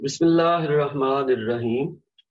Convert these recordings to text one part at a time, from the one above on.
بسم اللہ الرحمن الرحیم۔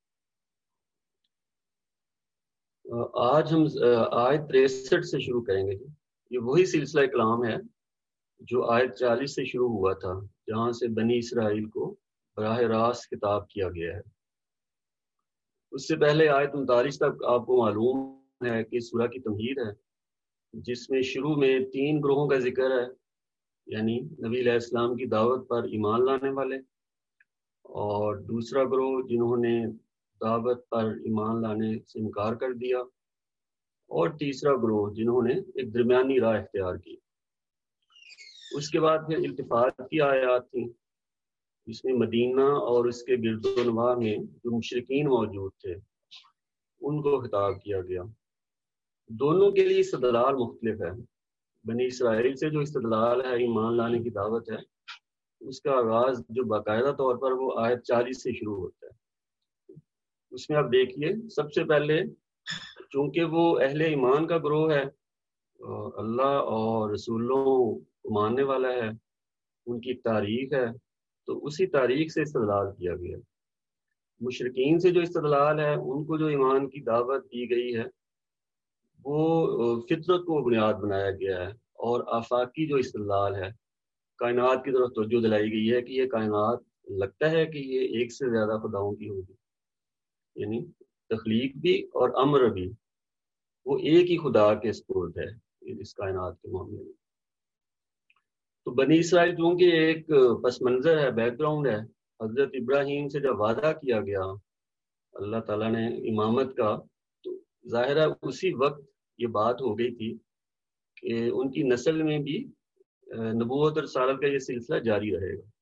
آج ہم آیت 63 سے شروع کریں گے۔ یہ وہی سلسلہ کلام ہے جو آیت 40 سے شروع ہوا تھا، جہاں سے بنی اسرائیل کو براہ راست خطاب کیا گیا ہے۔ اس سے پہلے آیت 39 تک آپ کو معلوم ہے کہ سورہ کی تمہید ہے، جس میں شروع میں 3 گروہوں کا ذکر ہے، یعنی نبی علیہ السلام کی دعوت پر ایمان لانے والے، اور دوسرا گروہ جنہوں نے دعوت پر ایمان لانے سے انکار کر دیا، اور تیسرا گروہ جنہوں نے ایک درمیانی راہ اختیار کی۔ اس کے بعد پھر التفات کی آیات تھیں، جس میں مدینہ اور اس کے گرد و نواح میں جو مشرکین موجود تھے ان کو خطاب کیا گیا۔ دونوں کے لیے استدلال مختلف ہے۔ بنی اسرائیل سے جو استدلال ہے، ایمان لانے کی دعوت ہے، اس کا آغاز جو باقاعدہ طور پر وہ آیت 40 سے شروع ہوتا ہے۔ اس میں آپ دیکھیے، سب سے پہلے چونکہ وہ اہل ایمان کا گروہ ہے، اللہ اور رسولوں کو ماننے والا ہے، ان کی تاریخ ہے، تو اسی تاریخ سے استدلال کیا گیا۔ مشرکین سے جو استدلال ہے، ان کو جو ایمان کی دعوت دی گئی ہے وہ فطرت کو بنیاد بنایا گیا ہے، اور آفاقی جو استدلال ہے، کائنات کی طرف توجہ دلائی گئی ہے کہ یہ کائنات لگتا ہے کہ یہ ایک سے زیادہ خداؤں کی ہوگی، یعنی تخلیق بھی اور امر بھی وہ ایک ہی خدا کے سپرد ہے اس کائنات کے معاملے میں۔ تو بنی اسرائیل چونکہ ایک پس منظر ہے، بیک گراؤنڈ ہے، حضرت ابراہیم سے جب وعدہ کیا گیا اللہ تعالیٰ نے امامت کا، تو ظاہر ہے اسی وقت یہ بات ہو گئی تھی کہ ان کی نسل میں بھی نبوت اور رسالت کا یہ سلسلہ جاری رہے گا۔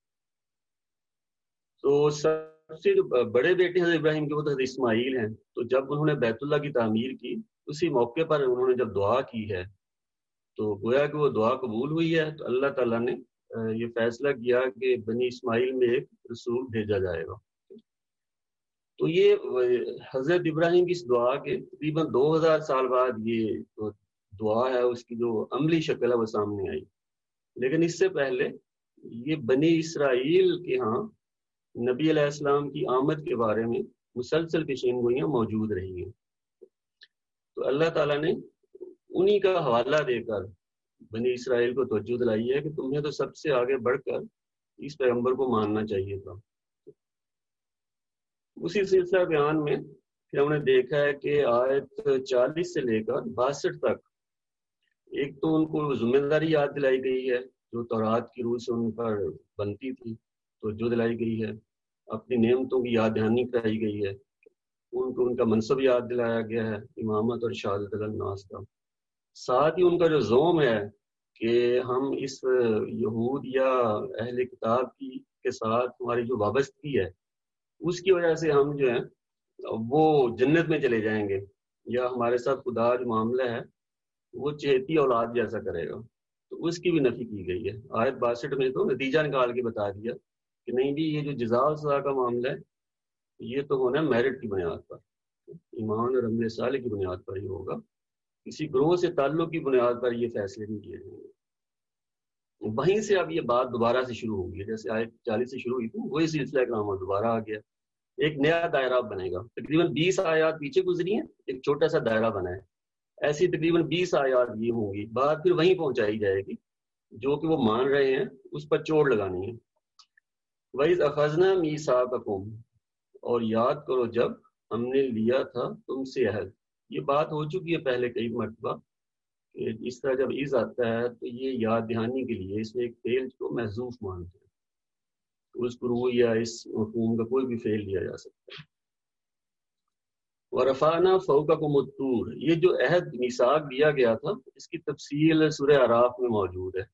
تو سب سے جو بڑے بیٹے حضرت ابراہیم کے وہ تو حضرت اسماعیل ہیں۔ تو جب انہوں نے بیت اللہ کی تعمیر کی، اسی موقع پر انہوں نے جب دعا کی ہے، تو گویا کہ وہ دعا قبول ہوئی ہے، تو اللہ تعالیٰ نے یہ فیصلہ کیا کہ بنی اسماعیل میں ایک رسول بھیجا جائے گا۔ تو یہ حضرت ابراہیم کی اس دعا کے تقریباً 2000 سال بعد یہ دعا ہے، اس کی جو عملی شکل ہے وہ سامنے آئی۔ لیکن اس سے پہلے یہ بنی اسرائیل کے ہاں نبی علیہ السلام کی آمد کے بارے میں مسلسل پیشین گوئیاں موجود رہی ہیں۔ تو اللہ تعالیٰ نے انہی کا حوالہ دے کر بنی اسرائیل کو توجہ دلائی ہے کہ تمہیں تو سب سے آگے بڑھ کر اس پیغمبر کو ماننا چاہیے تھا۔ اسی سلسلہ بیان میں پھر ہم نے دیکھا ہے کہ آیت 40 سے لے کر 62 تک ایک تو ان کو ذمہ داری یاد دلائی گئی ہے جو تورات کی روح سے ان پر بنتی تھی، توجہ دلائی گئی ہے، اپنی نعمتوں کی یاد دہانی کرائی گئی ہے، ان کو ان کا منصب یاد دلایا گیا ہے، امامت اور شہادت الناس کا۔ ساتھ ہی ان کا جو زوم ہے کہ ہم اس یہود یا اہل کتاب کے ساتھ ہماری جو وابستگی ہے، اس کی وجہ سے ہم جو ہیں وہ جنت میں چلے جائیں گے، یا ہمارے ساتھ خدا جو معاملہ ہے وہ چہیتی اولاد جیسا کرے گا، تو اس کی بھی نفی کی گئی ہے۔ آیت 62 میں تو نتیجہ نکال کے بتا دیا کہ نہیں بھی یہ جو جزا و سزا کا معاملہ ہے یہ تو ہونا میرٹ کی بنیاد پر، ایمان اور عمل صالح کی بنیاد پر ہی ہوگا، کسی گروہ سے تعلق کی بنیاد پر یہ فیصلے نہیں کیے جائیں گے۔ وہیں سے اب یہ بات دوبارہ سے شروع ہوگی، جیسے آیت 40 سے شروع ہوئی تھی وہی سلسلہ کلام دوبارہ آ گیا، ایک نیا دائرہ بنے گا۔ تقریباً 20 آیات پیچھے گزری ہیں، ایک چھوٹا سا دائرہ بنا ہے، ایسی تقریباً 20 آیات یہ ہوں گی، بات پھر وہیں پہنچائی جائے گی جو کہ وہ مان رہے ہیں، اس پر چوٹ لگانی ہے۔ وَإِذْ أَخَذْنَا مِيثَاقَكُمْ، اور یاد کرو جب ہم نے لیا تھا تم سے عہد۔ یہ بات ہو چکی ہے پہلے کئی مرتبہ کہ اس طرح جب عز آتا ہے تو یہ یاد دہانی کے لیے اس میں ایک فعل کو محذوف مانتے ہیں، اس گروہ یا اس مفہوم کا کوئی بھی فعل لیا جا سکتا ہے۔ وَرَفَعْنَا فَوْقَكُمُ الطُّورَ، یہ جو عہد میثاق دیا گیا تھا اس کی تفصیل سورہ اعراف میں موجود ہے۔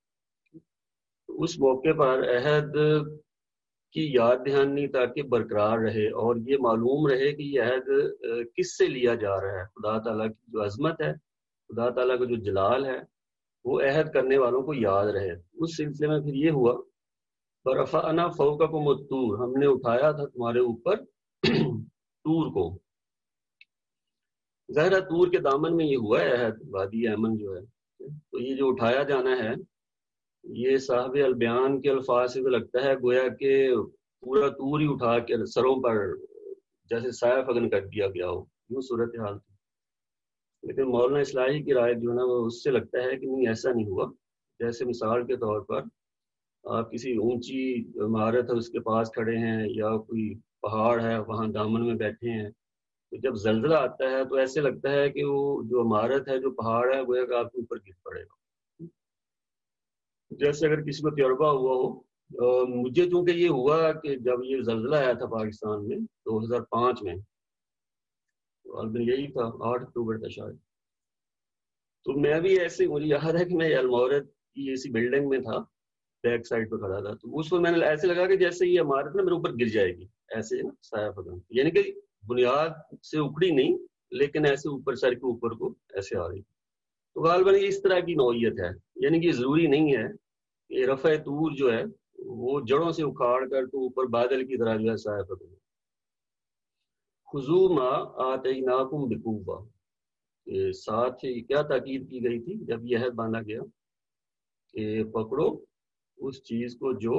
اس موقع پر عہد کی یاد دہانی تاکہ برقرار رہے اور یہ معلوم رہے کہ یہ عہد کس سے لیا جا رہا ہے۔ خدا تعالیٰ کی جو عظمت ہے، خدا تعالیٰ کا جو جلال ہے، وہ عہد کرنے والوں کو یاد رہے۔ اس سلسلے میں پھر یہ ہوا وَرَفَعْنَا فَوْقَكُمُ الطُّورَ، ہم نے اٹھایا تھا تمہارے اوپر طور کو۔ ظاہرہ طور کے دامن میں یہ ہوا ہے عہد، وادی ایمن جو ہے، تو یہ جو اٹھایا جانا ہے یہ صاحب البیان کے الفاظ سے تو لگتا ہے گویا کہ پورا طور ہی اٹھا کے سروں پر جیسے سایہ فگن کر دیا گیا ہو، یوں صورت حال تھی۔ لیکن مولانا اصلاحی کی رائے جو ہے نا وہ اس سے لگتا ہے کہ نہیں ایسا نہیں ہوا۔ جیسے مثال کے طور پر آپ کسی اونچی عمارت ہے اس کے پاس کھڑے ہیں، یا کوئی پہاڑ ہے وہاں دامن میں بیٹھے ہیں، تو جب زلزلہ آتا ہے تو ایسے لگتا ہے کہ وہ جو عمارت ہے جو پہاڑ ہے وہ آپ کے اوپر گر پڑے گا، جیسے اگر کسی کو تجربہ ہوا ہو۔ مجھے چونکہ یہ ہوا کہ جب یہ زلزلہ آیا تھا پاکستان میں 2005 میں، غالباً یہی تھا 8 اکتوبر تھا شاید، تو میں بھی ایسے، مجھے یاد ہے کہ میں المورت کی ایسی بلڈنگ میں تھا، بیک سائڈ پہ کھڑا تھا، تو اس وقت میں نے ایسے لگا کہ جیسے یہ عمارت نا میرے اوپر گر جائے گی، ایسے نا سایہ فگن، یعنی کہ بنیاد سے اکھڑی نہیں لیکن ایسے اوپر سر کے اوپر کو ایسے آ رہی۔ تو غالباً یہ اس طرح کی نوعیت ہے، یعنی کہ ضروری نہیں ہے کہ رفع طور جو ہے وہ جڑوں سے اکھاڑ کر تو اوپر بادل کی طرح جو ہے سایہ فگن۔ خذوا ما آتیناکم بقوۃ، ساتھ ہی کیا تاکید کی گئی تھی جب یہ عہد باندھا گیا کہ پکڑو اس چیز کو جو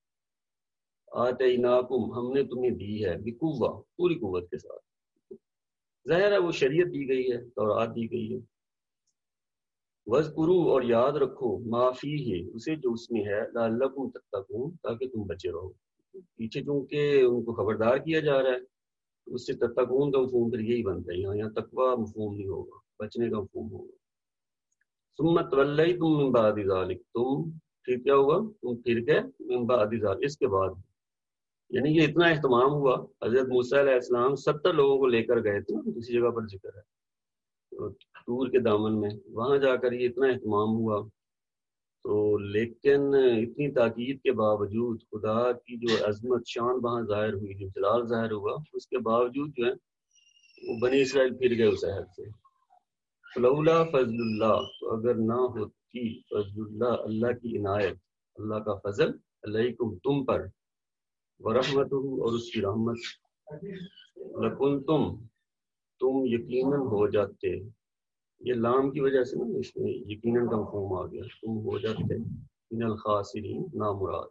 آتیناکم ہم نے تمہیں دی ہے، بقوۃ پوری قوت کے ساتھ، ظاہر ہے وہ شریعت دی گئی ہے، تورات دی گئی ہے۔ وَاذْكُرُوا اور یاد رکھو ما فیہ اسے جو اس میں ہے، لعلکم تتقون تاکہ تم بچے رہو۔ پیچھے چونکہ ان کو خبردار کیا جا رہا ہے، اس سے تتقون کا مفہوم پھر یہی بنتا ہے، یہاں تقوی مفہوم نہیں ہوگا، بچنے کا مفہوم ہوگا۔ ثم تولیتم من بعد ذلک، تم پھر کیا ہوا، تم پھر گئے من بعد ذلک، اس کے بعد، یعنی یہ اتنا اہتمام ہوا۔ حضرت موسیٰ علیہ السلام 70 لوگوں کو لے کر گئے تھے، اسی جگہ پر ذکر ہے طور کے دامن میں، وہاں جا کر یہ اتنا اہتمام ہوا، تو لیکن اتنی تاکید کے باوجود خدا کی جو عظمت شان وہاں ظاہر ہوئی، جو جلال ظاہر ہوا، اس کے باوجود جو ہے وہ بنی اسرائیل پھر گئے اس عہد سے۔ فلولا فضل اللہ، تو اگر نہ ہوتی فضل اللہ، اللہ کی عنایت، اللہ کا فضل، علیکم تم پر، ورحمتہ اور اس کی رحمت، لکنتم تم یقیناً ہو جاتے، یہ لام کی وجہ سے نا اس میں یقیناً کا مفہوم آ گیا، تم ہو جاتے من الخاسرین، نامراد۔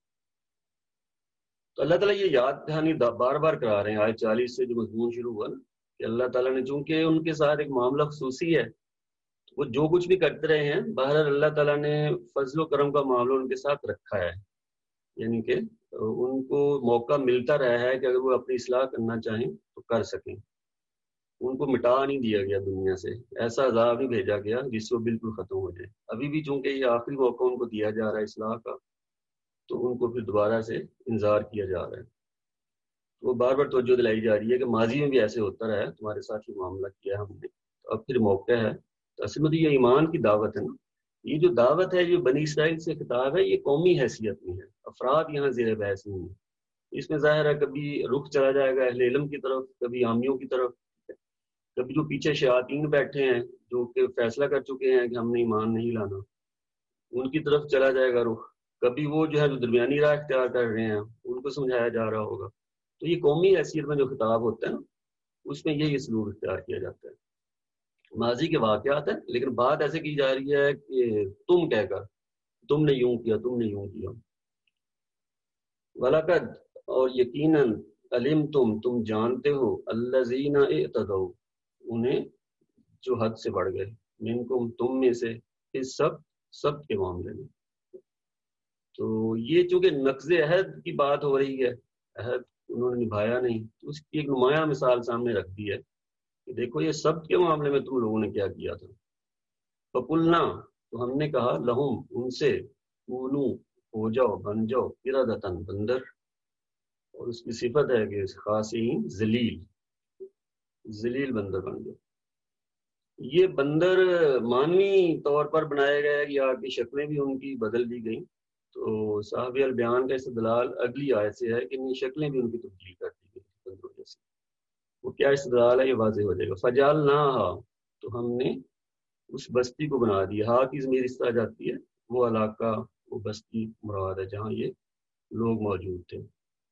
تو اللہ تعالیٰ یہ یاد دہانی بار بار کرا رہے ہیں، آیت 40 سے جو مضمون شروع ہوا نا، کہ اللہ تعالیٰ نے چونکہ ان کے ساتھ ایک معاملہ خصوصی ہے، وہ جو کچھ بھی کرتے رہے ہیں بہرحال اللہ تعالیٰ نے فضل و کرم کا معاملہ ان کے ساتھ رکھا ہے، یعنی کہ ان کو موقع ملتا رہا ہے کہ اگر وہ اپنی اصلاح کرنا چاہیں تو کر سکیں، ان کو مٹا نہیں دیا گیا دنیا سے، ایسا عذاب نہیں بھیجا گیا جس سے وہ بالکل ختم ہو جائے۔ ابھی بھی چونکہ یہ آخری موقع ان کو دیا جا رہا ہے اصلاح کا، تو ان کو پھر دوبارہ سے انذار کیا جا رہا ہے، تو وہ بار بار توجہ دلائی جا رہی ہے کہ ماضی میں بھی ایسے ہوتا رہا ہے، تمہارے ساتھ یہ معاملہ کیا ہے ہم نے، تو اب پھر موقع ہے۔ تو اصل میں تو یہ ایمان کی دعوت ہے نا، یہ جو دعوت ہے، یہ بنی اسرائیل سے خطاب ہے، یہ قومی حیثیت میں ہے، افراد یہاں زیر بحث نہیں ہے۔ اس میں ظاہر ہے کبھی رخ چلا جائے گا اہل علم کی طرف، کبھی عامیوں کی طرف، کبھی جو پیچھے شیاطین بیٹھے ہیں جو کہ فیصلہ کر چکے ہیں کہ ہم نے ایمان نہیں لانا، ان کی طرف چلا جائے گا رخ، کبھی وہ جو ہے جو درمیانی راہ اختیار کر رہے ہیں ان کو سمجھایا جا رہا ہوگا۔ تو یہ قومی حیثیت میں جو خطاب ہوتا ہے نا، اس میں یہی اسلوب اختیار کیا جاتا ہے، ماضی کے واقعات ہیں لیکن بات ایسے کی جا رہی ہے کہ تم کہہ کر، تم نے یوں کیا، تم نے یوں کیا۔ وَلَقَدْ اور یقیناً، علمتم تم جانتے ہو، الذین اعتدوا انہیں جو حد سے بڑھ گئے، منکم تم میں سے، اس سب کے معاملے میں۔ تو یہ چونکہ نقض عہد کی بات ہو رہی ہے، عہد انہوں نے نبھایا نہیں، تو اس کی ایک نمایاں مثال سامنے رکھ دی ہے کہ دیکھو یہ سب کے معاملے میں تم لوگوں نے کیا کیا تھا۔ فَقُلْنَا تو ہم نے کہا، لہم ان سے، کونو ہو جاؤ، بن جاؤ، قردۃ بندر، اور اس کی صفت ہے کہ خاسئین ذلیل بندر بن جاؤ۔ یہ بندر معنوی طور پر بنائے گئے یا کہ شکلیں بھی ان کی بدل دی گئیں، تو صاحب البیان کا استدلال اگلی آیت سے ہے کہ ان شکلیں بھی ان کی تبدیل کر دی گئی بندروں جیسی۔ وہ کیا استدلال ہے یہ واضح ہو جائے گا۔ فَجَعَلْنَاهَا تو ہم نے اس بستی کو بنا دیا، ہا کی ضمیر اس طرح جاتی ہے، وہ علاقہ، وہ بستی مراد ہے جہاں یہ لوگ موجود تھے۔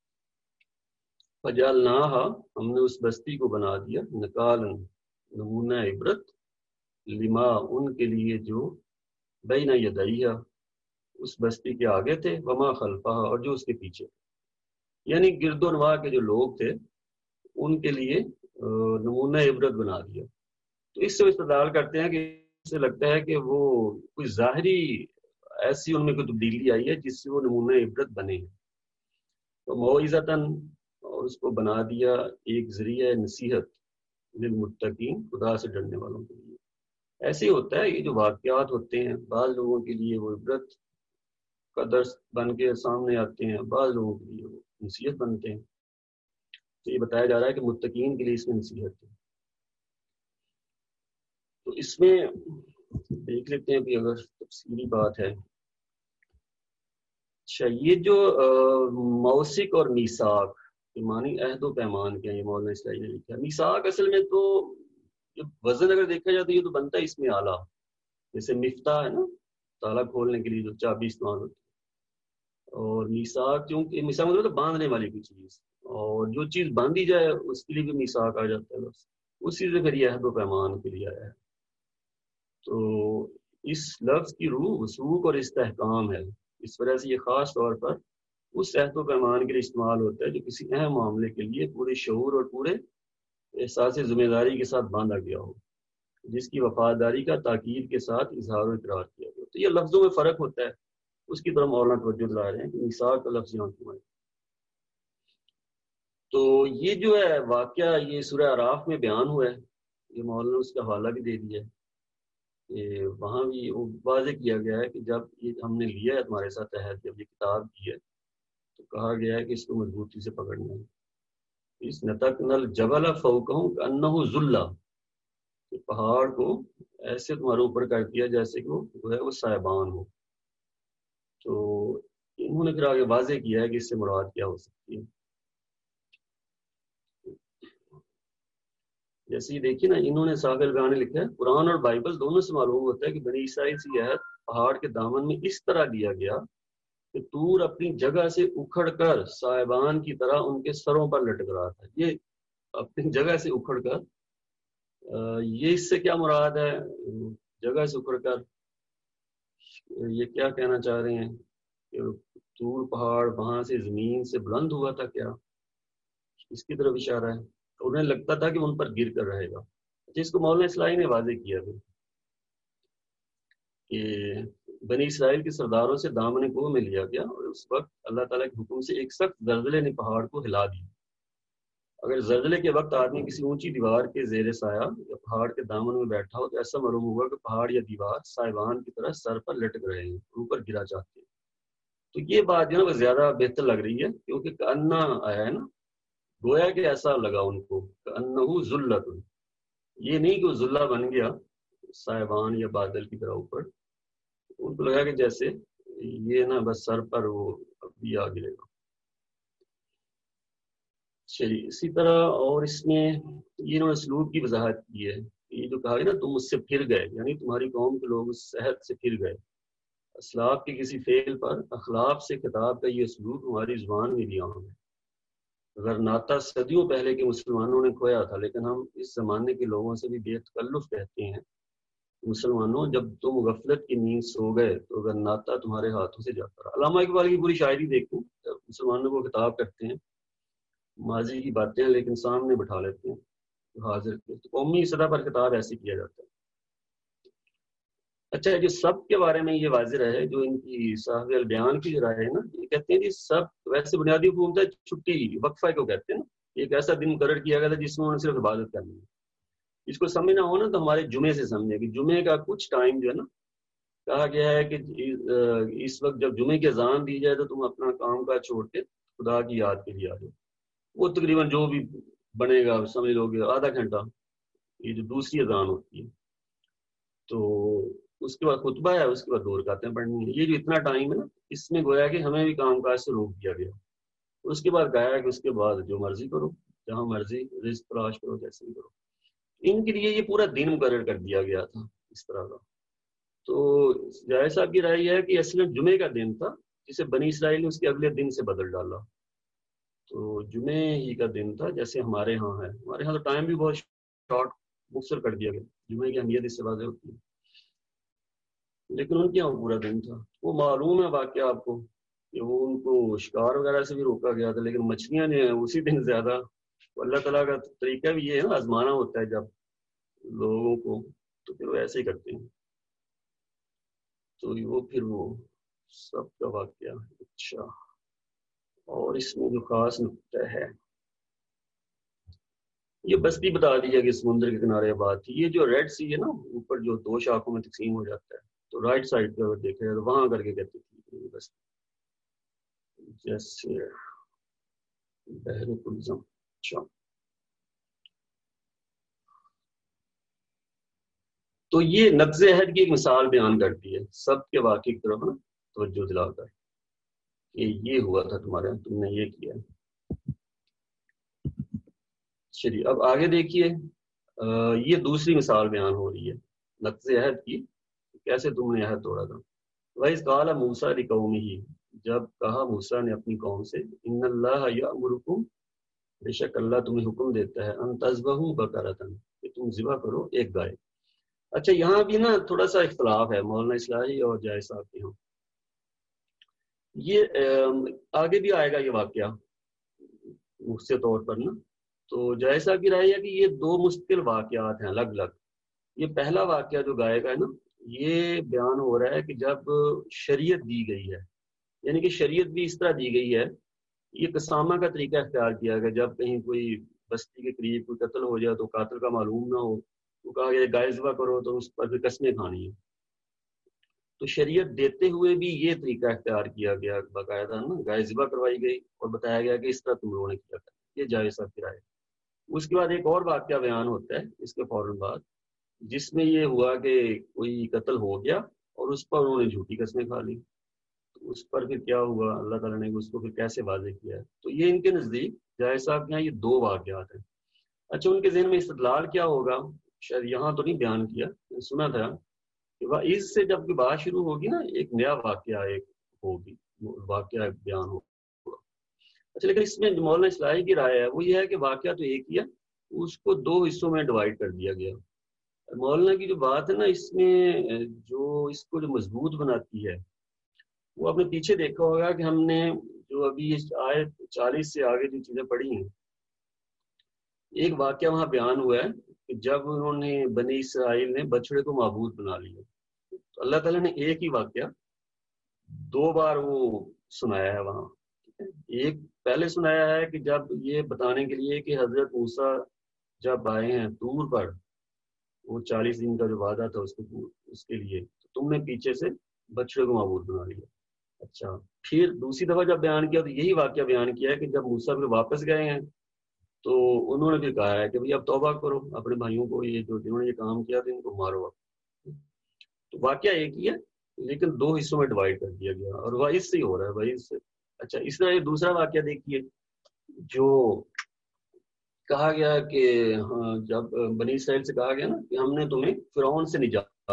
فَجَعَلْنَاهَا ہم نے اس بستی کو بنا دیا، نکالاً نمونہ عبرت، لما ان کے لیے جو بین یدیہا اس بستی کے آگے تھے، وما خلفہا اور جو اس کے پیچھے، یعنی گرد و نواح کے جو لوگ تھے ان کے لیے نمونہ عبرت بنا دیا. تو اس سے استدلال کرتے ہیں کہ اس سے لگتا ہے کہ وہ کوئی ظاہری ایسی ان میں کوئی تبدیلی آئی ہے جس سے وہ نمونہ عبرت بنے ہیں. تو موعظۃً، اور اس کو بنا دیا ایک ذریعہ نصیحت للمتقین، خدا سے ڈرنے والوں کے لیے. ایسے ہی ہوتا ہے، یہ جو واقعات ہوتے ہیں بعض لوگوں کے لیے وہ عبرت کا درس بن کے سامنے آتے ہیں، بعض لوگوں کے لیے وہ نصیحت بنتے ہیں. تو یہ بتایا جا رہا ہے کہ متقین کے لیے اس میں نصیحت ہے. تو اس میں دیکھ لیتے ہیں کہ اگر تفصیلی بات ہے. اچھا، یہ جو موثق اور میثاق کے معنی عہد و پیمان کے ہیں، یہ مولانا اسلائی نے لکھا ہے. میثاق اصل میں تو وزن اگر دیکھا جائے تو یہ تو بنتا ہے اس میں آلہ، جیسے مفتاح ہے نا، تالا کھولنے کے لیے جو چابی استعمال ہوتی ہے. اور میثاق، کیونکہ میثاق مطلب باندھنے والی کوئی چیز، اور جو چیز باندھی جائے اس کے لیے بھی میثاق آ جاتا ہے لفظ. اسی سے پھر یہ عہد و پیمان کے لیے آیا ہے. تو اس لفظ کی روح وثوق اور استحکام ہے. اس وجہ سے یہ خاص طور پر اس عہد و پیمان کے لیے استعمال ہوتا ہے جو کسی اہم معاملے کے لیے پورے شعور اور پورے احساس ذمہ داری کے ساتھ باندھا گیا ہو، جس کی وفاداری کا تاکید کے ساتھ اظہار و اقرار کیا گیا. تو یہ لفظوں میں فرق ہوتا ہے، اس کی طرف مولانا توجہ دلا رہے ہیں کہ میثاق کا لفظ یہاں کیوں ہے. تو یہ جو ہے واقعہ یہ سورہ اعراف میں بیان ہوا ہے، یہ مولانا نے اس کا حوالہ بھی دے دیا ہے کہ وہاں بھی وہ واضح کیا گیا ہے کہ جب یہ ہم نے لیا ہے تمہارے ساتھ عہد، جب یہ کتاب کی ہے تو کہا گیا ہے کہ اس کو مضبوطی سے پکڑنا ہے. اس نتقنا الجبل فوقہم کأنہ ذلہ، کہ پہاڑ کو ایسے تمہارے اوپر کر دیا جیسے کہ وہ جو ہے وہ صاحبان ہو. تو انہوں نے پھر آگے واضح کیا ہے کہ اس سے مراد کیا ہو سکتی ہے. جیسے یہ دیکھیے نا، انہوں نے صاحب البیان نے لکھا ہے قرآن اور بائبل دونوں سے معلوم ہوتا ہے کہ بنی اسرائیل سے یہ عہد پہاڑ کے دامن میں اس طرح دیا گیا کہ طور اپنی جگہ سے اکھڑ کر صاحبان کی طرح ان کے سروں پر لٹک رہا تھا. یہ اپنی جگہ سے اکھڑ کر، یہ اس سے کیا مراد ہے جگہ سے اکھڑ کر؟ یہ کیا کہنا چاہ رہے ہیں کہ طور پہاڑ وہاں سے زمین سے بلند ہوا تھا کیا؟ اس کی طرف اشارہ ہے. انہیں لگتا تھا کہ ان پر گر کر رہے گا. جس کو مولانا اسلائی نے واضح کیا تھا کہ بنی اسرائیل کے سرداروں سے دامن کوہ میں لیا گیا اور اس وقت اللہ تعالیٰ کے حکم سے ایک سخت زلزلے نے پہاڑ کو ہلا دیا. اگر زلزلے کے وقت آدمی کسی اونچی دیوار کے زیر سایہ یا پہاڑ کے دامن میں بیٹھا ہو تو ایسا معلوم ہوگا کہ پہاڑ یا دیوار صاحبان کی طرح سر پر لٹک رہے ہیں، اوپر گرا چاہتے ہیں. تو یہ بات جو ہے وہ زیادہ بہتر لگ رہی ہے، کیونکہ کأنہ آیا ہے نا، گویا کہ ایسا لگا ان کو کأنہ ذلۃ. یہ نہیں کہ وہ ذلہ بن گیا صاحبان یا بادل کی طرح اوپر، ان کو لگا کہ جیسے یہ نا بس سر پر وہ ابھی آ گرے گا. چلیے، اسی طرح اور اس میں یہ انہوں نے اسلوب کی وضاحت کی ہے. یہ جو کہا گیا نا تم اس سے پھر گئے، یعنی تمہاری قوم کے لوگ اس صحت سے پھر گئے. اسلاف کے کسی فعل پر اخلاف سے خطاب کا یہ اسلوب ہماری زبان میں بھی عام ہے. اگر ناطا صدیوں پہلے کے مسلمانوں نے کھویا تھا، لیکن ہم اس زمانے کے لوگوں سے بھی بے تکلف کہتے ہیں مسلمانوں جب تم غفلت کی نیند سو گئے تو اگر ناطا تمہارے ہاتھوں سے جاتا رہا. علامہ اقبال کی پوری شاعری دیکھوں، جب مسلمانوں کو خطاب کرتے ہیں ماضی کی باتیں لیکن سامنے بٹھا لیتے ہیں حاضر کے، تو قومی سطح پر خطاب ایسے کیا جاتا ہے. اچھا، جو سب کے بارے میں یہ واضح رہے، جو ان کی صاحب البیان کی رائے ہے نا، یہ کہتے ہیں کہ سب ویسے بنیادی حکومت ہے چھٹی، وقفہ کو کہتے ہیں نا، ایک ایسا دن مقرر کیا گیا تھا جس میں انہوں نے صرف عبادت کرنی ہے. اس کو سمجھنا ہو نا تو ہمارے جمعے سے سمجھے کہ جمعے کا کچھ ٹائم جو ہے نا، کہا گیا ہے کہ اس وقت جب جمعے کی اذان دی جائے تو تم اپنا کام کاج چھوڑ کے خدا کی یاد کے لیے آ جاؤ. وہ تقریباً جو بھی بنے گا سمجھ لو گے آدھا گھنٹہ، یہ جو دوسری اذان ہوتی ہے، تو اس کے بعد خطبہ ہے، اس کے بعد 2 رکعتیں پڑھنی ہے. یہ جو اتنا ٹائم ہے نا، اس میں گویا کہ ہمیں بھی کام کاج سے روک دیا گیا. اس کے بعد کہا ہے کہ اس کے بعد جو مرضی کرو، جہاں مرضی رزق تلاش کرو، جیسے بھی کرو. ان کے لیے یہ پورا دن مقرر کر دیا گیا تھا اس طرح کا. تو جائے صاحب کی رائے یہ ہے کہ اصل جمعے کا دن تھا جسے بنی اسرائیل نے اس کے اگلے دن سے بدل ڈالا. تو جمعے ہی کا دن تھا، جیسے ہمارے ہاں ہے. ہمارے ہاں تو ٹائم بھی بہت شارٹ مختصر کر دیا گیا، جمعے کی اہمیت اس سے واضح ہوتی ہے، لیکن ان کے یہاں پورا دن تھا. وہ معلوم ہے واقعہ آپ کو کہ وہ ان کو شکار وغیرہ سے بھی روکا گیا تھا، لیکن مچھلیاں جو ہیں اسی دن زیادہ، اللہ تعالیٰ کا طریقہ بھی یہ ہے نا، آزمانا ہوتا ہے جب لوگوں کو، تو پھر وہ ایسے ہی کرتے ہیں. تو وہ پھر وہ سب کا واقعہ. اچھا، اور اس میں جو خاص نقطہ ہے یہ بستی بتا دیجیے کہ سمندر کے کنارے آباد تھی. یہ جو ریڈ سی ہے نا، اوپر جو 2 شاخوں میں تقسیم ہو جاتا ہے، تو رائٹ سائڈ پہ اگر دیکھے تو وہاں کر کے کہتے تھی بستی، جیسے بحر کلزم. اچھا، تو یہ نقض عہد کی ایک مثال بیان کرتی ہے، سب کے واقعے کی طرف نا توجہ دلا کر کہ یہ ہوا تھا تمہارے یہاں، تم نے یہ کیا. چلیے اب آگے دیکھیے، یہ دوسری مثال بیان ہو رہی ہے نقض عہد کی، کیسے تم نے عہد توڑا تھا. وَإِذْ قَالَ مُوسَىٰ لِقَوْمِهِ، جب کہا موسیٰ نے اپنی قوم سے، ان اللہ یأمرکم، بے شک اللہ تمہیں حکم دیتا ہے، ان تذبحوا بقرۃ، کہ تم ذبح کرو ایک گائے. اچھا، یہاں بھی نا تھوڑا سا اختلاف ہے مولانا اصلاحی اور جائز صاحب کے ہاں. یہ آگے بھی آئے گا یہ واقعہ مختصر طور پر نا. تو جائز صاحب کی رائے ہے کہ یہ 2 مستقل واقعات ہیں الگ الگ. یہ پہلا واقعہ جو گائے کا ہے نا، یہ بیان ہو رہا ہے کہ جب شریعت دی گئی ہے، یعنی کہ شریعت بھی اس طرح دی گئی ہے. یہ قسامہ کا طریقہ اختیار کیا گیا، جب کہیں کوئی بستی کے قریب کوئی قتل ہو جائے تو قاتل کا معلوم نہ ہو، تو کہا گیا گائے ذبح کرو، تو اس پر پھر قسمیں کھانی ہیں. تو شریعت دیتے ہوئے بھی یہ طریقہ اختیار کیا گیا، باقاعدہ نا گائے ذبح کروائی گئی اور بتایا گیا کہ اس طرح تم لوگوں نے کیا تھا. یہ جائز صاحب کی رائے. اس کے بعد ایک اور واقعہ بیان ہوتا ہے اس کے فوراً بعد، جس میں یہ ہوا کہ کوئی قتل ہو گیا اور اس پر انہوں نے جھوٹی قسمیں کھا لی. تو اس پر پھر کیا ہوا، اللہ تعالیٰ نے اس کو پھر کیسے واضح کیا ہے. تو یہ ان کے نزدیک جائز صاحب کے یہاں یہ 2 واقعات ہیں. اچھا، ان کے ذہن میں استدلال کیا ہوگا، شاید یہاں تو نہیں بیان کیا، سنا تھا کہ اس سے جب بات شروع ہوگی نا، ایک نیا واقعہ ایک ہوگی، واقعہ بیان ہوگا. اچھا، لیکن اس میں مولانا اصلاحی کی رائے ہے وہ یہ ہے کہ واقعہ تو ایک ہی ہے، اس کو 2 حصوں میں ڈیوائڈ کر دیا گیا. مولانا کی جو بات ہے نا، اس میں جو اس کو جو مضبوط بناتی ہے، وہ آپ نے پیچھے دیکھا ہوگا کہ ہم نے جو ابھی آیت 40 سے آگے جو چیزیں پڑھی ہیں، ایک واقعہ وہاں بیان ہوا ہے کہ جب انہوں نے بنی اسرائیل نے بچڑے کو معبود بنا لیا، تو اللہ تعالیٰ نے ایک ہی واقعہ 2 بار وہ سنایا ہے وہاں. ایک پہلے سنایا ہے کہ جب یہ بتانے کے لیے کہ حضرت موسیٰ جب آئے ہیں طور پر، وہ 40 دن کا جو وعدہ تھا اس کے لیے، تو تم نے پیچھے سے بچڑے کو معبود بنا لیا. اچھا، پھر دوسری دفعہ جب بیان کیا تو یہی واقعہ بیان کیا ہے کہ جب موسیٰ پھر واپس گئے ہیں تو انہوں نے پھر کہا ہے کہ بھئی اب توبہ کرو، اپنے بھائیوں کو یہ جو جنہوں نے یہ کام کیا تھا ان کو مارو. اب تو واقعہ ایک ہی ہے لیکن 2 حصوں میں ڈیوائڈ کر دیا گیا، اور وائس سے ہی ہو رہا ہے، وائس سے. اچھا، اس طرح یہ دوسرا واقعہ دیکھیے جو کہا گیا کہ ہاں، جب بنی اسرائیل سے کہا گیا نا کہ ہم نے تمہیں فرعون سے نجات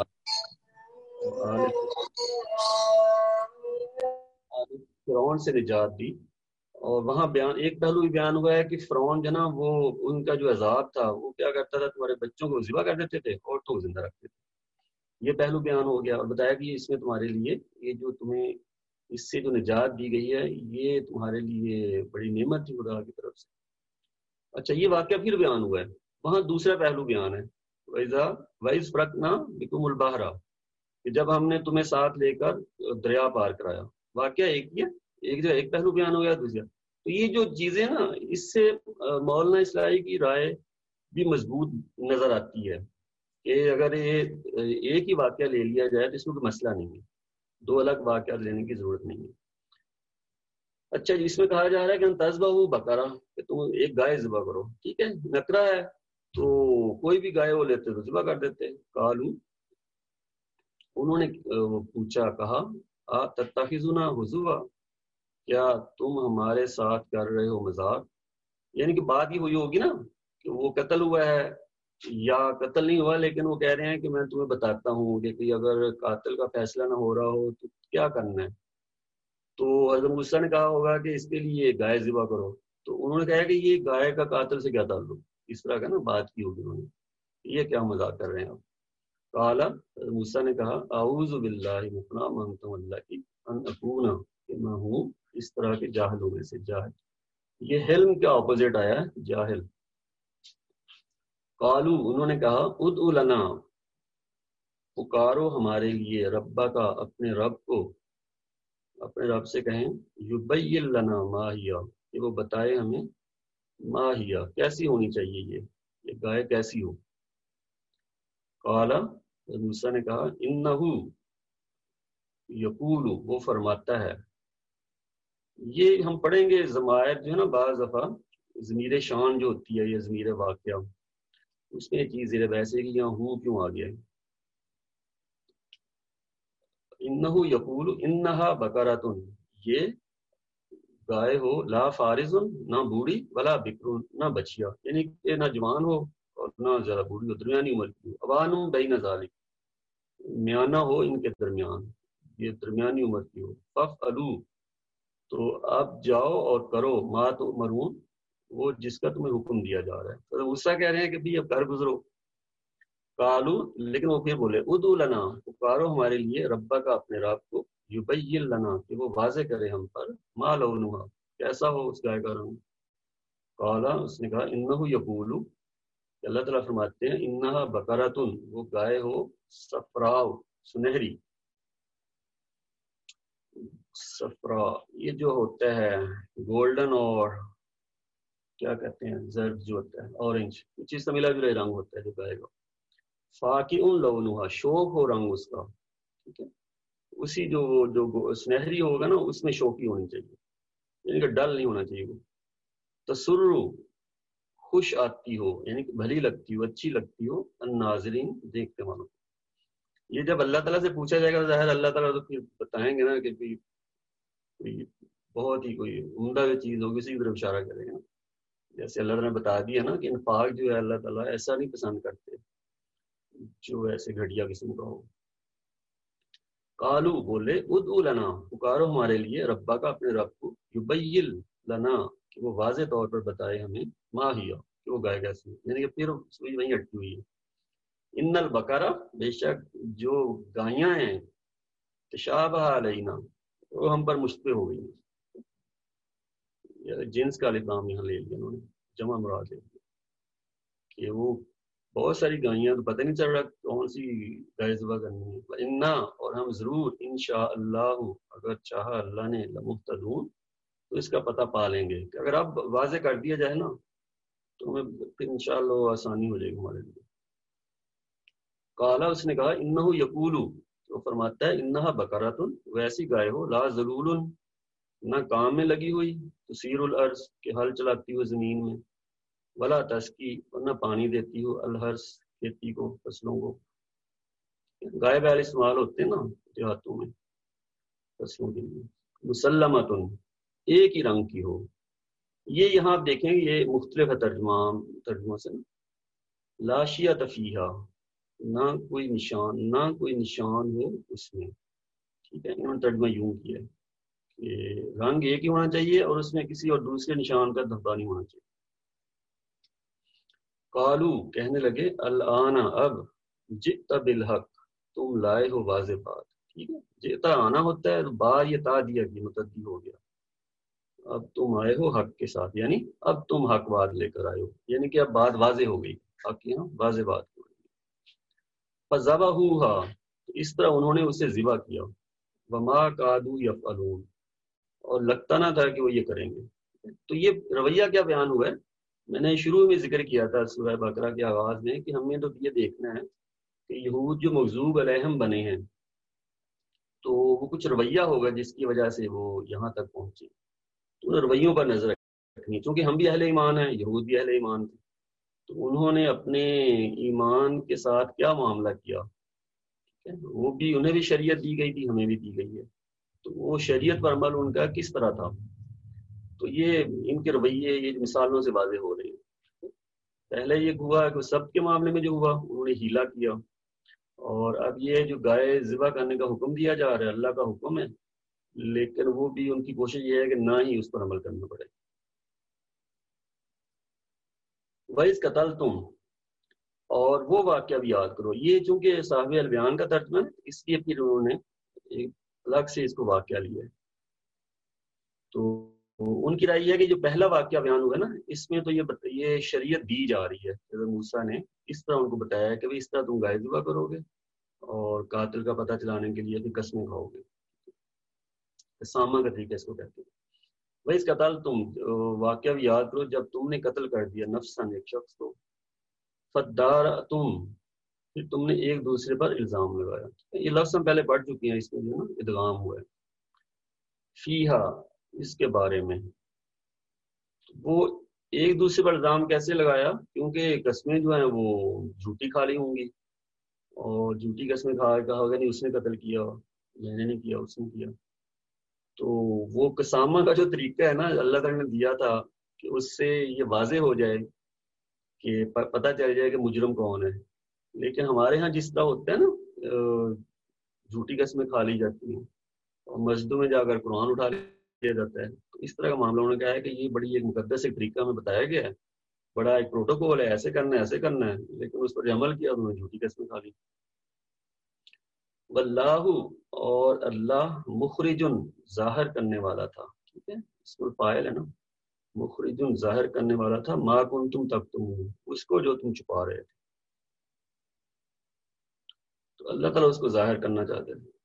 فرعون سے نجات دی. اور وہاں بیان ایک پہلو بھی بیان ہوا ہے کہ فرعون جو نا، وہ ان کا جو عذاب تھا وہ کیا کرتا تھا، تمہارے بچوں کو ذبح کر دیتے تھے اور تو زندہ رکھتے تھے. یہ پہلو بیان ہو گیا اور بتایا کہ اس میں تمہارے لیے یہ جو تمہیں اس سے جو نجات دی گئی ہے یہ تمہارے لیے بڑی نعمت تھی خدا کی طرف سے. اچھا، یہ واقعہ پھر بیان ہوا ہے، وہاں دوسرا پہلو بیان ہے، وَإِذْ فَرَقْنَا بِكُمُ الْبَحْرَ، کہ جب ہم نے تمہیں ساتھ لے کر دریا پار کرایا. واقعہ ایک ہی ہے، ایک جو ایک پہلو بیان ہو گیا دوسرا. تو یہ جو چیزیں نا، اس سے مولانا اصلاحی کی رائے بھی مضبوط نظر آتی ہے کہ اگر یہ ایک ہی واقعہ لے لیا جائے تو اس میں کوئی مسئلہ نہیں ہے، 2 الگ واقعات لینے کی ضرورت نہیں ہے. اچھا، اس میں کہا جا رہا ہے کہ تذبحوا بقرہ، کہ تم ایک گائے ذبح کرو. ٹھیک ہے، نکرا ہے تو کوئی بھی گائے وہ لیتے تو ذبح کر دیتے. قالوا، انہوں نے پوچھا، کہا تتخذنا ہزوا، کیا تم ہمارے ساتھ کر رہے ہو مذاق. یعنی کہ بات ہی ہوئی ہوگی نا کہ وہ قتل ہوا ہے یا قتل نہیں ہوا، لیکن وہ کہہ رہے ہیں کہ میں تمہیں بتاتا ہوں کہ اگر قاتل کا فیصلہ نہ ہو رہا ہو تو کیا کرنا ہے. تو حضرت موسیٰ نے کہا ہوگا کہ اس کے لیے گائے ذبح کرو. تو انہوں نے کہا کہ یہ گائے کا قاتل سے کیا تعلق، اس طرح کا نا بات کی ہوگی انہوں نے، یہ کیا مذاق کر رہے ہیں آپ. قال، موسیٰ نے کہا، اعوذ باللہ، مقنا مانگتا ہوں اللہ کی، ان اکونا، کہ میں ہوں اس طرح کے جاہلوں میں سے. جاہل یہ حلم کا اپوزٹ آیا ہے جاہل. قالو انہوں نے کہا ادعو لنا پکارو ہمارے لیے ربا کا اپنے رب کو, اپنے رب سے کہیں یبین لنا ما ہیا کہ وہ بتائے ہمیں ما ہیا کیسی ہونی چاہیے یہ گائے کیسی ہو. قالا موسیٰ نے کہا انہو یقول وہ فرماتا ہے. یہ ہم پڑھیں گے ضمائر جو ہے نا بعض دفعہ ضمیر شان جو ہوتی ہے یا ضمیر واقعہ اس میں چیز زیر ویسے کہ یہاں ہو کیوں آ گیا ہے. انہو یقول انہا بقرۃ یہ گائے ہو لا فارض نہ بوڑھی ولا بکر نہ بچیا یعنی کہ نہ جوان ہو اور نہ زیادہ بوڑھی ہو درمیانی عمر کی ہو. اوانم بین ذالک میانہ ہو ان کے درمیان یہ درمیانی عمر کی ہو. فافعلوا تو آپ جاؤ اور کرو ما تؤمرون وہ جس کا تمہیں حکم دیا جا رہا ہے. تو غصہ کہہ رہے ہیں کہ بھی اب گھر گزرو. قالو لیکن وہ پھر بولے ادعو لنا پکارو ہمارے لیے ربا کا اپنے رب کو یبین لنا کہ وہ واضح کرے ہم پر ما لونھا کیسا ہو اس گائے کا رنگ. قالا اس نے کہا انہو یقول کہ اللہ تعالیٰ فرماتے ہیں انہا بقرۃ وہ گائے ہو صفراء سنہری. صفرا یہ جو ہوتا ہے گولڈن اور کیا کہتے ہیں زرد جو ہوتا ہے اورنج اس چیز کا ملا جلا رنگ ہوتا ہے جو گائے کا. فاقع لونھا شوق ہو رنگ اس کا. ٹھیک ہے اسی جو سنہری ہوگا نا اس میں شوقی ہونی چاہیے یعنی کہ ڈل نہیں ہونا چاہیے. وہ تسرو خوش آتی ہو یعنی کہ بھلی لگتی ہو اچھی لگتی ہو الناظرین دیکھتے والوں. یہ جب اللہ تعالیٰ سے پوچھا جائے گا تو ظاہر اللہ تعالیٰ تو پھر بتائیں گے نا کہ کوئی بہت ہی کوئی عمدہ چیز ہوگی اسی کی طرف اشارہ کرے گا. جیسے اللہ تعالیٰ نے بتا دیا نا کہ انفاق جو ہے اللہ تعالیٰ ایسا نہیں پسند کرتے جو ایسے گھٹیا قسم کا ہو. قالو بولے ادعو لنا پکارو ہمارے لیے ربا کا اپنے رب کو یبین لنا کہ وہ واضح طور پر بتائے ہمیں ما ہیا کہ وہ گائے کیسی ہے یعنی کہ پھر سوئی وہیں اٹکی ہوئی ہے. ان البقرہ بے شک جو گائیاں ہیں تشابہ علینا وہ ہم پر مشتبہ ہو گئی ہیں. جنس کا الف یہاں لے لیا انہوں نے جمع مراد لے لیا کہ وہ بہت ساری گائیاں تو پتہ نہیں چل رہا کون سی گائے ذبح کرنی ہے. انا اور ہم ضرور انشاء اللہ اگر چاہا اللہ نے لمہتدون تو اس کا پتہ پا لیں گے کہ اگر اب واضح کر دیا جائے نا تو ہمیں پھر انشاءاللہ آسانی ہو جائے گی ہمارے لیے. قالا اس نے کہا انہو یقول وہ فرماتا ہے انہا بقرۃ ویسی گائے ہو لا ذلول نہ کام میں لگی ہوئی تسیر الارض کہ ہل چلاتی ہو زمین میں ولا تسقی اور نہ پانی دیتی ہو الحرث کھیتی کو فصلوں کو. گائے بیل استعمال ہوتے ہیں نا دیہاتوں میں فصلوں کے لیے. مسلمتن ایک ہی رنگ کی ہو. یہ یہاں آپ دیکھیں گے یہ مختلف ہے ترجمہ سے لا شیۃ فیہا نہ کوئی نشان ہو اس میں. ٹھیک ہے انہوں نے ترجمہ یوں کیا ہے کہ رنگ ایک ہی ہونا چاہیے اور اس میں کسی اور دوسرے نشان کا دھبا نہیں ہونا چاہیے. قالو کہنے لگے الآن اب جئت بالحق تم لائے ہو واضح بات. ٹھیک ہے جئتا آنا ہوتا ہے تو با یہ تا دیا کہ متعدی ہو گیا. اب تم آئے ہو حق کے ساتھ یعنی اب تم حق بات لے کر آئے ہو یعنی کہ اب بات واضح ہو گئی حق یہاں واضح بات ہو گئی. فذبحوها اس طرح انہوں نے اسے ذبح کیا. وما کادوا یفعلون اور لگتا نہ تھا کہ وہ یہ کریں گے. تو یہ رویہ کیا بیان ہوا ہے میں نے شروع میں ذکر کیا تھا سورہ بقرہ کے آغاز میں کہ ہمیں تو یہ دیکھنا ہے کہ یہود جو مغضوب علیہم بنے ہیں تو وہ کچھ رویہ ہوگا جس کی وجہ سے وہ یہاں تک پہنچے. تو رویوں پر نظر رکھنی چونکہ ہم بھی اہل ایمان ہیں یہود بھی اہل ایمان تھے تو انہوں نے اپنے ایمان کے ساتھ کیا معاملہ کیا. وہ بھی انہیں بھی شریعت دی گئی تھی ہمیں بھی دی گئی ہے تو وہ شریعت پر عمل ان کا کس طرح تھا. تو یہ ان کے رویے یہ مثالوں سے واضح ہو رہے ہیں. پہلے یہ ہوا کہ سب کے معاملے میں جو ہوا انہوں نے ہیلا کیا اور اب یہ جو گائے ذبح کرنے کا حکم دیا جا رہا ہے اللہ کا حکم ہے لیکن وہ بھی ان کی کوشش یہ ہے کہ نہ ہی اس پر عمل کرنا پڑے. وَإِذْ قَتَلْتُمْ اور وہ واقعہ بھی یاد کرو. یہ چونکہ صاحب البیان کا ترجمہ ہے اس لیے پھر انہوں نے ایک الگ سے اس کو واقعہ لیا ہے تو ان کی رائے یہ ہے کہ جو پہلا واقعہ بیان ہوا ہے نا، اس میں تو یہ شریعت دی جا رہی ہے، حضرت موسیٰ نے اس طرح ان کو بتایا ہے کہ بھائی اس طرح تم گائے ذبح کرو گے اور قاتل کا پتہ چلانے کے لیے پھر قسمیں کھاؤ گے، قسامہ کا طریقہ اس کو کہتے ہیں۔ بھائی اس قتل تم واقعہ بھی یاد کرو جب تم نے قتل کر دیا نفساً ایک شخص کو، فدار تم، پھر تم نے ایک دوسرے پر الزام لگایا۔ یہ لفظ ہم پہلے پڑھ چکے ہیں، اس میں جو ہے نا ادغام ہوا ہے، فیہا اس کے بارے میں۔ وہ ایک دوسرے پر الزام کیسے لگایا؟ کیونکہ قسمیں جو ہیں وہ جھوٹی کھا لی ہوں گی، اور جھوٹی قسمیں کھا کے کہا ہوگا نہیں اس نے قتل کیا، میں نے نہیں کیا، اس نے کیا۔ تو وہ قسامہ کا جو طریقہ ہے نا اللہ تعالیٰ نے دیا تھا کہ اس سے یہ واضح ہو جائے کہ پتہ چل جائے کہ مجرم کون ہے۔ لیکن ہمارے ہاں جس طرح ہوتا ہے نا جھوٹی قسمیں کھا لی جاتی ہیں اور مسجدوں میں جا کر قرآن اٹھا لیا جاتا ہے، تو اس طرح کا معاملہ انہوں نے کہا ہے کہ یہ بڑی ایک مقدس ایک طریقہ ہمیں بتایا گیا ہے، بڑا ایک پروٹوکول ہے، ایسے کرنا ہے ایسے کرنا ہے، لیکن اس پر عمل کیا انہوں نے جھوٹی قسمیں کھا لی۔ واللہ، اور اللہ مخرجن ظاہر کرنے والا تھا، ٹھیک ہے، اس میں فاعل ہے نا، مخرجن ظاہر کرنے والا تھا، ما کنتم تکتمون، اس کو جو تم چھپا رہے تھے، تو اللہ تعالیٰ اس کو ظاہر کرنا چاہتے تھے۔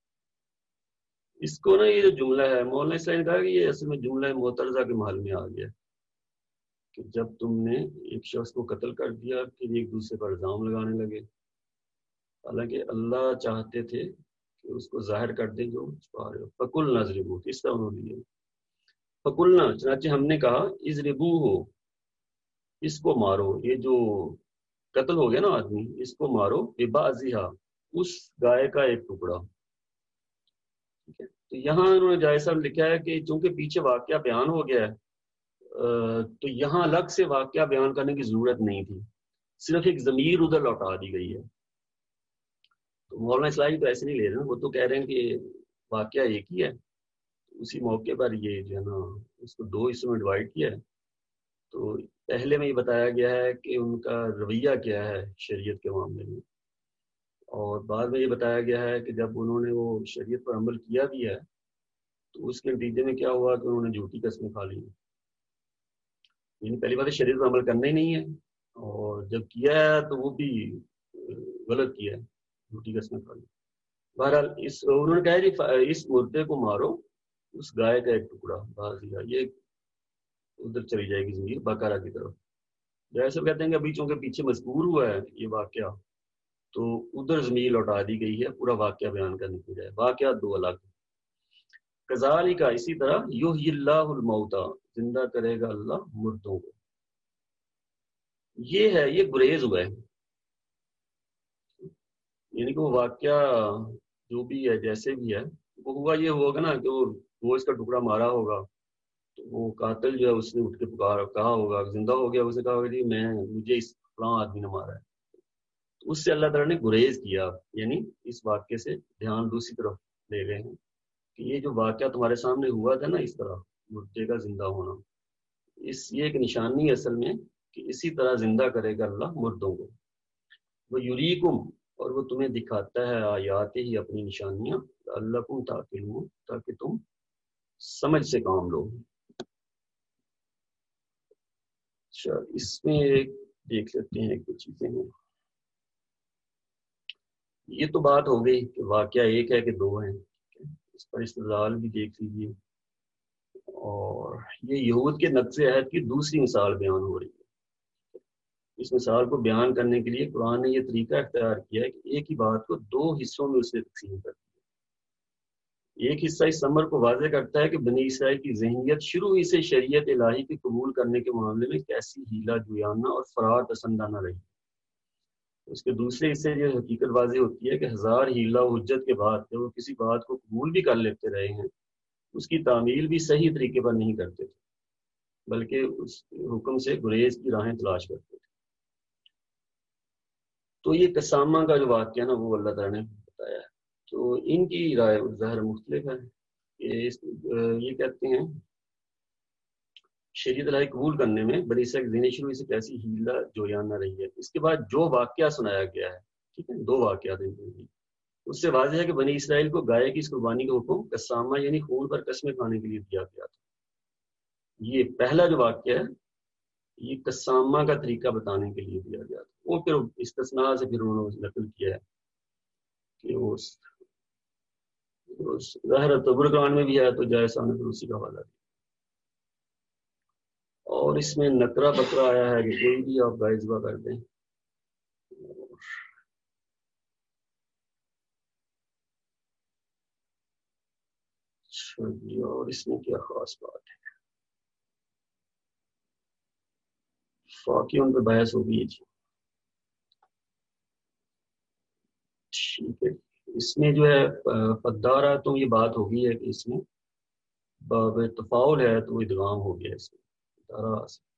اس کو نا یہ جو جملہ ہے مولانا اسلام نے کہا کہ یہ اصل میں جملہ معترضہ کے محل میں آ گیا کہ جب تم نے ایک شخص کو قتل کر دیا پھر ایک دوسرے پر الزام لگانے لگے، حالانکہ اللہ چاہتے تھے کہ اس کو ظاہر کر دیں جو چھپا رہے ہو۔ فَقُلْنَا اضْرِبُوهُ، اس طرح انہوں نے لیا، فَقُلْنَا، چنانچہ ہم نے کہا، اضْرِبُوهُ، اس کو مارو، یہ جو قتل ہو گیا نا آدمی، اس کو مارو، بِبَعْضِهَا، اس گائے کا ایک ٹکڑا، ٹھیک ہے۔ تو یہاں انہوں نے جائز صاحب لکھا ہے کہ چونکہ پیچھے واقعہ بیان ہو گیا ہے تو یہاں الگ سے واقعہ بیان کرنے کی ضرورت نہیں تھی، صرف ایک ضمیر ادھر لوٹا دی گئی ہے۔ تو مولانا اصلاحی تو ایسے نہیں لے رہے ہیں، وہ تو کہہ رہے ہیں کہ واقعہ ایک ہی ہے، اسی موقع پر یہ جو ہے نا اس کو دو حصوں میں ڈیوائڈ کیا ہے۔ تو پہلے میں یہ بتایا گیا ہے کہ ان کا رویہ کیا ہے شریعت کے معاملے میں، اور بعد میں یہ بتایا گیا ہے کہ جب انہوں نے وہ شریعت پر عمل کیا بھی ہے تو اس کے نتیجے میں کیا ہوا کہ انہوں نے جھوٹی قسمیں کھا لی، یعنی پہلی بات شریعت پر عمل کرنا ہی نہیں ہے، اور جب کیا ہے تو وہ بھی غلط کیا ہے، جھوٹی قسمیں کھا لی۔ بہرحال انہوں نے کہا کہ اس مردے کو مارو، اس گائے کا ایک ٹکڑا، بازیا، یہ ادھر چلی جائے گی ضمیر بقرہ کی طرف، جیسے کہتے ہیں کہ ابھی چونکہ پیچھے مذکور ہوا ہے یہ واقعہ تو ادھر ضمیر لوٹا دی گئی ہے پورا واقعہ بیان کرنے کی بجائے، واقعات دو الگ۔ کذالک، اسی طرح، یحیی اللہ الموتیٰ، زندہ کرے گا اللہ مردوں کو، یہ ہے، یہ گریز ہوا ہے، یعنی کہ وہ واقعہ جو بھی ہے جیسے بھی ہے وہ ہوا، یہ ہوگا نا کہ وہ گوشت کا ٹکڑا مارا ہوگا تو وہ قاتل جو ہے اس نے اٹھ کے کہا ہوگا، زندہ ہو گیا، اس نے کہا ہوگا جی مجھے اس فلاں آدمی نے مارا ہے، تو اس سے اللہ تعالیٰ نے گریز کیا، یعنی اس واقعے سے دھیان دوسری طرف لے گئے ہیں کہ یہ جو واقعہ تمہارے سامنے ہوا تھا نا اس طرح مردے کا زندہ ہونا، یہ ایک نشانی ہے اصل میں کہ اسی طرح زندہ کرے گا اللہ مردوں کو۔ وہ یریکم، اور وہ تمہیں دکھاتا ہے آیات ہی، اپنی نشانیاں، لعلکم تعقلون، تاکہ تم سمجھ سے کام لو۔ اچھا، اس میں ایک دیکھ لیتے ہیں کچھ چیزیں ہیں۔ یہ تو بات ہو گئی کہ واقعہ ایک ہے کہ دو ہیں، اس پر استدلال بھی دیکھ لیجیے، اور یہ یہود کے نقض عہد کی دوسری مثال بیان ہو رہی ہے۔ اس مثال کو بیان کرنے کے لیے قرآن نے یہ طریقہ اختیار کیا ہے کہ ایک ہی بات کو دو حصوں میں اسے تقسیم کر دیا۔ ایک حصہ اس امر کو واضح کرتا ہے کہ بنی اسرائیل کی ذہنیت شروع ہی سے شریعت الہی کے قبول کرنے کے معاملے میں کیسی ہیلا جویانہ اور فرار پسندانہ رہی۔ اس کے دوسرے حصے یہ حقیقت واضح ہوتی ہے کہ ہزار ہیلا و حجت کے بعد جب وہ کسی بات کو قبول بھی کر لیتے رہے ہیں اس کی تعمیل بھی صحیح طریقے پر نہیں کرتے تھے، بلکہ اس حکم سے گریز کی راہیں تلاش کرتے تھے۔ تو یہ قسامہ کا جو واقعہ نا وہ اللہ تعالیٰ نے بتایا ہے، تو ان کی رائے ظاہر مختلف ہے۔ یہ کہتے ہیں شریعت الہی قبول کرنے میں بنی اسرائیل ذہنی شروع سے کیسی ہیلا جویانہ رہی ہے۔ اس کے بعد جو واقعہ سنایا گیا ہے، ٹھیک ہے، دو واقعات ہیں، اس سے واضح ہے کہ بنی اسرائیل کو گائے کی اس قربانی کا حکم قسامہ یعنی خون پر قسمیں کھانے کے لیے دیا گیا تھا۔ یہ پہلا جو واقعہ ہے یہ قسامہ کا طریقہ بتانے کے لیے دیا گیا تھا۔ وہ پھر استثناء سے پھر انہوں نے نقل کیا ہے کہ ظاہر تبرکان میں بھی ہے تو جائسہ نے پھر اسی کا حوالہ دیا۔ اور اس میں نکرہ بکرا آیا ہے کہ کوئی بھی آپ گائے ذبح کر دیں۔ اور اس میں کیا خاص بات ہے؟ فاقیوں پہ بحث ہوگی جی، ٹھیک ہے۔ اس میں جو ہے فدارہ تو یہ بات ہوگی ہے کہ اس میں باب تفاول ہے تو وہ ادغام ہو گیا، اس میں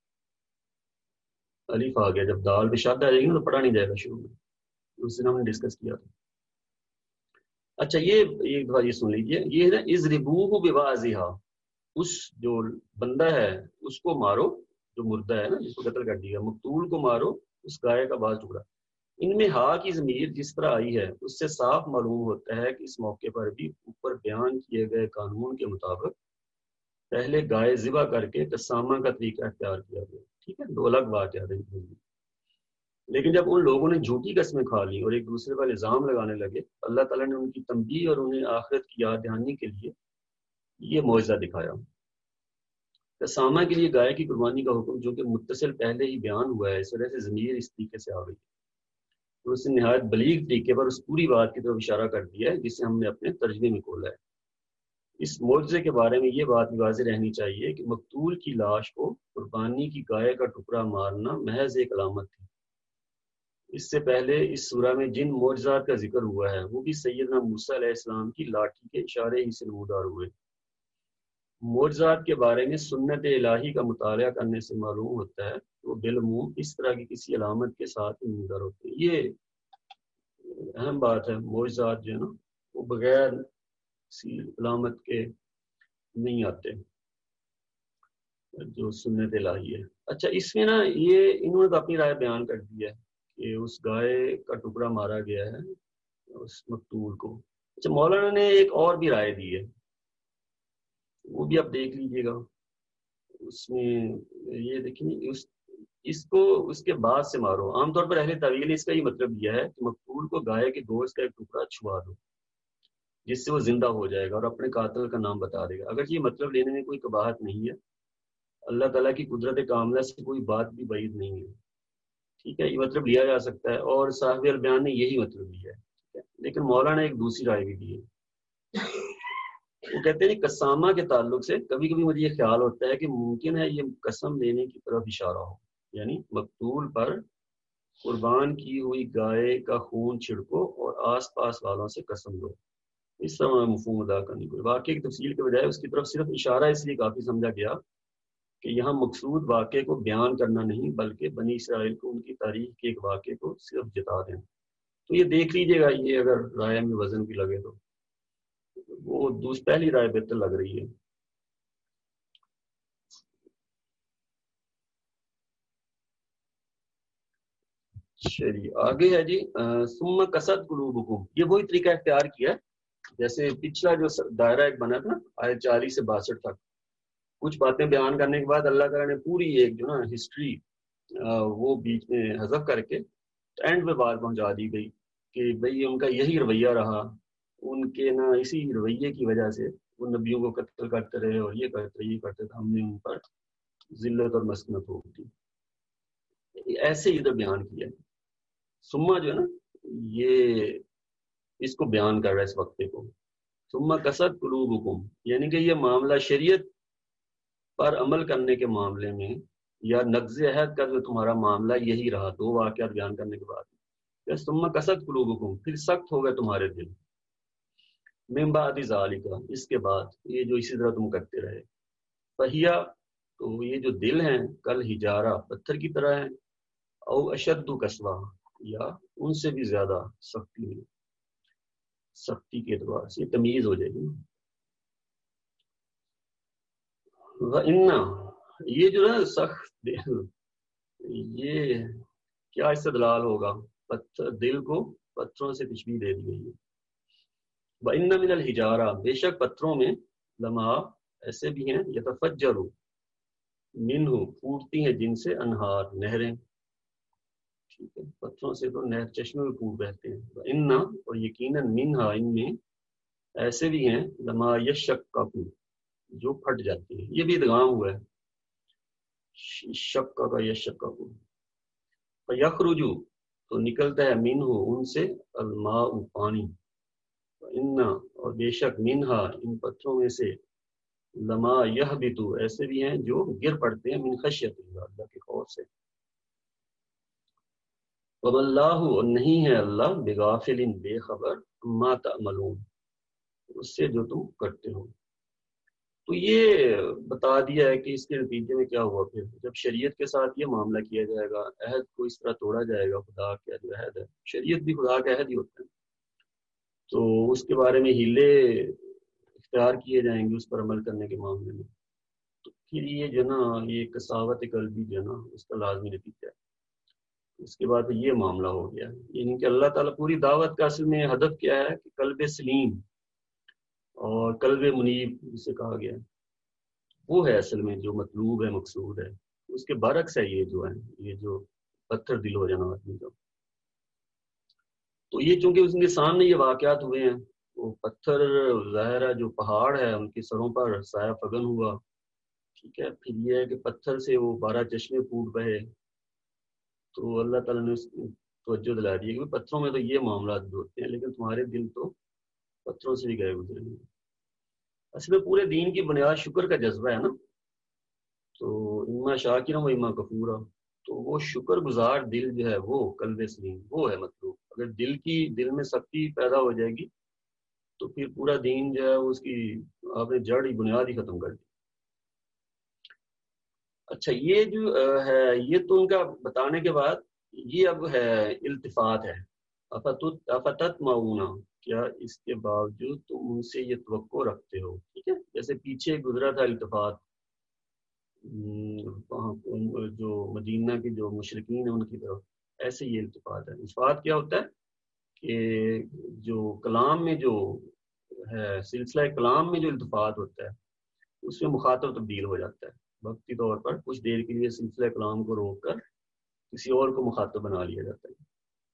الف آ گیا، جب دال پہ شد آ جائے گی نا تو پڑھا نہیں جائے گا شروع میں، اس دن ہم نے ڈسکس کیا تھا۔ اچھا یہ ایک دفعہ یہ سن لیجیے، یہ ہے نا اضربوہ ببعضھا، اس جو بندہ ہے اس کو مارو، جو مردہ ہے نا جس کو قتل کر دیا، مقتول کو مارو اس گائے کا بعض ٹکڑا۔ ان میں ہا کی ضمیر جس طرح آئی ہے اس سے صاف معلوم ہوتا ہے کہ اس موقع پر بھی اوپر بیان کیے گئے قانون کے مطابق پہلے گائے ذبح کر کے قسامہ کا طریقہ اختیار کیا گیا، ٹھیک ہے، دو الگ بات ہے۔ لیکن جب ان لوگوں نے جھوٹی قسمیں کھا لی اور ایک دوسرے پر الزام لگانے لگے، اللہ تعالیٰ نے ان کی تنبیہ اور انہیں آخرت کی یاد دہانی کے لیے یہ معجزہ دکھایا۔ قسامہ کے لیے گائے کی قربانی کا حکم جو کہ متصل پہلے ہی بیان ہوا ہے، اس وجہ سے ضمیر اس طریقے سے آ گئی تو اس نے نہایت بلیغ طریقے پر اس پوری بات کی طرف اشارہ کر دیا ہے جسے ہم نے اپنے ترجمے میں کھولا ہے۔ اس معجزے کے بارے میں یہ بات بھی واضح رہنی چاہیے کہ مقتول کی لاش کو قربانی کی گائے کا ٹکڑا مارنا محض ایک علامت تھی۔ اس سے پہلے اس سورہ میں جن معجزات کا ذکر ہوا ہے وہ بھی سیدنا موسیٰ علیہ السلام کی لاٹھی کے اشارے ہی سے نمودار ہوئے۔ معجزات کے بارے میں سنت الہی کا مطالعہ کرنے سے معلوم ہوتا ہے کہ وہ بالعموم اس طرح کی کسی علامت کے ساتھ نمودار ہوتے ہیں۔ یہ اہم بات ہے، معجزات جو ہے نا وہ بغیر کسی علامت کے نہیں آتے جو سنت الہی ہے۔ اچھا اس میں نا یہ انہوں نے تو اپنی رائے بیان کر دی ہے کہ اس گائے کا ٹکڑا مارا گیا ہے اس مقتول کو۔ اچھا مولانا نے ایک اور بھی رائے دی ہے، وہ بھی آپ دیکھ لیجئے گا۔ اس میں یہ دیکھیں اس کو اس کے بعد سے مارو۔ عام طور پر اہل تعویل نے اس کا یہ مطلب دیا ہے کہ مقتول کو گائے کے گوشت کا ایک ٹکڑا چھوا دو جس سے وہ زندہ ہو جائے گا اور اپنے قاتل کا نام بتا دے گا۔ اگر یہ مطلب لینے میں کوئی قباحت نہیں ہے، اللہ تعالیٰ کی قدرت کاملہ سے کوئی بات بھی بعید نہیں ہے، ٹھیک ہے، یہ مطلب لیا جا سکتا ہے اور صاحب البیان نے یہی مطلب لیا ہے، ٹھیک ہے۔ لیکن مولانا نے ایک دوسری رائے بھی دی ہے، وہ کہتے ہیں قسامہ کے تعلق سے کبھی کبھی مجھے یہ خیال ہوتا ہے کہ ممکن ہے یہ قسم لینے کی طرف اشارہ ہو، یعنی مقتول پر قربان کی ہوئی گائے کا خون چھڑکو اور آس پاس والوں سے قسم لو، اس طرح مفہوم ادا کرنے کو۔ واقعے کی تفصیل کے بجائے اس کی طرف صرف اشارہ اس لیے کافی سمجھا گیا کہ یہاں مقصود واقعے کو بیان کرنا نہیں بلکہ بنی اسرائیل کو ان کی تاریخ کے ایک واقعے کو صرف جتا دینا۔ تو یہ دیکھ لیجئے گا، یہ اگر رائے میں وزن بھی لگے تو وہ پہلی رائے بہتر لگ رہی ہے۔ چلیے آگے ہے جی ثم قست قلوبکم، یہ وہی طریقہ اختیار کیا ہے جیسے پچھلا جو دائرہ ایک بنا تھا آیت 40 سے 62 تک، کچھ باتیں بیان کرنے کے بعد اللہ تعالیٰ نے پوری ایک جو نا ہسٹری وہ بیچ میں حذف کر کے اینڈ پہ بات پہنچا دی گئی کہ بھئی ان کا یہی رویہ رہا، ان کے نا اسی رویے کی وجہ سے وہ نبیوں کو قتل کرتے رہے اور یہ کرتے تھے، ہم نے ان پر ذلت اور مسکنت ہوتی، ایسے ہی ادھر بیان کیا۔ سما جو ہے نا یہ اس کو بیان کر رہا ہے اس وقتے کو، ثم قست قلوبکم، یعنی کہ یہ معاملہ شریعت پر عمل کرنے کے معاملے میں یا نقض عہد کا جو تمہارا معاملہ یہی رہا، دو واقعات بیان کرنے کے بعد ثم قست قلوبکم، پھر سخت ہو گئے تمہارے دل، من بعد ذالک، اس کے بعد یہ جو اسی طرح تم کرتے رہے، فہیا، تو یہ جو دل ہیں کل حجارہ، پتھر کی طرح ہیں، او اشد قسوہ، یا ان سے بھی زیادہ سختی کے اعتبار سے تمیز ہو جائے گی۔ وَإِنَّ، یہ جو ہے سخت یہ کیا استدلال ہوگا، دل کو پتھروں سے تشبیہ دے دی گئی ہے، وَإِنَّ مِنَ الْحِجَارَةِ بے شک پتھروں میں لما ایسے بھی ہیں یتفجر منہ پھوٹتی ہیں جن سے انہار نہریں. ٹھیک ہے, پتھروں سے تو نہر چشمے میں پھوٹ بہتے ہیں. وَإِنَّ اور یقیناً منہا ان میں ایسے بھی ہیں لما یشقق جو پھٹ جاتی ہیں. یہ بھی ادغام ہوا ہے شقق کا یشقق. فَيَخْرُجُ تو نکلتا ہے منہ ان سے الماء پانی. وَإِنَّ اور بے شک منہا ان پتھروں میں سے لما یہبط ایسے بھی ہیں جو گر پڑتے ہیں من خشیت اللہ اللہ کے خوف سے. وَمَا اللَّهُ اور نہیں ہے اللہ بغافل بے خبر ما تعملون اس سے جو تم کرتے ہو. تو یہ بتا دیا ہے کہ اس کے نتیجے میں کیا ہوا. پھر جب شریعت کے ساتھ یہ معاملہ کیا جائے گا, عہد کو اس طرح توڑا جائے گا, خدا کا جو عہد ہے, شریعت بھی خدا کا عہد ہی ہوتا ہے, تو اس کے بارے میں ہیلے اختیار کیے جائیں گے اس پر عمل کرنے کے معاملے میں, تو پھر یہ جو نا یہ کساوت قلبی جو نا اس کا لازمی نتیجہ ہے. اس کے بعد یہ معاملہ ہو گیا, یعنی کہ اللہ تعالیٰ پوری دعوت کا اصل میں ہدف کیا ہے کہ قلب سلیم اور قلب منیب جسے کہا گیا ہے وہ ہے اصل میں جو مطلوب ہے مقصود ہے. اس کے برعکس ہے یہ جو ہے یہ جو پتھر دل ہو جانا آدمی کا. تو یہ چونکہ اس کے سامنے یہ واقعات ہوئے ہیں, وہ پتھر ظاہر ہے جو پہاڑ ہے ان کے سروں پر سایہ فگن ہوا. ٹھیک ہے, پھر یہ ہے کہ پتھر سے وہ 12 چشمے پھوٹ بہے, تو اللہ تعالیٰ نے اس توجہ دلا دی کہ پتھروں میں تو یہ معاملات بھی ہوتے ہیں لیکن تمہارے دل تو پتھروں سے بھی گئے گزرے ہیں. اصل میں پورے دین کی بنیاد شکر کا جذبہ ہے نا, تو اما شاکرا و اما کفورا, تو وہ شکر گزار دل جو ہے وہ قلب سلیم وہ ہے مطلوب. اگر دل میں سختی پیدا ہو جائے گی تو پھر پورا دین جو ہے اس کی آپ نے جڑ ہی بنیاد ہی ختم کر دی. اچھا یہ جو ہے یہ تو ان کا بتانے کے بعد یہ اب ہے التفات ہے. افتت معاونہ کیا اس کے باوجود تم ان سے یہ توقع رکھتے ہو. ٹھیک ہے, جیسے پیچھے گزرا تھا التفات جو مدینہ کے جو مشرکین ہیں ان کی طرف, ایسے یہ التفات ہے. التفات کیا ہوتا ہے کہ جو کلام میں جو ہے سلسلہ کلام میں جو التفات ہوتا ہے اس میں مخاطب تبدیل ہو جاتا ہے. وقتی طور پر کچھ دیر کے لیے سلسلہ کلام کو روک کر کسی اور کو مخاطب بنا لیا جاتا ہے.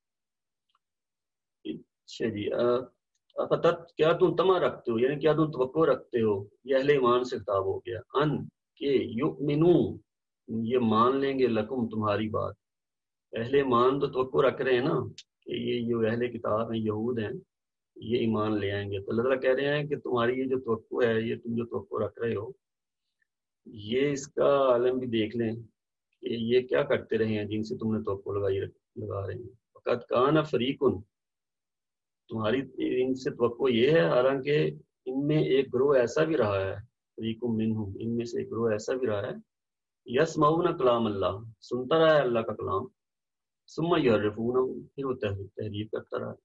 اچھا جی, کیا تم تما رکھتے ہو یعنی کیا تم توقع رکھتے ہو, یہ اہل ایمان سے خطاب ہو گیا, ان کہ یؤمنو یہ مان لیں گے لکم تمہاری بات. اہل ایمان تو توقع رکھ رہے ہیں نا کہ یہ جو اہل کتاب ہیں یہود ہیں یہ ایمان لے آئیں گے, تو اللہ تعالیٰ کہہ رہے ہیں کہ تمہاری یہ جو توقع ہے یہ تم جو توقع رکھ رہے ہو یہ اس کا عالم بھی دیکھ لیں کہ یہ کیا کرتے رہے ہیں جن سے تم نے توقع لگا رہے ہیں. فقط کان فریقن تمہاری ان سے توقع یہ ہے, حالانکہ ان میں ایک گروہ ایسا بھی رہا ہے, فریق منہم ان میں سے ایک گروہ ایسا بھی رہا ہے, یسمعون کلام اللہ سنتا رہا ہے اللہ کا کلام, ثم یحرفونہ پھر وہ تحریف کرتا رہا.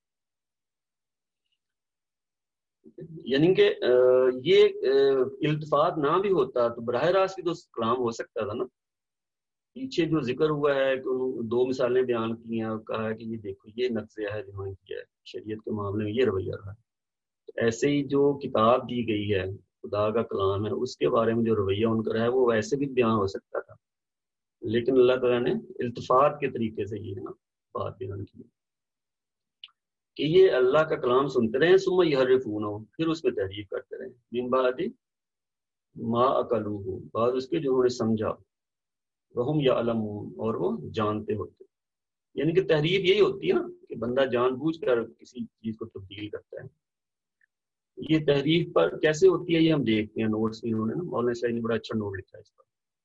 یعنی کہ یہ التفات نہ بھی ہوتا تو براہ راست بھی تو کلام ہو سکتا تھا نا. پیچھے جو ذکر ہوا ہے کہ 2 مثالیں بیان کی ہیں اور کہا ہے کہ یہ دیکھو یہ نقص ہے جنہوں نے کیا ہے شریعت کے معاملے میں یہ رویہ رہا. تو ایسے ہی جو کتاب دی گئی ہے خدا کا کلام ہے اس کے بارے میں جو رویہ ان کا رہا ہے وہ ویسے بھی بیان ہو سکتا تھا, لیکن اللہ تعالیٰ نے التفات کے طریقے سے یہ نا بات بیان کی کہ یہ اللہ کا کلام سنتے رہے ثم یحرفونہ پھر اس میں تحریف کرتے رہے, من بعد ما عقلوہ بعد اس کے جو انہوں نے سمجھا, وہم یعلمون اور وہ جانتے ہوتے. یعنی کہ تحریف یہی ہوتی ہے نا کہ بندہ جان بوجھ کر کسی چیز کو تبدیل کرتا ہے. یہ تحریف پر کیسے ہوتی ہے یہ ہم دیکھتے ہیں نوٹس میں انہوں نے نا مولانا شاہی نے بڑا اچھا نوٹ لکھا ہے اس پر.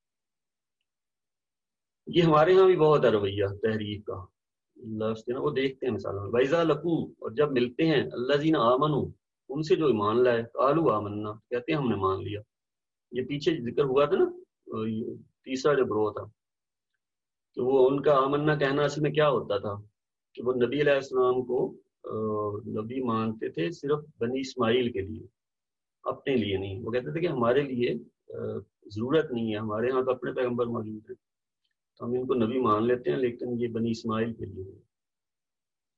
یہ ہمارے ہاں بھی بہت ہے رویہ تحریف کا لفظ نا وہ دیکھتے ہیں مثالوں میں. وَإِذَا لَقُوا اور جب ملتے ہیں الَّذِينَ آمَنُوا ان سے جو ایمان لائے, قَالُوا آمَنَّا کہتے ہیں ہم نے مان لیا. یہ پیچھے ذکر ہوا تھا نا تیسرا جو گروہ تھا کہ وہ ان کا آمنا کہنا اصل میں کیا ہوتا تھا کہ وہ نبی علیہ السلام کو نبی مانتے تھے صرف بنی اسماعیل کے لیے, اپنے لیے نہیں. وہ کہتے تھے کہ ہمارے لیے ضرورت نہیں ہے, ہمارے ہاں تو اپنے پیغمبر موجود ہیں تو ہم ان کو نبی مان لیتے ہیں لیکن یہ بنی اسماعیل کے لیے.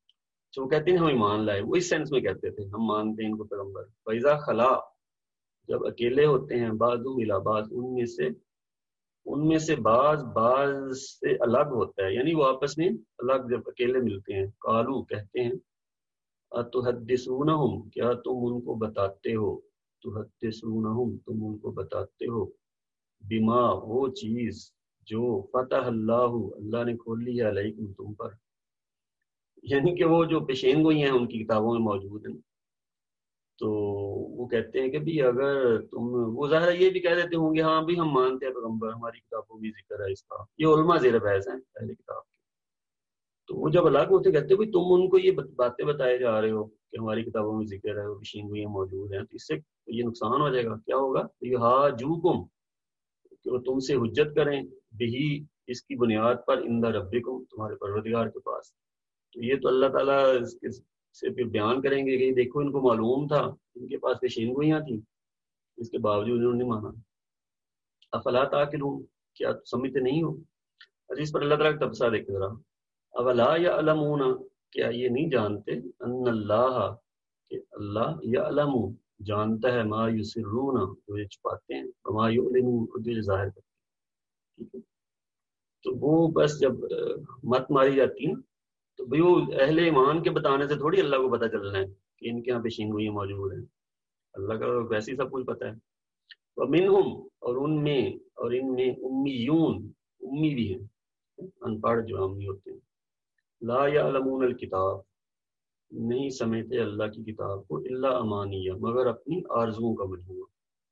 جو کہتے ہیں ہم ایمان لائے، وہ اس سینس میں کہتے تھے ہم مانتے ہیں ان کو پیغمبر. فیضا خلا، جب اکیلے ہوتے ہیں، بعض ملا بعض، ان میں سے بعض سے الگ ہوتا ہے، یعنی وہ آپس میں الگ جب اکیلے ملتے ہیں، قالو کہتے ہیں، اتحدثونہم کیا تم ان کو بتاتے ہو، تحدثونہم تم ان کو بتاتے ہو، بما وہ چیز جو فتح اللہ نے کھول لی ہے علیکم تم پر، یعنی کہ وہ جو پیشین گوئی ہیں ان کی کتابوں میں موجود ہیں. تو وہ کہتے ہیں کہ بھی اگر تم، وہ ظاہر یہ بھی کہہ دیتے ہوں گے ہاں بھی ہم مانتے ہیں پیغمبر، ہماری کتابوں میں ذکر ہے اس کا، یہ علماء زیر بحث ہیں پہلے کتاب کے. تو وہ جب الگ ہوتے کہتے ہیں تم ان کو یہ باتیں بتائے جا رہے ہو کہ ہماری کتابوں میں ذکر ہے، وہ پیشین گوئی موجود ہیں، تو اس سے یہ نقصان ہو جائے گا. کیا ہوگا؟ یہ ہا جو کم، کہ وہ تم سے حجت کریں، بہی اس کی بنیاد پر، اندہ ربکم تمہارے پروردگار کے پاس. تو یہ تو اللہ تعالیٰ اس کے سے پھر بیان کریں گے کہ دیکھو ان کو معلوم تھا، ان کے پاس پیشین گوئیاں تھیں، اس کے باوجود انہوں نے مانا. افلا تعقلون، کیا سمجھتے نہیں ہو؟ اچھا اس پر اللہ تعالیٰ کا تبصرہ دیکھتے ذرا. اولا یعلمون، کیا یہ نہیں جانتے، ان اللہ کہ اللہ یعلم جانتا ہے، ما یسرون جو یہ چھپاتے ہیں، وما یعلنون جو یہ ظاہر کرتے ہیں. ٹھیک ہے، تو وہ بس جب مت ماری جاتی ہیں تو بھئی وہ اہل ایمان کے بتانے سے تھوڑی اللہ کو پتہ چلنا ہے کہ ان کے یہاں پیشین گوئیاں موجود ہیں. اللہ کا ویسے ہی سب کچھ پتہ ہے. ومنہم، اور ان میں امیون، امی بھی ہیں، ان پڑھ جو امی ہوتے ہیں، لا یعلمون الکتاب نہیں سمجھتے اللہ کی کتاب کو، الا امانیہ مگر اپنی آرزوؤں کا مجموعہ.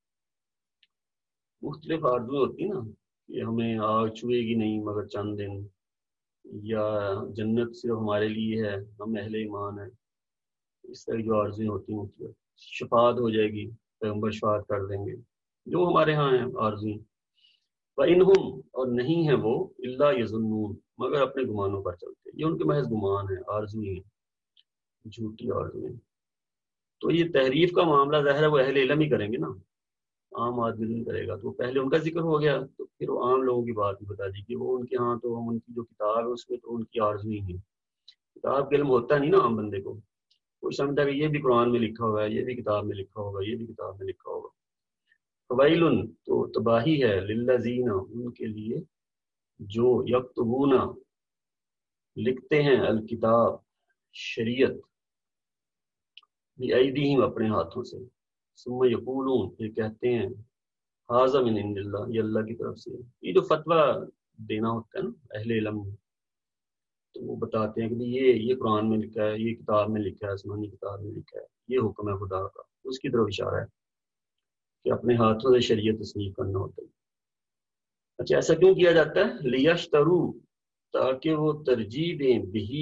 مختلف آرزویں ہوتی نا کہ ہمیں آگ چھوئے گی نہیں مگر چند دن، یا جنت صرف ہمارے لیے ہے، ہم اہل ایمان ہیں، اس طرح جو آرزویں ہوتی ہیں مختلف. شفاعت ہو جائے گی، پیغمبر شفاعت کر دیں گے، جو ہمارے ہاں ہیں آرزویں. وَإِنْهُمْ اور نہیں ہے وہ، الا یظنون مگر اپنے گمانوں پر چلتے، یہ ان کے محض گمان ہے، آرزویں ہیں، جھوٹی آرزویں. تو یہ تحریف کا معاملہ ظاہر ہے وہ اہل علم ہی کریں گے نا، عام آدمی نہیں کرے گا. تو پہلے ان کا ذکر ہو گیا، تو پھر وہ عام لوگوں کی بات بھی بتا دی کہ وہ ان کے ہاں تو ہم ان کی جو کتاب ہے اس میں تو ان کی آرزویں ہیں. کتاب کا علم ہوتا نہیں نا عام بندے کو، کوئی سمجھتا کہ یہ بھی قرآن میں لکھا ہوا ہے، یہ بھی کتاب میں لکھا ہوگا، یہ بھی کتاب میں لکھا ہوگا. فویل تو تباہی ہے، للذین ان کے لیے جو یکتبون لکھتے ہیں، الکتاب شریعت، بِأَیْدِیہم اپنے ہاتھوں سے، ثم یقولون پھر کہتے ہیں، ھذا من عند اللہ یہ اللہ کی طرف سے. یہ جو فتویٰ دینا ہوتا ہے نا اہل علم میں، تو وہ بتاتے ہیں کہ یہ قرآن میں لکھا ہے، یہ کتاب میں لکھا ہے، آسمانی کتاب میں لکھا ہے، یہ حکم ہے خدا کا، اس کی طرف اشارہ ہے کہ اپنے ہاتھوں سے شریعت تصنیف کرنا ہوتا ہے. اچھا ایسا کیوں کیا جاتا ہے؟ لیشترو تاکہ وہ ترجیح دیں، بہی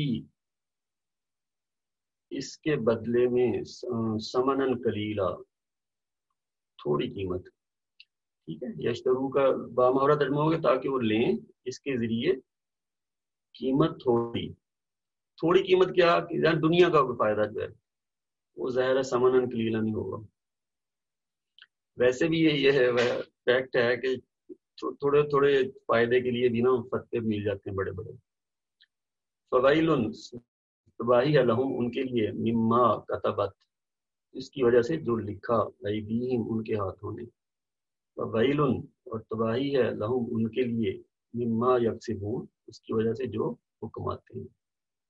اس کے بدلے میں، سمنن کلیلا تھوڑی قیمت. ٹھیک ہے، یشترو کا بامہرہ ترجمہ ہوگا تاکہ وہ لیں اس کے ذریعے قیمت تھوڑی قیمت. کیا کہ دنیا کا کوئی فائدہ جو ہے وہ ظاہر ہے سمنن کلیلا نہیں ہوگا. ویسے بھی یہ ہے فیکٹ ہے کہ تھوڑے فائدے کے لیے بھی نا فتوے مل جاتے ہیں بڑے بڑے. فویل تباہی ہے، لہم ان کے لیے، مما کتبت اس کی وجہ سے جو لکھا، ایدیہم ان کے ہاتھوں نے. فویل اور تباہی ہے، لہم ان کے لیے، مما یکسبون اس کی وجہ سے جو حکم آتے ہیں.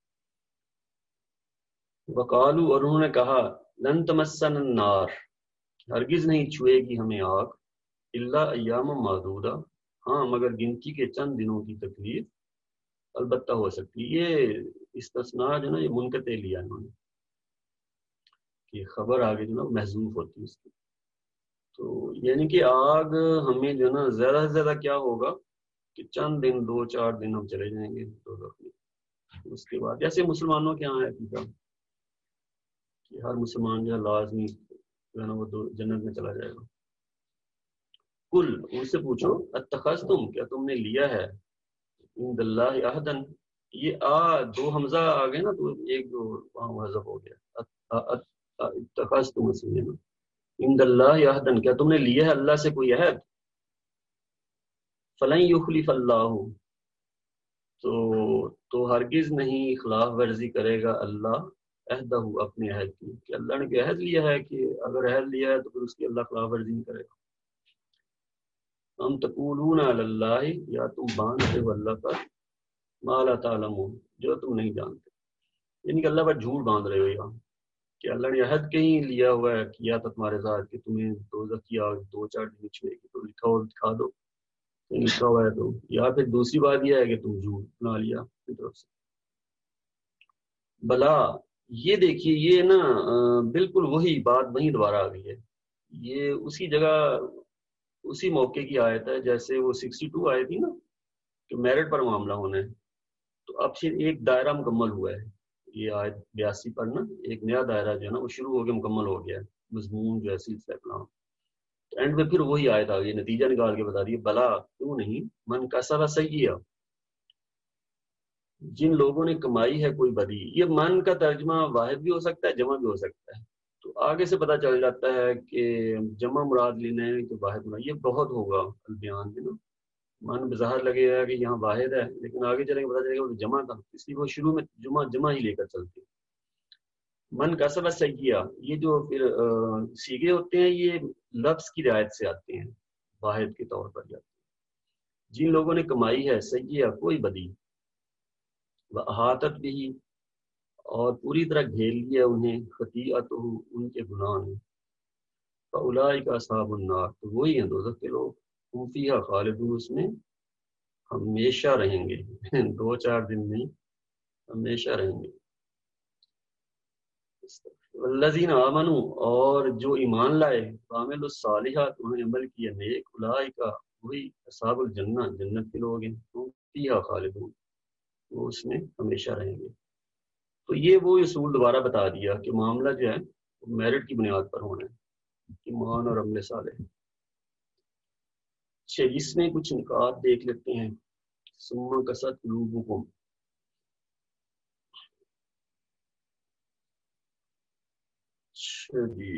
وقالو اور انہوں نے کہا، لن تمسن النار ہرگز نہیں چھوئے گی ہمیں آگ، الا ایام معدودہ ہاں مگر گنتی کے چند دنوں کی تکلیف البتہ ہو سکتی. یہ استثناء جو نا یہ منقطع لیا انہوں نے کہ خبر آگے جو نا محذوف ہوتی ہے اس کی. تو یعنی کہ آگ ہمیں جو نا زیادہ سے زیادہ کیا ہوگا کہ چند دن، 2-4 دن ہم چلے جائیں گے دوزخ میں. اس کے بعد جیسے مسلمانوں کے یہاں ہے کہ ہر مسلمان جو ہے لازمی جو ہے نا وہ جنت میں چلا جائے گا. کل ان سے پوچھو، اتخذتم کیا تم نے لیا ہے، عند اللہ عہدن، یہ دو حمزہ آ گئے نا تو ایک جو وہاں حذف ہو گیا، اتخذتم اسمے نا، عند اللہ عہدن کیا تم نے لیا ہے اللہ سے کوئی عہد، فلن یخلف اللہ تو ہرگز نہیں خلاف ورزی کرے گا اللہ عہدہ اپنے عہد کی، کہ اللہ نے عہد لیا ہے کہ اگر عہد لیا ہے تو پھر اس کی اللہ خلاف ورزی نہیں کرے گا۔ ہم تقولون علی اللہ، یا تم باندھتے ہو اللہ پر ما لا تعلمون، جو تم نہیں جانتے، یعنی کہ اللہ پر جھوٹ باندھ رہے ہو یہاں، کہ اللہ نے عہد کہیں لیا ہوا ہے، کیا تھا تمہارے ساتھ کہ تمہیں دوزخ کی آگ 2-4 دن چھوئے گی، تو لکھا ہو دکھا دو، لکھا ہوا ہے تو، یا پھر دوسری بات یہ ہے کہ تم جھوٹ بنا لیا اپنی طرف سے۔ بلا، یہ دیکھیے یہ نا بالکل وہی بات وہیں دوبارہ آ گئی ہے، یہ اسی جگہ اسی موقع کی آیت ہے جیسے وہ 62 آئی تھی نا کہ میرٹ پر معاملہ ہونا ہے، تو اب پھر ایک دائرہ مکمل ہوا ہے، یہ آیت 82 پر نا ایک نیا دائرہ جو ہے نا وہ شروع ہو کے مکمل ہو گیا ہے، مضمون جو ہے سلسلہ کلام، تو اینڈ میں پھر وہی آیت آ گئی، نتیجہ نکال کے بتا رہی ہے بلا کیوں نہیں، من کسب سیئہ، جن لوگوں نے کمائی ہے کوئی بدی، یہ من کا ترجمہ واحد بھی ہو سکتا ہے جمع بھی ہو سکتا ہے، تو آگے سے پتہ چل جاتا ہے کہ جمع مراد لینا ہے کہ واحد مراد، یہ بہت ہوگا البیان میں نا، من بظاہر لگے گا کہ یہاں واحد ہے لیکن آگے چلیں گے پتہ چلے گا وہ جمع تھا، اس لیے وہ شروع میں جمع ہی لے کر چلتے ہیں۔ من کسب سیئہ، یہ جو پھر سیغے ہوتے ہیں یہ لفظ کی رعایت سے آتے ہیں، واحد کے طور پر جاتے ہیں، جن لوگوں نے کمائی ہے سیئہ کوئی بدی، وَأَحَاطَتْ بِهِ، اور پوری طرح گھیر لیا انہیں، خطیئتہ ان کے گناہ نے، فَأُولَٰئِکَ أَصْحَابُ النَّارِ، تو وہی ہیں دوزخ کے لوگ، ہم فیہا خالدون، اس میں ہمیشہ رہیں گے 2-4 دن نہیں، ہمیشہ رہیں گے۔ والذین آمنوا، اور جو ایمان لائے، وعملوا الصالحات، انہوں نے عمل کیا نیک، اولئک، وہی اصحاب الجنہ، جنت کے لوگ ہیں، ہم فیہا خالدون، وہ اس میں ہمیشہ رہیں گے۔ تو یہ وہ اصول دوبارہ بتا دیا کہ معاملہ جو ہے میرٹ کی بنیاد پر ہونا ہے، ایمان اور عمل صالح۔ اس میں کچھ نکات دیکھ لیتے ہیں، ثم قست قلوبکم، جی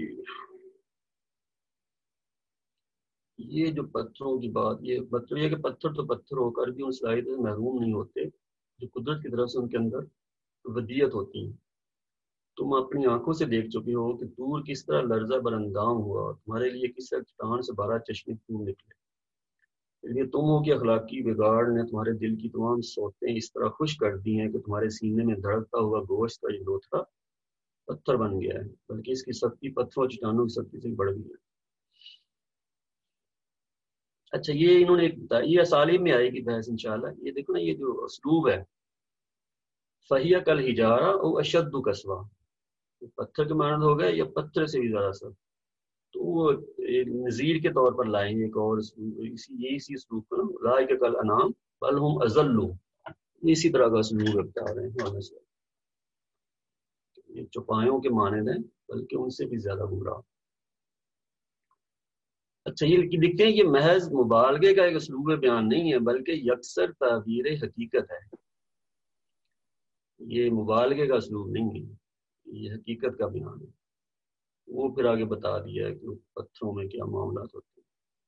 یہ جو پتھروں کی بات، یہ مطلب یہ کہ پتھر تو پتھر ہو کر بھی ان صلاحیت سے محروم نہیں ہوتے جو قدرت کی طرف سے ان کے اندر ودیت ہوتی ہیں۔ تم اپنی آنکھوں سے دیکھ چکے ہو کہ طور کس طرح لرزہ براندام ہوا، اور تمہارے لیے کس طرح چٹان سے 12 چشمے خون نکلے، لیکن تم ہو کہ اخلاقی بگاڑ نے تمہارے دل کی تمام صوتیں اس طرح خوش کر دی ہیں کہ تمہارے سینے میں دھڑکتا ہوا گوشت کا یہ لوتھڑا پتھر بن گیا ہے، بلکہ اس کی سختی پتھروں اور چٹانوں کی سختی سے بڑھ گئی ہے۔ اچھا یہ انہوں نے ایک بتایا، یہ اسالیب میں آئے گی بحث انشاءاللہ، یہ دیکھو نا یہ جو اسلوب ہے، فہیہ کل ہجارہ او اشد کسوہ، پتھر کے مانند ہو گئے یا پتھر سے بھی زیادہ سخت، تو وہ نظیر کے طور پر لائیں گے ایک اور اسی اسلوب کو نا، اولئک کالانعام بل ہم اضل، اسی طرح کا اسلوب بتا رہے ہیں، یہ چوپایوں کے مانند ہیں بلکہ ان سے بھی زیادہ گمراہ۔ اچھا یہ لکھتے ہیں یہ محض مبالغے کا ایک اسلوب بیان نہیں ہے بلکہ یکسر تعبیر حقیقت ہے، یہ مبالغے کا اسلوب نہیں ہے، یہ حقیقت کا بیان ہے۔ وہ پھر آگے بتا دیا ہے کہ پتھروں میں کیا معاملات ہوتے ہیں۔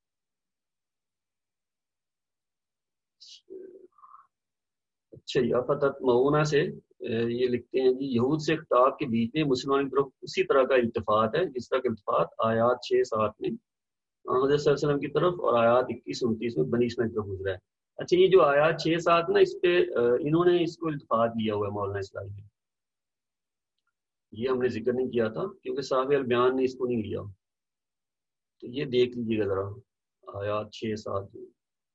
اچھا یا فتح معونہ سے یہ لکھتے ہیں جی یہود سے خطاب کے بیچ میں مسلمان کی طرف اسی طرح کا التفات ہے جس طرح کا التفات آیات 6-7 میں حضرت صلی اللہ علیہ وسلم کی طرف اور آیات 21-29 میں بنی اسرائیل کی طرف گزرا ہے۔ اچھا یہ جو آیات 6-7 نا اس پہ انہوں نے اس کو التفات لیا ہوا ہے مولانا اسلامی نے، یہ ہم نے ذکر نہیں کیا تھا کیونکہ صاحب البیان نے اس کو نہیں لیا، تو یہ دیکھ لیجیے گا ذرا آیات 6-7 میں۔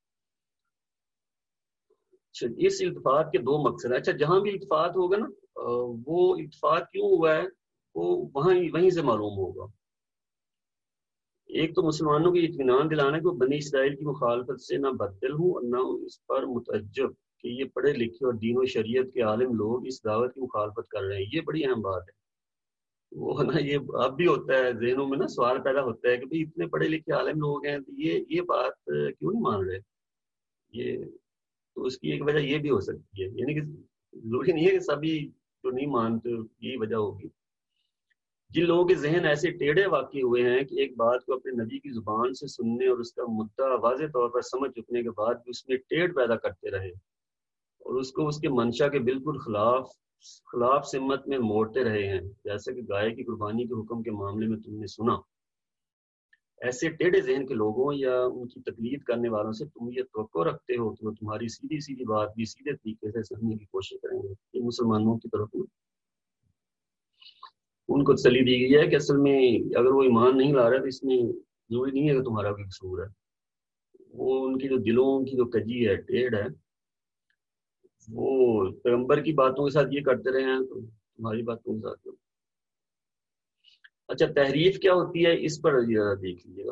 اس التفات کے 2 مقصد ہیں۔ اچھا جہاں بھی التفات ہوگا نا وہ التفات کیوں ہوا ہے وہ وہیں سے معلوم ہوگا۔ ایک تو مسلمانوں کو اطمینان دلانا کہ وہ بنی اسرائیل کی مخالفت سے نہ بددل ہوں اور نہ اس پر متعجب کہ یہ پڑھے لکھے اور دین و شریعت کے عالم لوگ اس دعوت کی مخالفت کر رہے ہیں، یہ بڑی اہم بات ہے۔ وہ نا یہ اب بھی ہوتا ہے ذہنوں میں نا سوال پیدا ہوتا ہے کہ بھئی اتنے پڑھے لکھے عالم لوگ ہیں تو یہ بات کیوں نہیں مان رہے، یہ تو اس کی ایک وجہ یہ بھی ہو سکتی ہے، یعنی کہ ضروری نہیں ہے کہ سبھی جو نہیں مانتے یہی وجہ ہوگی۔ جن لوگوں کے ذہن ایسے ٹیڑھے واقع ہوئے ہیں کہ ایک بات کو اپنے نبی کی زبان سے سننے اور اس کا مدعا واضح طور پر سمجھ چکنے کے بعد بھی اس میں ٹیڑھ پیدا کرتے رہے اور اس کو اس کے منشا کے بالکل خلاف خلاف سمت میں موڑتے رہے ہیں، جیسا کہ گائے کی قربانی کے حکم کے معاملے میں تم نے سنا۔ ایسے ٹیڑھے ذہن کے لوگوں یا ان کی تقلید کرنے والوں سے تم یہ توقع رکھتے ہو کہ وہ تمہاری سیدھی سیدھی بات بھی سیدھے طریقے سے سمجھنے کی کوشش کریں گے؟ یہ مسلمانوں کی طرف ان کو تسلی دی گئی ہے کہ اصل میں اگر وہ ایمان نہیں لا رہا تو اس میں ضروری نہیں ہے کہ تمہارا کوئی قصور ہے۔ وہ ان کی جو دلوں کی جو کجی ہے، ٹیڑھ ہے، وہ پیغمبر کی باتوں کے ساتھ یہ کرتے رہے ہیں تو تمہاری باتوں کے ساتھ۔ اچھا، تحریف کیا ہوتی ہے اس پر دیکھ لیجیے گا۔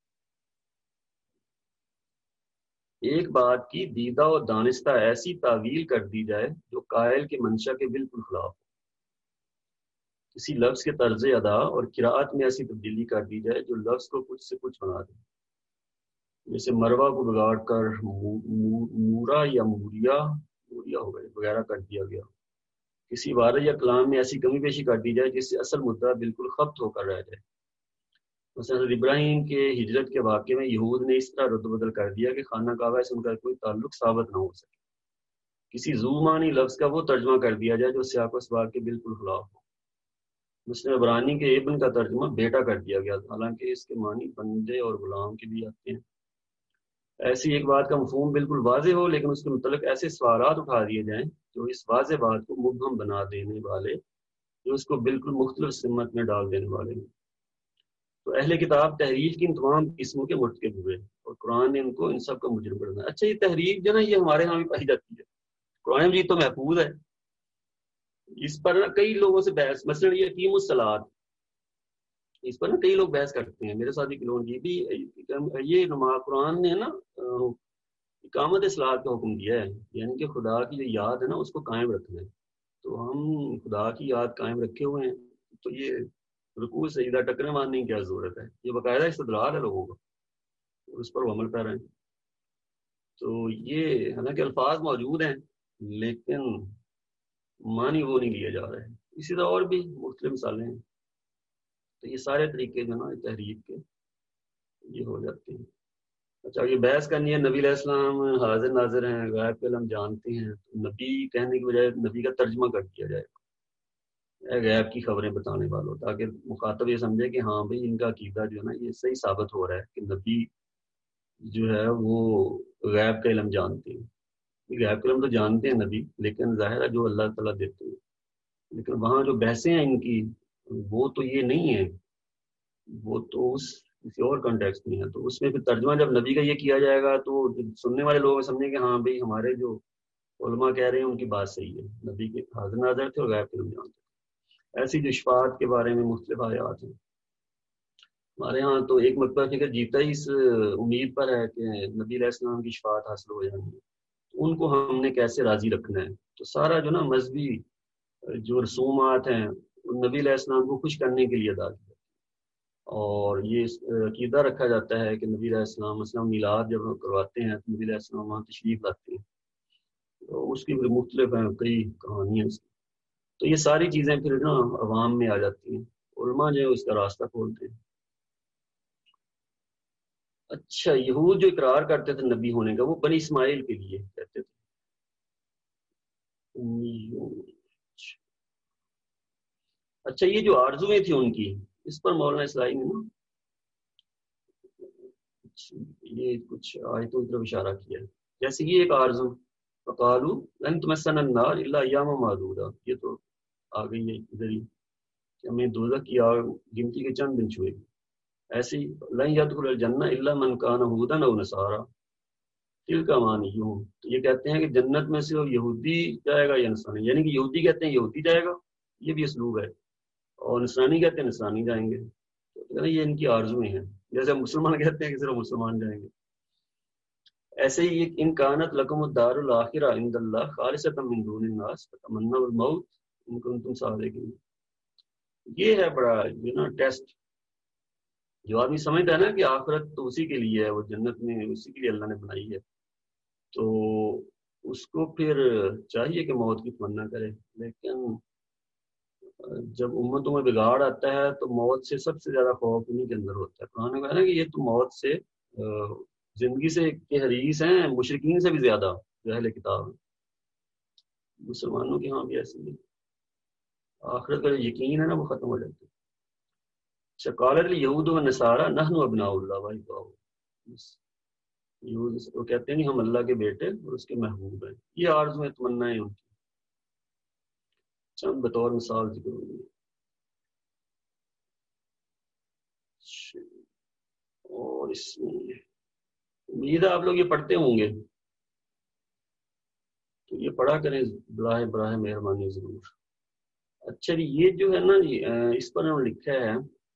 ایک بات کی دیدہ و دانستہ ایسی تعویل کر دی جائے جو قائل کے منشا کے بالکل خلاف ہو۔ کسی لفظ کے طرز ادا اور قراءت میں ایسی تبدیلی کر دی جائے جو لفظ کو کچھ سے کچھ بنا دے، جیسے مروا کو بگاڑ کر مورا یا موریا ہو گئے وغیرہ کر دیا گیا۔ کسی عبارت یا کلام میں ایسی کمی بیشی کر دی جائے جس سے اصل مدعا بالکل خبت ہو کر رہ جائے۔ مثلا ابراہیم کے ہجرت کے واقعے میں یہود نے اس طرح رد و بدل کر دیا کہ خانہ کعبہ سے ان کا کوئی تعلق ثابت نہ ہو سکے۔ کسی ذو معنی لفظ کا وہ ترجمہ کر دیا جائے جو سیاق و سباق کے بالکل خلاف ہو۔ مثلا عبرانی کے ابن کا ترجمہ بیٹا کر دیا گیا، حالانکہ اس کے معنی بندے اور غلام کے بھی آتے ہیں۔ ایسی ایک بات کا مفہوم بالکل واضح ہو لیکن اس کے متعلق ایسے سوالات اٹھا دیے جائیں جو اس واضح بات کو مبہم بنا دینے والے، جو اس کو بالکل مختلف سمت میں ڈال دینے والے ہیں۔ تو اہل کتاب تحریف کی ان تمام قسموں کے مرتکب ہوئے اور قرآن نے ان کو ان سب کا مجرم بنایا۔ اچھا، یہ تحریف جو نا یہ ہمارے ہاں بھی پائی جاتی ہے۔ قرآن مجید تو محفوظ ہے، اس پر نا کئی لوگوں سے بحث، مثلا یہ یقیم الصلاۃ، اس پر نا کئی لوگ بحث کرتے ہیں، میرے ساتھ ایک لوگ یہ بھی یہ قرآن نے نا اقامت صلاۃ کا حکم دیا ہے، یعنی کہ خدا کی جو یاد ہے نا اس کو قائم رکھنا ہے۔ تو ہم خدا کی یاد قائم رکھے ہوئے ہیں، تو یہ رکوع سجدہ ٹکرے مارنے کی کیا ضرورت ہے؟ یہ باقاعدہ استدلال ہے لوگوں کا، اس پر وہ عمل کر رہے ہیں۔ تو یہ حالانکہ الفاظ موجود ہیں لیکن معنی وہ نہیں لیا جا رہا ہے۔ اسی طرح اور بھی مختلف مثالیں ہیں۔ تو یہ سارے طریقے جو نا تحریف کے یہ ہو جاتے ہیں۔ اچھا، یہ بحث کرنی ہے نبی علیہ السلام حاضر ناظر ہیں، غیب کے علم جانتے ہیں، تو نبی کہنے کی بجائے نبی کا ترجمہ کر دیا جائے، غیب کی خبریں بتانے والوں، تاکہ مخاطب یہ سمجھے کہ ہاں بھائی ان کا عقیدہ جو ہے نا یہ صحیح ثابت ہو رہا ہے کہ نبی جو ہے وہ غیب کا علم جانتے ہیں۔ غیب کا علم تو جانتے ہیں نبی، لیکن ظاہر ہے جو اللہ تعالیٰ دیتے ہیں، لیکن وہاں جو بحثیں ہیں ان کی وہ تو یہ نہیں ہے، وہ تو اس کسی اور کانٹیکسٹ میں ہے۔ تو اس میں پھر ترجمہ جب نبی کا یہ کیا جائے گا تو سننے والے لوگ سمجھیں کہ ہاں بھائی ہمارے جو علماء کہہ رہے ہیں ان کی بات صحیح ہے، نبی کے حاضر ناظر تھے اور غیب کا علم جانتے تھے۔ ایسی جو شفاعت کے بارے میں مختلف آیات ہیں ہمارے ہاں، تو ایک مکتبہ فکر جیتا ہی اس امید پر ہے کہ نبی علیہ السلام کی شفاعت حاصل ہو جانی ہے، ان کو ہم نے کیسے راضی رکھنا ہے۔ تو سارا جو نا مذہبی جو رسومات ہیں نبی علیہ السلام کو خوش کرنے کے لیے ادا کیا، اور یہ عقیدہ رکھا جاتا ہے کہ نبی علیہ السلام مثلا میلاد جب کرواتے ہیں تو نبی علیہ السلام وہاں تشریف لاتے ہیں، تو اس کی بھی مختلف ہیں کئی کہانیاں اس کی۔ تو یہ ساری چیزیں پھر نا عوام میں آ جاتی ہیں، علماء جو ہے اس کا راستہ کھولتے ہیں۔ اچھا، یہود جو اقرار کرتے تھے نبی ہونے کا وہ بنی اسماعیل کے لیے کہتے تھے۔ اچھا، یہ جو آرزویں تھیں ان کی، اس پر مولانا اسلائی نے نا یہ کچھ آیتوں کی طرف اشارہ کیا ہے، جیسے یہ ایک آرزو فقالوا لن تمسنا النار الا ایاما معدودا، یہ تو آ گئی ہے ادھر ہی کہ ہمیں دوزخ کی آگ گنتی کے چند دن چھوئے گی۔ ایسے ہی لن يدخل الجنہ الا من کان ہودا او نصارا تلک امانیہم، تو یہ کہتے ہیں کہ جنت میں صرف یہودی جائے گا یا نصرانی، یعنی کہ یہودی کہتے ہیں یہودی جائے گا، یہ بھی اسلوب ہے، اور نصرانی کہتے ہیں نصرانی جائیں گے۔ تو یہ ان کی آرزویں ہیں، جیسے مسلمان کہتے ہیں کہ صرف مسلمان جائیں گے۔ ایسے ہی ایک ان کانت لکم الدار الاخرہ عند اللہ خالصۃ من دون الناس فتمنوا الموت ان کنتم صادقین۔ یہ ہے بڑا یہ نا ٹیسٹ، جو آدمی سمجھتا ہے نا کہ آخرت تو اسی کے لیے ہے، وہ جنت میں اسی کے لیے اللہ نے بنائی ہے، تو اس کو پھر چاہیے کہ موت کی تمنا کرے۔ لیکن جب امتوں میں بگاڑ آتا ہے تو موت سے سب سے زیادہ خوف انہیں کے اندر ہوتا ہے۔ قرآن نے کہا نا کہ یہ تو موت سے زندگی سے کے حریص ہیں، مشرکین سے بھی زیادہ جو اہل کتاب ہیں۔ مسلمانوں کے ہاں بھی ایسے ہی آخرت کا جو یقین ہے نا وہ ختم ہو جاتا ہے. اچھا قالت الیہود والنصارى نحن ابناء اللہ واحباؤہ، یہود وہ کہتے ہیں کہ ہم اللہ کے بیٹے اور اس کے محبوب ہیں. یہ آرزو ہے، تمنا ہے ان کی. چند بطور مثال ذکر ہوئی. اور اس میں امید ہے آپ لوگ یہ پڑھتے ہوں گے، تو یہ پڑھا کریں براہ مہربانی ضرور. اچھا جی یہ جو ہے نا اس پر انہوں نے لکھا ہے،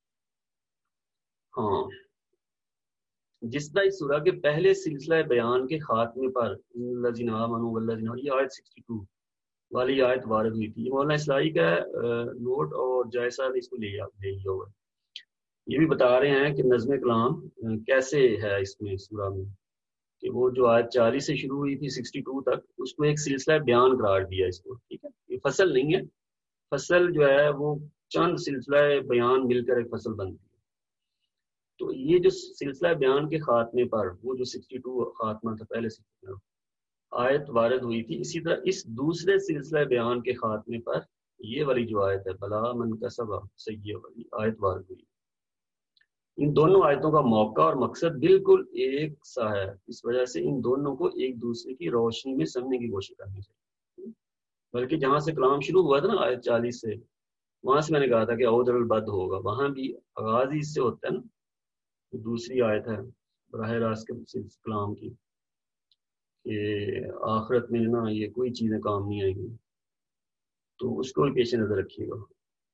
ہاں جس طرح اس سورہ کے پہلے سلسلہ بیان کے خاتمے پر الذین آمنوا والذین، یہ آیت 62 والی آیت وارد ہوئی تھی. یہ مولانا اصلاحی کا نوٹ اور جائزہ اس کو لے لیا ہوگا. یہ بھی بتا رہے ہیں کہ نظم کلام کیسے ہے اس میں سورہ میں، کہ وہ جو آیت 40 سے شروع ہوئی تھی 62 تک، اس کو ایک سلسلہ بیان قرار دیا اس کو. ٹھیک ہے، یہ فصل نہیں ہے، فصل جو ہے وہ چند سلسلہ بیان مل کر ایک فصل بنتی ہے. تو یہ جو سلسلہ بیان کے خاتمے پر وہ جو 62 خاتمہ تھا پہلے سے آیت وارد ہوئی تھی، اسی طرح اس دوسرے سلسلہ بیان کے خاتمے پر یہ والی جو آیت ہے بلا من کسب سیئہ والی آیت وارد ہوئی. ان دونوں آیتوں کا موقع اور مقصد بالکل ایک سا ہے، اس وجہ سے ان دونوں کو ایک دوسرے کی روشنی میں سمجھنے کی کوشش کرنی چاہیے. بلکہ جہاں سے کلام شروع ہوا تھا نا آیت 40 سے، وہاں سے میں نے کہا تھا کہ اودر البد ہوگا، وہاں بھی آغاز ہی اس سے ہوتا ہے نا. دوسری آیت ہے براہ راست کے کلام کی کہ آخرت میں نا یہ کوئی چیزیں کام نہیں آئیں گی، تو اس کو بھی پیش نظر رکھیے گا.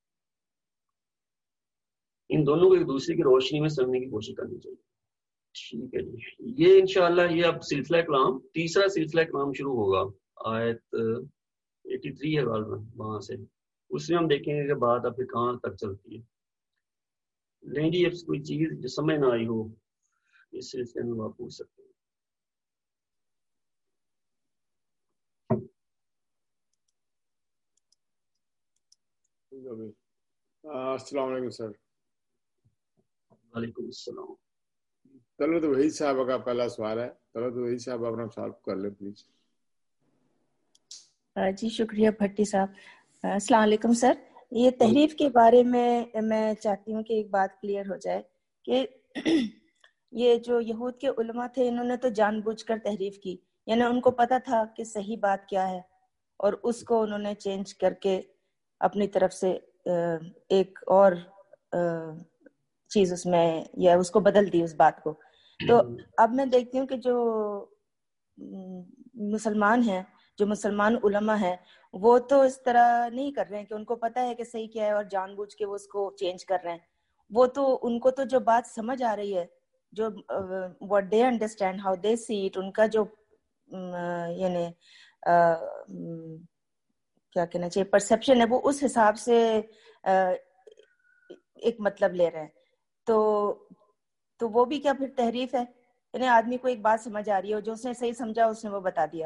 ان دونوں کو ایک دوسرے کی روشنی میں سمجھنے کی کوشش کرنی چاہیے. ٹھیک ہے جی، یہ انشاءاللہ یہ اب سلسلہ کلام تیسرا سلسلہ کلام شروع ہوگا آیت 83 ہے غالباً وہاں سے. اس میں ہم دیکھیں گے کہ بات اب کہاں تک چلتی ہے. نہیں جی اب کوئی چیز جو سمجھ نہ آئی ہو اس سلسلے میں آپ پوچھ سکتے ہیں. السلام علیکم سر. وعلیکم السلام. طلعت وحید صاحب کا پہلا سوال ہے. طلعت وحید صاحب اپنا سوال کر لیں پلیز. جی شکریہ بھٹی صاحب. السلام علیکم سر. یہ تحریف کے بارے میں چاہتی ہوں کہ ایک بات کلیئر ہو جائے کہ یہ جو یہود کے علماء تھے انہوں نے تو جان بوجھ کر تحریف کی، یعنی ان کو پتا تھا کہ صحیح بات کیا ہے اور اس کو انہوں نے چینج کر کے اپنی طرف سے ایک اور چیز اس میں یا اس کو بدل دی اس بات کو. تو اب میں دیکھتی ہوں کہ جو مسلمان ہیں، جو مسلمان علماء ہیں، وہ تو اس طرح نہیں کر رہے ہیں کہ ان کو پتا ہے کہ صحیح کیا ہے اور جان بوجھ کے وہ اس کو چینج کر رہے ہیں. وہ تو ان کو تو جو بات سمجھ آ رہی ہے، جو what they understand how they see it، ان کا جو یعنی کیا کہنا چاہیے پرسیپشن ہے، وہ اس حساب سے ایک مطلب لے رہے ہیں. تو وہ بھی کیا پھر تحریف ہے؟ یعنی آدمی کو ایک بات سمجھ آ رہی ہے، جو اس نے صحیح سمجھا اس نے وہ بتا دیا.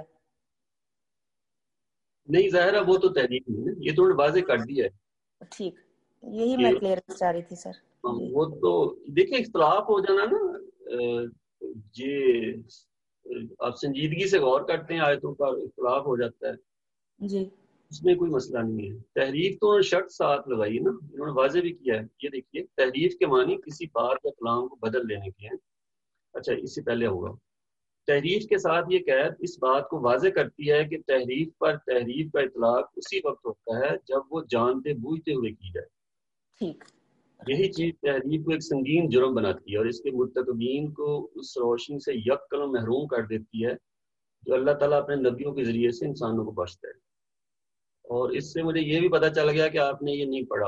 نہیں ظاہر ہے وہ تو تحریف نہیں ہے، یہ تو واضح کر دیا ہے. ٹھیک، یہی میں کلیئر چاہ رہی تھی سر. وہ تو دیکھیں اختلاف ہو جانا نا، یہ آپ سنجیدگی سے غور کرتے ہیں آیتوں پر اختلاف ہو جاتا ہے جی، اس میں کوئی مسئلہ نہیں ہے. تحریف تو انہوں نے شرط ساتھ لگائی نا، انہوں نے واضح بھی کیا ہے. یہ دیکھیے تحریف کے معنی کسی بات یا کلام کو بدل دینے کے ہیں. اچھا اس سے پہلے ہوگا تحریف کے ساتھ یہ قید اس بات کو واضح کرتی ہے کہ تحریف پر تحریف کا اطلاق اسی وقت ہوتا ہے جب وہ جانتے بوجھتے ہوئے کی جائے. ٹھیک، یہی چیز تحریف کو ایک سنگین جرم بناتی ہے اور اس کے مرتکبین کو اس روشنی سے یک قلم محروم کر دیتی ہے جو اللہ تعالیٰ اپنے نبیوں کے ذریعے سے انسانوں کو بخشتا ہے. اور اس سے مجھے یہ بھی پتہ چل گیا کہ آپ نے یہ نہیں پڑھا.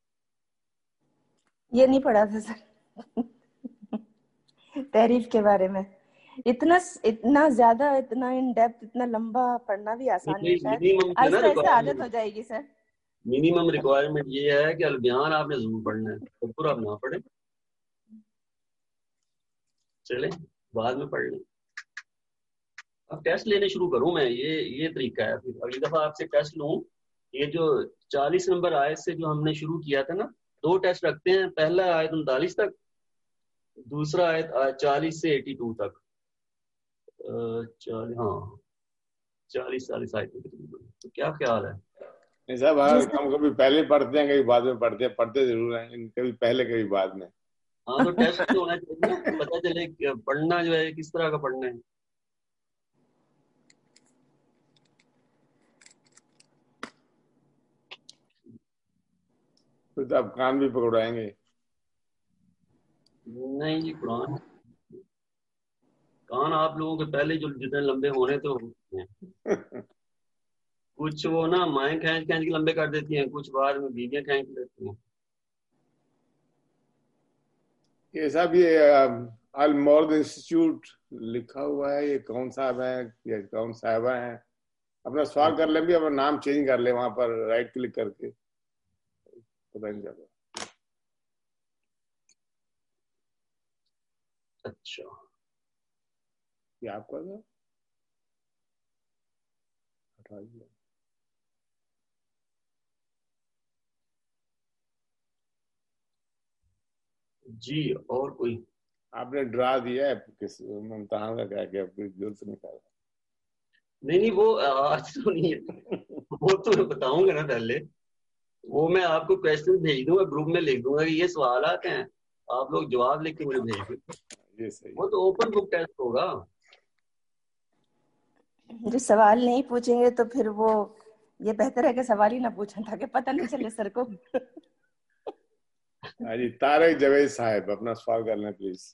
یہ نہیں پڑھا تھا سر تحریف کے بارے میں. اتنا زیادہ، اتنا ان ڈیپتھ، اتنا لمبا پڑھنا بھی آسان نہیں ہوتا ہے. آہستہ آہستہ عادت ہو جائے گی سر. منیمم ریکوائرمنٹ یہ ہے کہ البیان آپ نے ضرور پڑھنا ہے، تذکر آپ نہ پڑھیں. چلیں بعد میں پڑھ لیں. اب ٹیسٹ لینے شروع کروں میں، یہ طریقہ ہے. پھر اگلی دفعہ آپ سے ٹیسٹ لوں. یہ جو 40 نمبر آیت سے جو ہم نے شروع کیا تھا نا، 2 ٹیسٹ رکھتے ہیں. پہلا آیت 39 تک، دوسرا آیت 40 سے 82 تک. 40 آیت. تو کیا خیال ہے؟ نہیں صاحب، ہم کبھی پہلے پڑھتے ہیں کبھی بعد میں پڑھتے ہیں، پڑھتے ضرور ہیں، کبھی پہلے کبھی بعد میں. ہاں تو ٹیسٹ تو ہونا چاہیے نا، پتا چلے کہ پڑھنا جو ہے کس طرح کا پڑھنا ہے. پھر تو آپ کان بھی پکڑائیں گے. نہیں جی، قرآن کان آپ لوگوں کے پہلے جو جتنے لمبے ہونے تو ہوتے ہیں. کچھ وہ نا مائیں کھینچ کھینچ کے لمبے کر دیتی ہیں، کچھ بعد میں بیویاں کھینچ لیتی ہیں. یہ صاحب یہ المورد انسٹیٹیوٹ لکھا ہوا ہے، یہ کون صاحب ہیں یا کون صاحبہ ہیں؟ اپنا سوال کر لیں بھی، اپنا نام چینج کر لیں وہاں پر رائٹ کلک کر کے، پتہ نہیں چلتا. اچھا یہ آپ کا تھا؟ ہٹا دیا. جی، اور کوئی؟ آپ نے ڈرا دیا ہے کس امتحان کا، کیا کہ دل سے نکالا. نہیں وہ آج تو نہیں ہے، وہ تو میں بتاؤں گا نا پہلے. وہ میں آپ کو کویشچن بھیج دوں گا، گروپ میں لکھ دوں گا کہ یہ سوالات ہیں، آپ لوگ جواب لکھ کے مجھے بھیج دیں. یہ صحیح. وہ تو اوپن بک ٹیسٹ ہوگا. جو سوال نہیں پوچھیں گے تو پھر وہ یہ بہتر ہے کہ سوال ہی نہ پوچھیں تاکہ پتہ نہیں چلے سر کو. ہاں جی، طارق جاوید صاحب اپنا سوال کر لیں پلیز.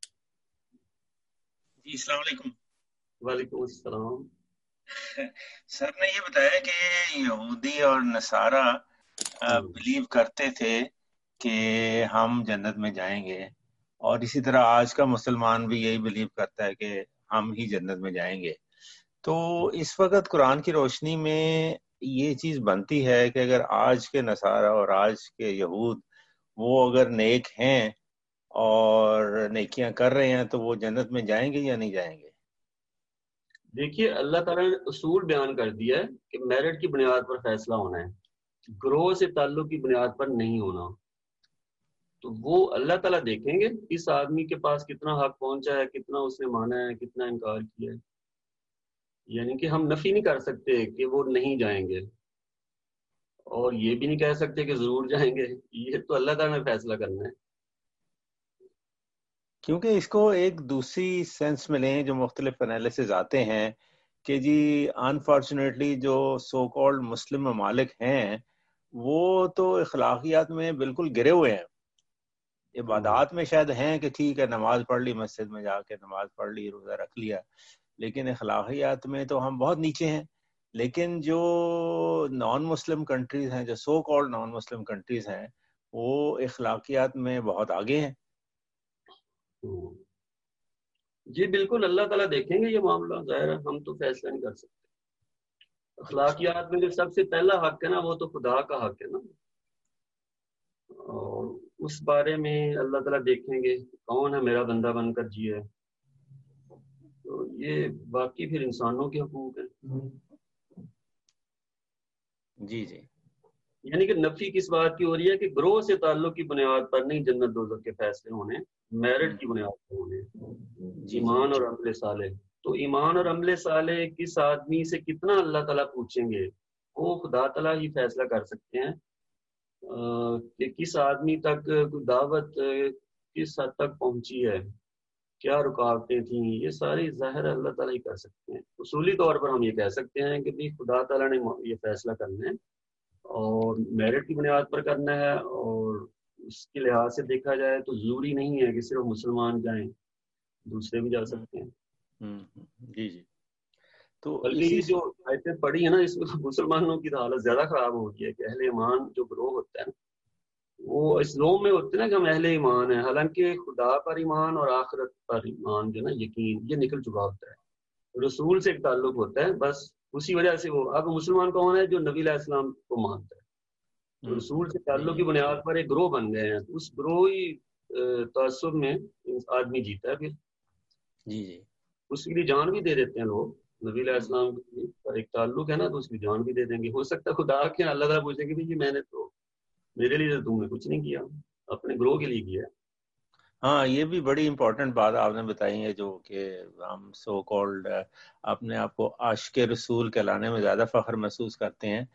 جی السلام علیکم. وعلیکم السلام. سر نے یہ بتایا کہ یہودی اور نصارہ بلیو کرتے تھے کہ ہم جنت میں جائیں گے، اور اسی طرح آج کا مسلمان بھی یہی بلیو کرتا ہے کہ ہم ہی جنت میں جائیں گے. تو اس وقت قرآن کی روشنی میں یہ چیز بنتی ہے کہ اگر آج کے نصارہ اور آج کے یہود وہ اگر نیک ہیں اور نیکیاں کر رہے ہیں تو وہ جنت میں جائیں گے یا نہیں جائیں گے؟ دیکھیے، اللہ تعالیٰ نے اصول بیان کر دیا ہے کہ میرٹ کی بنیاد پر فیصلہ ہونا ہے، گروہ سے تعلق کی بنیاد پر نہیں ہونا. تو وہ اللہ تعالیٰ دیکھیں گے اس آدمی کے پاس کتنا حق پہنچا ہے، کتنا اس نے مانا ہے، کتنا انکار کیا ہے. یعنی کہ ہم نفی نہیں کر سکتے کہ وہ نہیں جائیں گے، اور یہ بھی نہیں کہہ سکتے کہ ضرور جائیں گے. یہ تو اللہ تعالیٰ نے فیصلہ کرنا ہے. کیونکہ اس کو ایک دوسری سینس میں لیں جو مختلف انالیسز آتے ہیں کہ جی انفارچونیٹلی جو سو کالڈ مسلم ممالک ہیں وہ تو اخلاقیات میں بالکل گرے ہوئے ہیں. عبادات میں شاید ہیں کہ ٹھیک ہے نماز پڑھ لی، مسجد میں جا کے نماز پڑھ لی، روزہ رکھ لیا، لیکن اخلاقیات میں تو ہم بہت نیچے ہیں. لیکن جو نان مسلم کنٹریز ہیں، جو سو کالڈ نان مسلم کنٹریز ہیں، وہ اخلاقیات میں بہت آگے ہیں. جی بالکل، اللہ تعالیٰ دیکھیں گے یہ معاملہ، ظاہر ہے ہم تو فیصلہ نہیں کر سکتے. اخلاقیات میں جو سب سے پہلا حق ہے نا وہ تو خدا کا حق ہے نا، اور اس بارے میں اللہ تعالیٰ دیکھیں گے کون ہے میرا بندہ بن کر جیے. تو یہ باقی پھر انسانوں کے حقوق ہیں. جی جی، یعنی کہ نفی کس بات کی ہو رہی ہے کہ گروہ سے تعلق کی بنیاد پر نہیں جنت دوزخ کے فیصلے ہونے، میرٹ کی بنیاد پر ہونے، ایمان اور عمل صالح. تو ایمان اور عمل صالح کس آدمی سے کتنا اللہ تعالیٰ پوچھیں گے وہ خدا تعالیٰ ہی فیصلہ کر سکتے ہیں کہ کس آدمی تک کوئی دعوت کس حد تک پہنچی ہے، کیا رکاوٹیں تھیں. یہ ساری ظاہر اللہ تعالیٰ ہی کر سکتے ہیں. اصولی طور پر ہم یہ کہہ سکتے ہیں کہ بھی خدا تعالیٰ نے یہ فیصلہ کرنا ہے اور میرٹ کی بنیاد پر کرنا ہے، اور اس کے لحاظ سے دیکھا جائے تو ضروری نہیں ہے کہ صرف مسلمان جائیں، دوسرے بھی جا سکتے ہیں. جی جی. تو بلکہ یہ جو آیتیں پڑھی ہیں نا اس میں تو مسلمانوں کی تو حالت زیادہ خراب ہو گئی ہے کہ اہل ایمان جو گروہ ہوتا ہے وہ اس لوم میں ہوتے ہیں نا کہ ہم اہل ایمان ہیں، حالانکہ خدا پر ایمان اور آخرت پر ایمان جو نا یقین یہ نکل چکا ہوتا ہے، رسول سے ایک تعلق ہوتا ہے. بس اسی وجہ سے وہ اب مسلمان کون ہے جو نبی علیہ السلام کو مانتا ہے، تو رسول سے تعلق کی بنیاد پر ایک گروہ بن گئے ہیں. اس گروہی تعصب میں آدمی جیتا ہے پھر. جی جی، اس کے لیے جان بھی دے دیتے ہیں لوگ. نبی علیہ السلام پر ایک تعلق ہے نا تو اس کی جان بھی دے دیں گے. ہو سکتا ہے خدا کے اللہ تعالیٰ پوچھیں گے کہ میں نے تو میرے لیے تو تم نے کچھ نہیں کیا، اپنے گروہ کے لیے کیا. ہاں یہ بھی بڑی امپورٹنٹ بات آپ نے بتائی ہے، جو کہ ہم سو کالڈ اپنے آپ کو عاشق رسول کہلانے میں زیادہ فخر محسوس کرتے ہیں،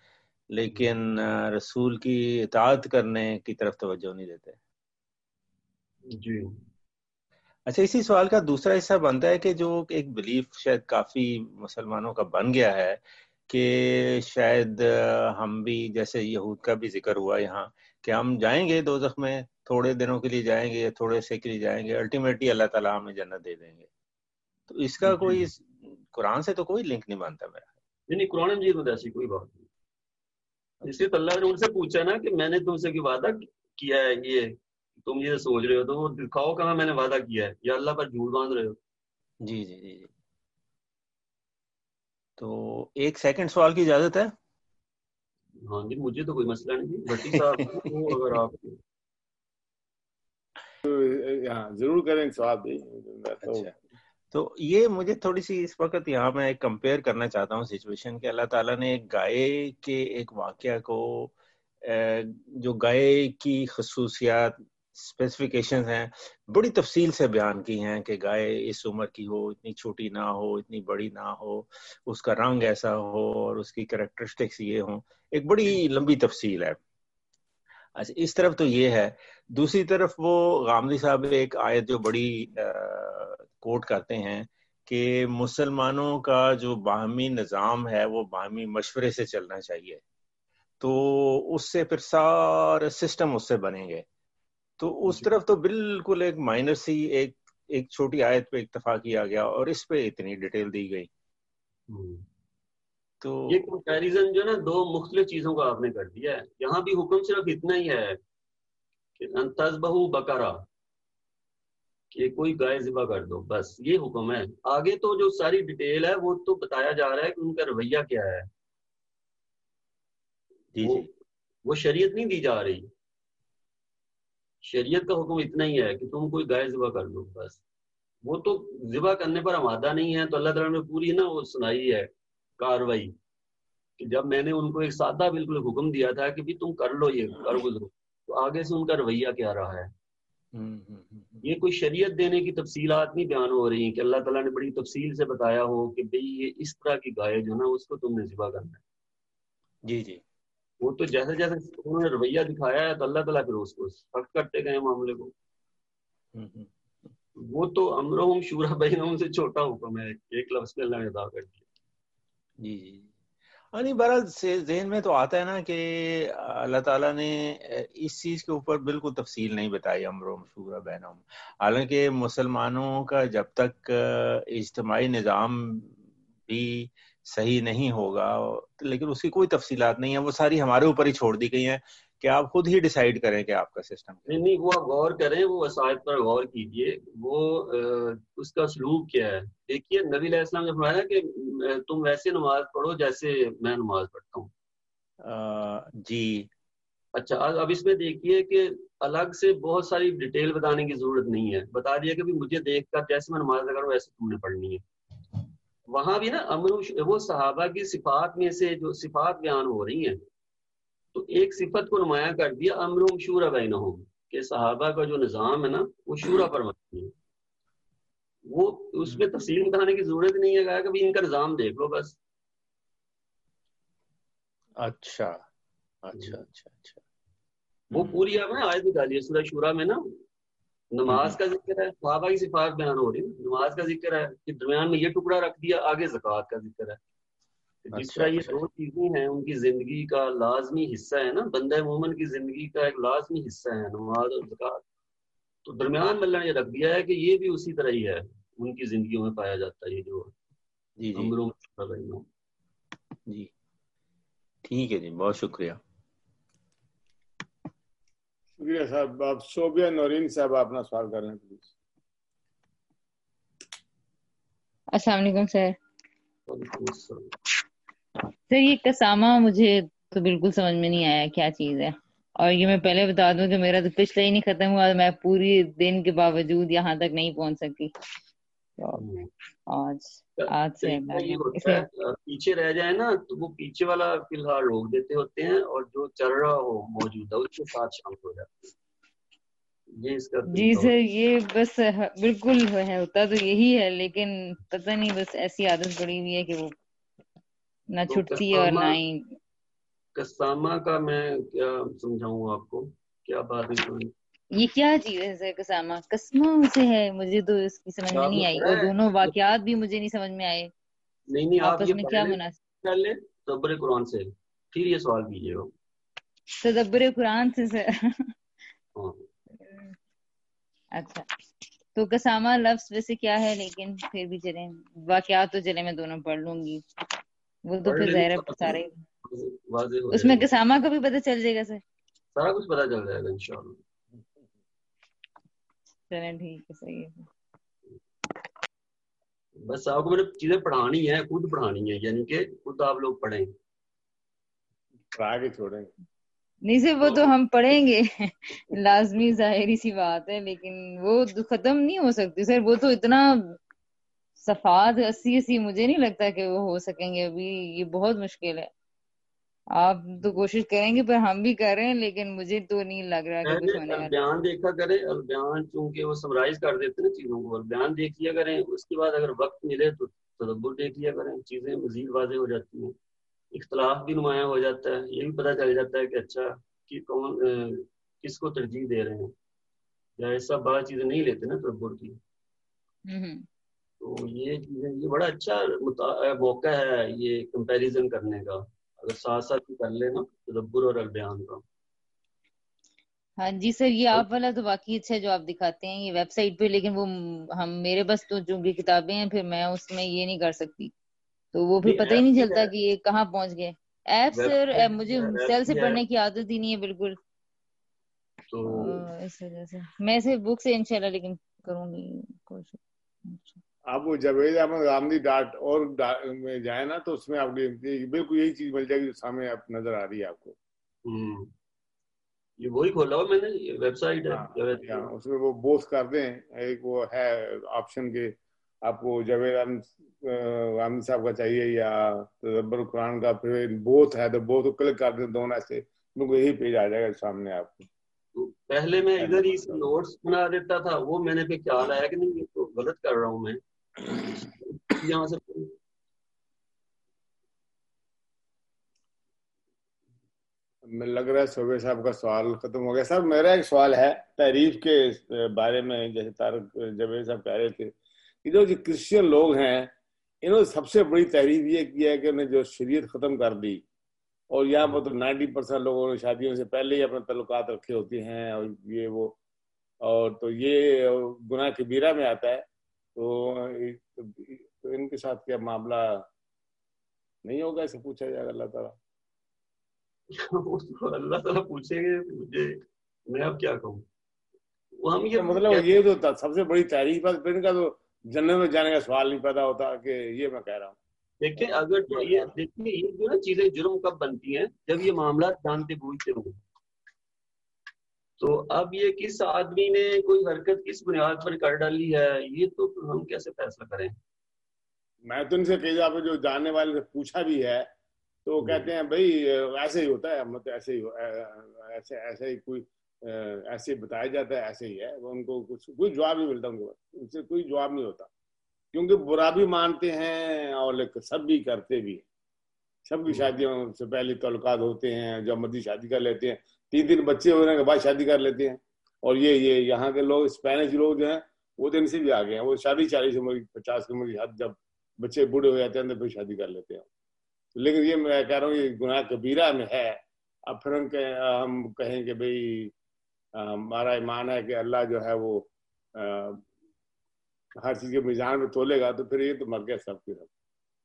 لیکن رسول کی اطاعت کرنے کی طرف توجہ نہیں دیتے. جی اچھا، اسی سوال کا دوسرا حصہ بنتا ہے کہ جو ایک بلیف شاید کافی مسلمانوں کا بن گیا ہے کہ شاید ہم بھی، جیسے یہود کا بھی ذکر ہوا یہاں، کہ ہم جائیں گے دوزخ میں، تھوڑے دنوں کے لیے جائیں گے یا تھوڑے سے کے لیے جائیں گے، الٹیمیٹلی اللہ تعالیٰ ہمیں جنت دے دیں گے. تو اس کا کوئی قرآن سے تو کوئی لنک نہیں بنتا میرا. نہیں، قرآن مجید میں ایسی کوئی بات نہیں. اس لیے اللہ نے ان سے پوچھا نا کہ میں نے تم سے کوئی وعدہ کیا ہے، یہ تم یہ سوچ رہے ہو تو وہ دکھاؤ کہاں میں نے وعدہ کیا ہے، یا اللہ پر جھوٹ باندھ رہے ہو. جی جی جی جی. تو ایک سیکنڈ سوال کی اجازت ہے؟ ہاں جی، مجھے تو کوئی مسئلہ نہیں. بھٹی صاحب اگر آپ ضرور کریں سوال بھی. اچھا، تو یہ مجھے تھوڑی سی اس وقت یہاں میں کمپیئر کرنا چاہتا ہوں سچویشن کہ اللہ تعالیٰ نے ایک گائے کے ایک واقعہ کو، جو گائے کی خصوصیات اسپیسیفیکیشنز ہیں، بڑی تفصیل سے بیان کی ہیں کہ گائے اس عمر کی ہو، اتنی چھوٹی نہ ہو، اتنی بڑی نہ ہو، اس کا رنگ ایسا ہو اور اس کی کریکٹرسٹکس یہ ہوں. ایک بڑی لمبی تفصیل ہے. اچھا، اس طرف تو یہ ہے. دوسری طرف وہ غامدی صاحب ایک آیت جو بڑی کوٹ کرتے ہیں کہ مسلمانوں کا جو باہمی نظام ہے وہ باہمی مشورے سے چلنا چاہیے، تو اس سے پھر سارے سسٹم اس سے بنیں گے. تو اس طرف تو بالکل ایک مائنر سی ایک چھوٹی آیت پہ اکتفا کیا گیا اور اس پہ اتنی ڈیٹیل دی گئی. تو یہ کمپیریزن جو ہے نا دو مختلف چیزوں کا آپ نے کر دیا ہے. یہاں بھی حکم صرف اتنا ہی ہے کہ تذبحوا بقرہ، کہ کوئی گائے ذبح کر دو، بس یہ حکم ہے. آگے تو جو ساری ڈیٹیل ہے وہ تو بتایا جا رہا ہے کہ ان کا رویہ کیا ہے. وہ شریعت نہیں دی جا رہی. شریعت کا حکم اتنا ہی ہے کہ تم کوئی گائے ذبح کر دو، بس. وہ تو ذبح کرنے پر آمادہ نہیں ہے، تو اللہ تعالیٰ نے پوری نا وہ سنائی ہے کاروائی کہ جب میں نے ان کو ایک سادہ بالکل حکم دیا تھا کہ بھی تم کر لو، یہ کر گزرو، تو آگے سے ان کا رویہ کیا رہا ہے. یہ کوئی شریعت دینے کی تفصیلات نہیں بیان ہو رہی کہ اللہ تعالیٰ نے بڑی تفصیل سے بتایا ہو کہ بھئی یہ اس طرح کی گائے جو نا اس کو تم نے ذبح کرنا ہے. جی جی. وہ تو جیسے جیسے انہوں نے رویہ دکھایا ہے تو اللہ تعالیٰ پھر اس کو سخت کرتے گئے معاملے کو. وہ تو امرہم شورا بینہم سے چھوٹا حکم ہے، ایک لفظ پہ اللہ نے ادا کر دیا. جی جی. نہیں، بہرحال ذہن میں تو آتا ہے نا کہ اللہ تعالیٰ نے اس چیز کے اوپر بالکل تفصیل نہیں بتائی امرہم شورا بینہم. حالانکہ مسلمانوں کا جب تک اجتماعی نظام بھی صحیح نہیں ہوگا، لیکن اس کی کوئی تفصیلات نہیں ہیں، وہ ساری ہمارے اوپر ہی چھوڑ دی گئی ہیں کہ آپ خود ہی ڈیسائیڈ کریں کہ آپ کا سسٹم. نہیں، وہ آپ غور کریں، وہ وسائط پر غور کیجئے، وہ اس کا سلوک کیا ہے. دیکھیے نبی علیہ السلام نے فرمایا کہ تم ویسے نماز پڑھو جیسے میں نماز پڑھتا ہوں. جی. اچھا، اب اس میں دیکھیے کہ الگ سے بہت ساری ڈیٹیل بتانے کی ضرورت نہیں ہے. بتا دیا کہ مجھے دیکھ کر جیسے میں نماز لگا رہا ہوں ویسے تم نے پڑھنی ہے. وہاں بھی نا وہ صحابہ کی صفات میں سے جو صفات بیان ہو رہی ہیں، تو ایک صفت کو نمایاں کر دیا امرہم شورا بینہم، کہ صحابہ کا جو نظام ہے نا وہ شورا پر مبنی ہے. وہ اس میں تفصیل بتانے کی ضرورت نہیں ہے، کہا کہ ان کا نظام دیکھ لو بس. اچھا اچھا اچھا اچھا. وہ پوری آپ نے آیت نکالی ہے سورہ شورا میں نا، نماز کا ذکر ہے، صحابہ کی صفات بیان ہو رہی ہے، نماز کا ذکر ہے کہ درمیان میں یہ ٹکڑا رکھ دیا، آگے زکوٰۃ کا ذکر ہے. جس طرح یہ دو چیزیں ہیں ان کی زندگی کا لازمی حصہ ہے نا، بندہ مومن کی زندگی کا ایک لازمی حصہ ہے نماز اور زکوٰۃ، تو درمیان میں اللہ نے یہ رکھ دیا ہے کہ یہ بھی اسی طرح ہی ہے، ان کی زندگیوں میں پایا جاتا ہے یہ جو امروں میں. جی ٹھیک ہے جی، بہت شکریہ. شکریہ صاحب. آپ شوبیہ نورین صاحب اپنا سوال کر لیں پلیز. السلام علیکم سر. سر یہ قسامہ مجھے تو بالکل سمجھ میں نہیں آیا کیا چیز ہے، اور یہ میں پہلے بتا دوں کہ میرا تو پچھلے ہی نہیں ختم ہوا، میں پوری دن کے باوجود یہاں تک نہیں پہنچ سکتی. آج سے پیچھے رہ جائے نا تو وہ پیچھے والا فی الحال روک دیتے ہوتے ہیں، اور جو چل رہا ہو موجودہ اس کے ساتھ شامل ہو جاتے ہیں. جی سر، یہ بس بالکل ہے، ہوتا تو یہی ہے، لیکن پتہ نہیں بس ایسی عادت پڑی ہوئی ہے کہ وہ نہ چھٹتی اور نہ ہی. कसामा का मैं क्या समझाऊं आपको, क्या बात है? یہ کیا چیز ہے سر قسامہ؟ قسموں سے ہے، مجھے تو اس کی سمجھ میں نہیں آئی، اور دونوں واقعات بھی مجھے نہیں سمجھ میں آئے. نہیں آپ آپس یہ میں کیا مناسب پہلے تدبر قرآن سے پھر یہ سوال کیجیے گا. تدبر قرآن سے سر؟ اچھا تو قسامہ لفظ ویسے کیا ہے، لیکن پھر بھی چلیں واقعات تو چلے میں دونوں پڑھ لوں گی، وہ تو پھر ظاہر ہے سارے واضح اس میں قسامہ کا بھی پتہ چل جائے گا سر؟ سارا کچھ پتہ چل جائے گا انشاءاللہ. چلیں ٹھیک ہے، صحیح ہے. بس آپ کو میں نے چیزیں پڑھانی ہے، خود پڑھانی ہے، یعنی کہ خود آپ لوگ پڑھیں، آگے چھوڑیں. نہیں سر وہ تو ہم پڑھیں گے لازمی ظاہری سی بات ہے، لیکن وہ ختم نہیں ہو سکتی سر، وہ تو اتنا صفحات 80 مجھے نہیں لگتا کہ وہ ہو سکیں گے ابھی، یہ بہت مشکل ہے. آپ تو کوشش کریں گے پر ہم بھی کر رہے ہیں، لیکن مجھے تو نہیں لگ رہا کہ کچھ ہونے والا. البیان دیکھا کریں، البیان چونکہ وہ سمرائز کر دیتے ہیں نا چیزوں کو، البیان دیکھ لیا کریں، اس کے بعد اگر وقت ملے تو تدبر دیکھ لیا کریں، چیزیں مزید واضح ہو جاتی ہیں، اختلاف بھی نمایاں ہو جاتا ہے، یہ بھی پتہ چل جاتا ہے کہ اچھا کہ کون کس کو ترجیح دے رہے ہیں، یا ایسا بعض چیزیں نہیں لیتے نا تدبر کی. تو یہ چیزیں، یہ بڑا اچھا موقع ہے یہ کمپیریزن کرنے کا، اگر ساتھ ساتھ کر لیں نا تدبر اور البیان کا. ہاں جی سر، یہ آپ والا تو واقعی اچھا ہے جو آپ دکھاتے ہیں یہ ویب سائٹ پہ، لیکن وہ ہم میرے بس تو جو بھی کتابیں ہیں پھر میں اس میں یہ نہیں کر سکتی، تو وہ پھر پتہ ہی نہیں چلتا کہ یہ کہاں پہنچ گئے. ایپ سر مجھے سیل سے پڑھنے کی عادت ہی نہیں ہے بالکل، تو اس وجہ سے میں سے بک سے انشاءاللہ لیکن کروں گی کوشش. آپ وہ جاوید احمد غامدی .org میں جائیں نا، تو اس میں آپ کو بالکل یہی چیز مل جائے گی جو سامنے آپ نظر آ رہی ہے آپ کو. یہ وہی کھولا ہوا میں نے، یہ ویب سائٹ ہے، اس میں وہ بوتھ کر دیں، ایک وہ ہے آپشن کے آپ کو جاوید غامدی صاحب کا چاہیے یا تدبر قرآن کا، پھر بوتھ ہے تو بوتھ کو کلک کر دیں دونوں سے، بالکل یہی پیج آ جائے گا سامنے آپ کو. پہلے میں ادھر ہی نوٹس بنا دیتا تھا، وہ میں نے پہ خیال آیا کہ نہیں یہ تو غلط کر رہا ہوں میں یہاں سے. میں لگ رہا ہے صوبے صاحب کا سوال ختم ہو گیا. صاحب میرا ایک سوال ہے تعریف کے بارے میں، جیسے طارق جاوید صاحب کہہ رہے تھے کہ جو کرسچین لوگ ہیں انہوں نے سب سے بڑی تعریف یہ کی ہے کہ انہیں جو شریعت ختم کر دی، اور یہاں پر تو 90% لوگوں نے شادیوں سے پہلے ہی اپنے تعلقات رکھے ہوتے ہیں، اور یہ وہ، اور تو یہ گناہ کبیرہ میں آتا ہے. تو ان کے ساتھ کیا معاملہ نہیں ہوگا، اسے پوچھا جائے گا اللہ تعالیٰ. اللہ تعالیٰ پوچھیں گے مجھے، میں اب کیا کہوں. ہم یہ مطلب یہ تو سب سے بڑی تعریف ہے، پھر ان کا تو جنت میں جانے کا سوال نہیں پیدا ہوتا کہ یہ میں کہہ رہا ہوں. دیکھیں اگر یہ دیکھیں یہ جو نا چیزیں جرم کب بنتی ہیں، جب یہ معاملات جانتے بوجھتے ہوں. تو اب یہ کس آدمی نے کوئی حرکت کس بنیاد پر کر ڈالی ہے، یہ تو ہم کیسے فیصلہ کریں. میں تو ان سے کئی آپ جو جاننے والے سے پوچھا بھی ہے تو وہ کہتے ہیں بھائی ایسے ہی ہوتا ہے، مطلب ایسے ہی کوئی ایسے بتایا جاتا ہے، ایسے ہی ہے. ان کو کوئی جواب نہیں ملتا، ان سے کوئی جواب نہیں ہوتا، کیونکہ برا بھی مانتے ہیں اور سب بھی کرتے بھی. سب کی شادیوں سے پہلے تعلقات ہوتے ہیں، جب مرضی شادی کر لیتے ہیں، 3 بچے ہونے کے بعد شادی کر لیتے ہیں. اور یہ یہاں کے لوگ اسپینش لوگ جو ہیں وہ تو ان سے بھی آگے ہیں، وہ شادی 40 عمر 50 کی عمر کی حد، جب بچے بوڑھے ہو جاتے ہیں تو پھر شادی کر لیتے ہیں. لیکن یہ میں کہہ رہا ہوں یہ گناہ کبیرہ میں ہے. اب پھر ہم کہیں کہ بھئی ہمارا ایمان ہے کہ اللہ جو ہے وہ ہر چیز کے میزان میں تولے گا، تو پھر یہ تو مر گیا سب کے سب.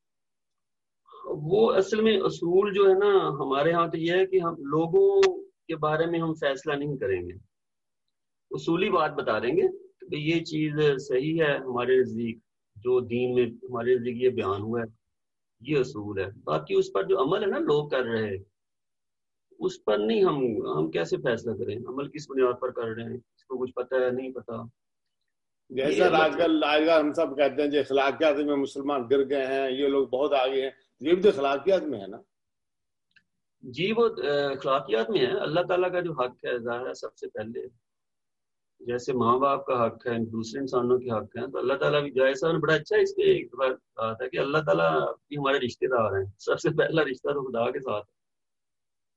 وہ اصل میں اصول جو ہے نا ہمارے ہاں تو یہ ہے کہ ہم لوگوں کے بارے میں ہم فیصلہ نہیں کریں گے، اصولی بات بتا دیں گے کہ یہ چیز صحیح ہے ہمارے نزدیک، جو دین میں ہمارے نزدیک یہ بیان ہوا ہے یہ اصول ہے. باقی اس پر جو عمل ہے نا لوگ کر رہے ہیں اس پر نہیں ہم کیسے فیصلہ کریں، عمل کس بنیاد پر کر رہے ہیں، اس کو کچھ پتہ ہے نہیں پتہ. جیسا آج کل ہم سب کہتے ہیں جو اخلاقیات میں مسلمان گر گئے ہیں، یہ لوگ بہت آگے ہیں، یہ بھی تو اخلاقیات میں ہے نا. جی وہ اخلاقیات میں ہے. اللہ تعالیٰ کا جو حق ہے ظاہر ہے سب سے پہلے، جیسے ماں باپ کا حق ہے، دوسرے انسانوں کے حق ہیں، تو اللہ تعالیٰ بھی جیسا بڑا اچھا اس پہ ایک بار کہا تھا کہ اللہ تعالیٰ بھی ہمارے رشتے دار ہیں، سب سے پہلا رشتہ تو خدا کے ساتھ ہے.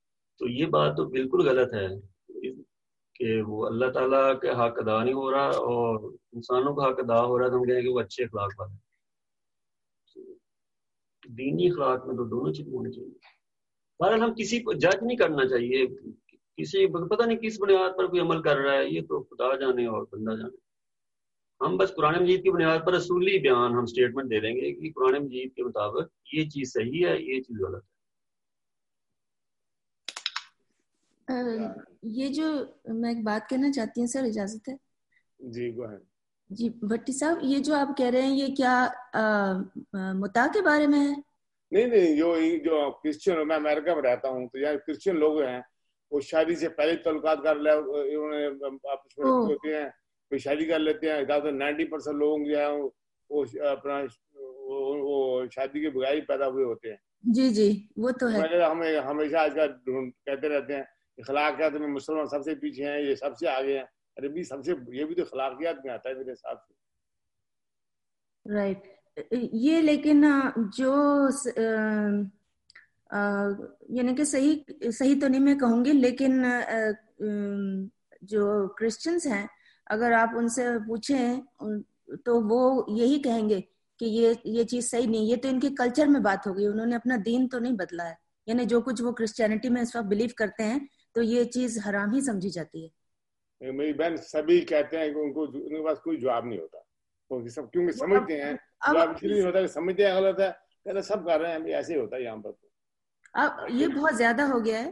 تو یہ بات تو بالکل غلط ہے کہ وہ اللہ تعالیٰ کے حق ادا نہیں ہو رہا اور انسانوں کا حق ادا ہو رہا ہے تو ہم کہیں کہ وہ اچھے اخلاق والے. دینی اخلاق میں تو دونوں چیزیں ہونی چاہیے. بہرحال ہم کسی کو جج نہیں کرنا چاہیے, کسی پتہ نہیں کس بنیاد پر کوئی عمل کر رہا ہے, یہ تو خدا جانے اور بندہ جانے. ہم بس قرآن مجید کی بنیاد پر اصولی بیان ہم سٹیٹمنٹ دے دیں گے کہ قرآن مجید کے مطابق یہ چیز صحیح ہے, یہ چیز غلط ہے. یہ جو میں ایک بات کہنا چاہتی ہوں سر, اجازت ہے؟ جی گو اہیڈ. جی بھٹی صاحب, یہ جو آپ کہہ رہے ہیں یہ کیا متا کے بارے میں ہے؟ نہیں, جو کرسچن, میں امریکہ میں رہتا ہوں تو یہاں کرسچن لوگ ہیں وہ شادی سے پہلے تعلقات کر لے, انہوں نے آپس میں رکھے ہوتے ہیں, پھر شادی کر لیتے ہیں. 90% لوگوں جو ہیں وہ اپنا وہ شادی کے بغیر ہی پیدا ہوئے ہوتے ہیں. جی وہ تو ہے. ہمیں ہمیشہ آج کل کہتے رہتے ہیں اخلاقیات میں مسلمان سب سے پیچھے ہیں, یہ سب سے آگے ہیں. ارے بھی سب سے, یہ بھی تو اخلاقیات میں آتا ہے میرے حساب سے. رائٹ. یہ لیکن جو یعنی کہ صحیح تو نہیں میں کہوں گی, لیکن جو کرسچنز ہیں اگر آپ ان سے پوچھیں تو وہ یہی کہیں گے کہ یہ چیز صحیح نہیں. یہ تو ان کے کلچر میں بات ہو گئی, انہوں نے اپنا دین تو نہیں بدلا ہے. یعنی جو کچھ وہ کرسچینٹی میں اس وقت بلیو کرتے ہیں تو یہ چیز حرام ہی سمجھی جاتی ہے. میری بہن سبھی کہتے ہیں کہ ان کے پاس کوئی جواب نہیں ہوتا, کیونکہ سمجھتے ہیں جواب اس لیے نہیں ہوتا کہ سمجھتے ہیں غلط ہے, کہتے سب کر رہے ہیں ایسے ہی ہوتا ہے یہاں پر. اب یہ بہت زیادہ ہو گیا ہے.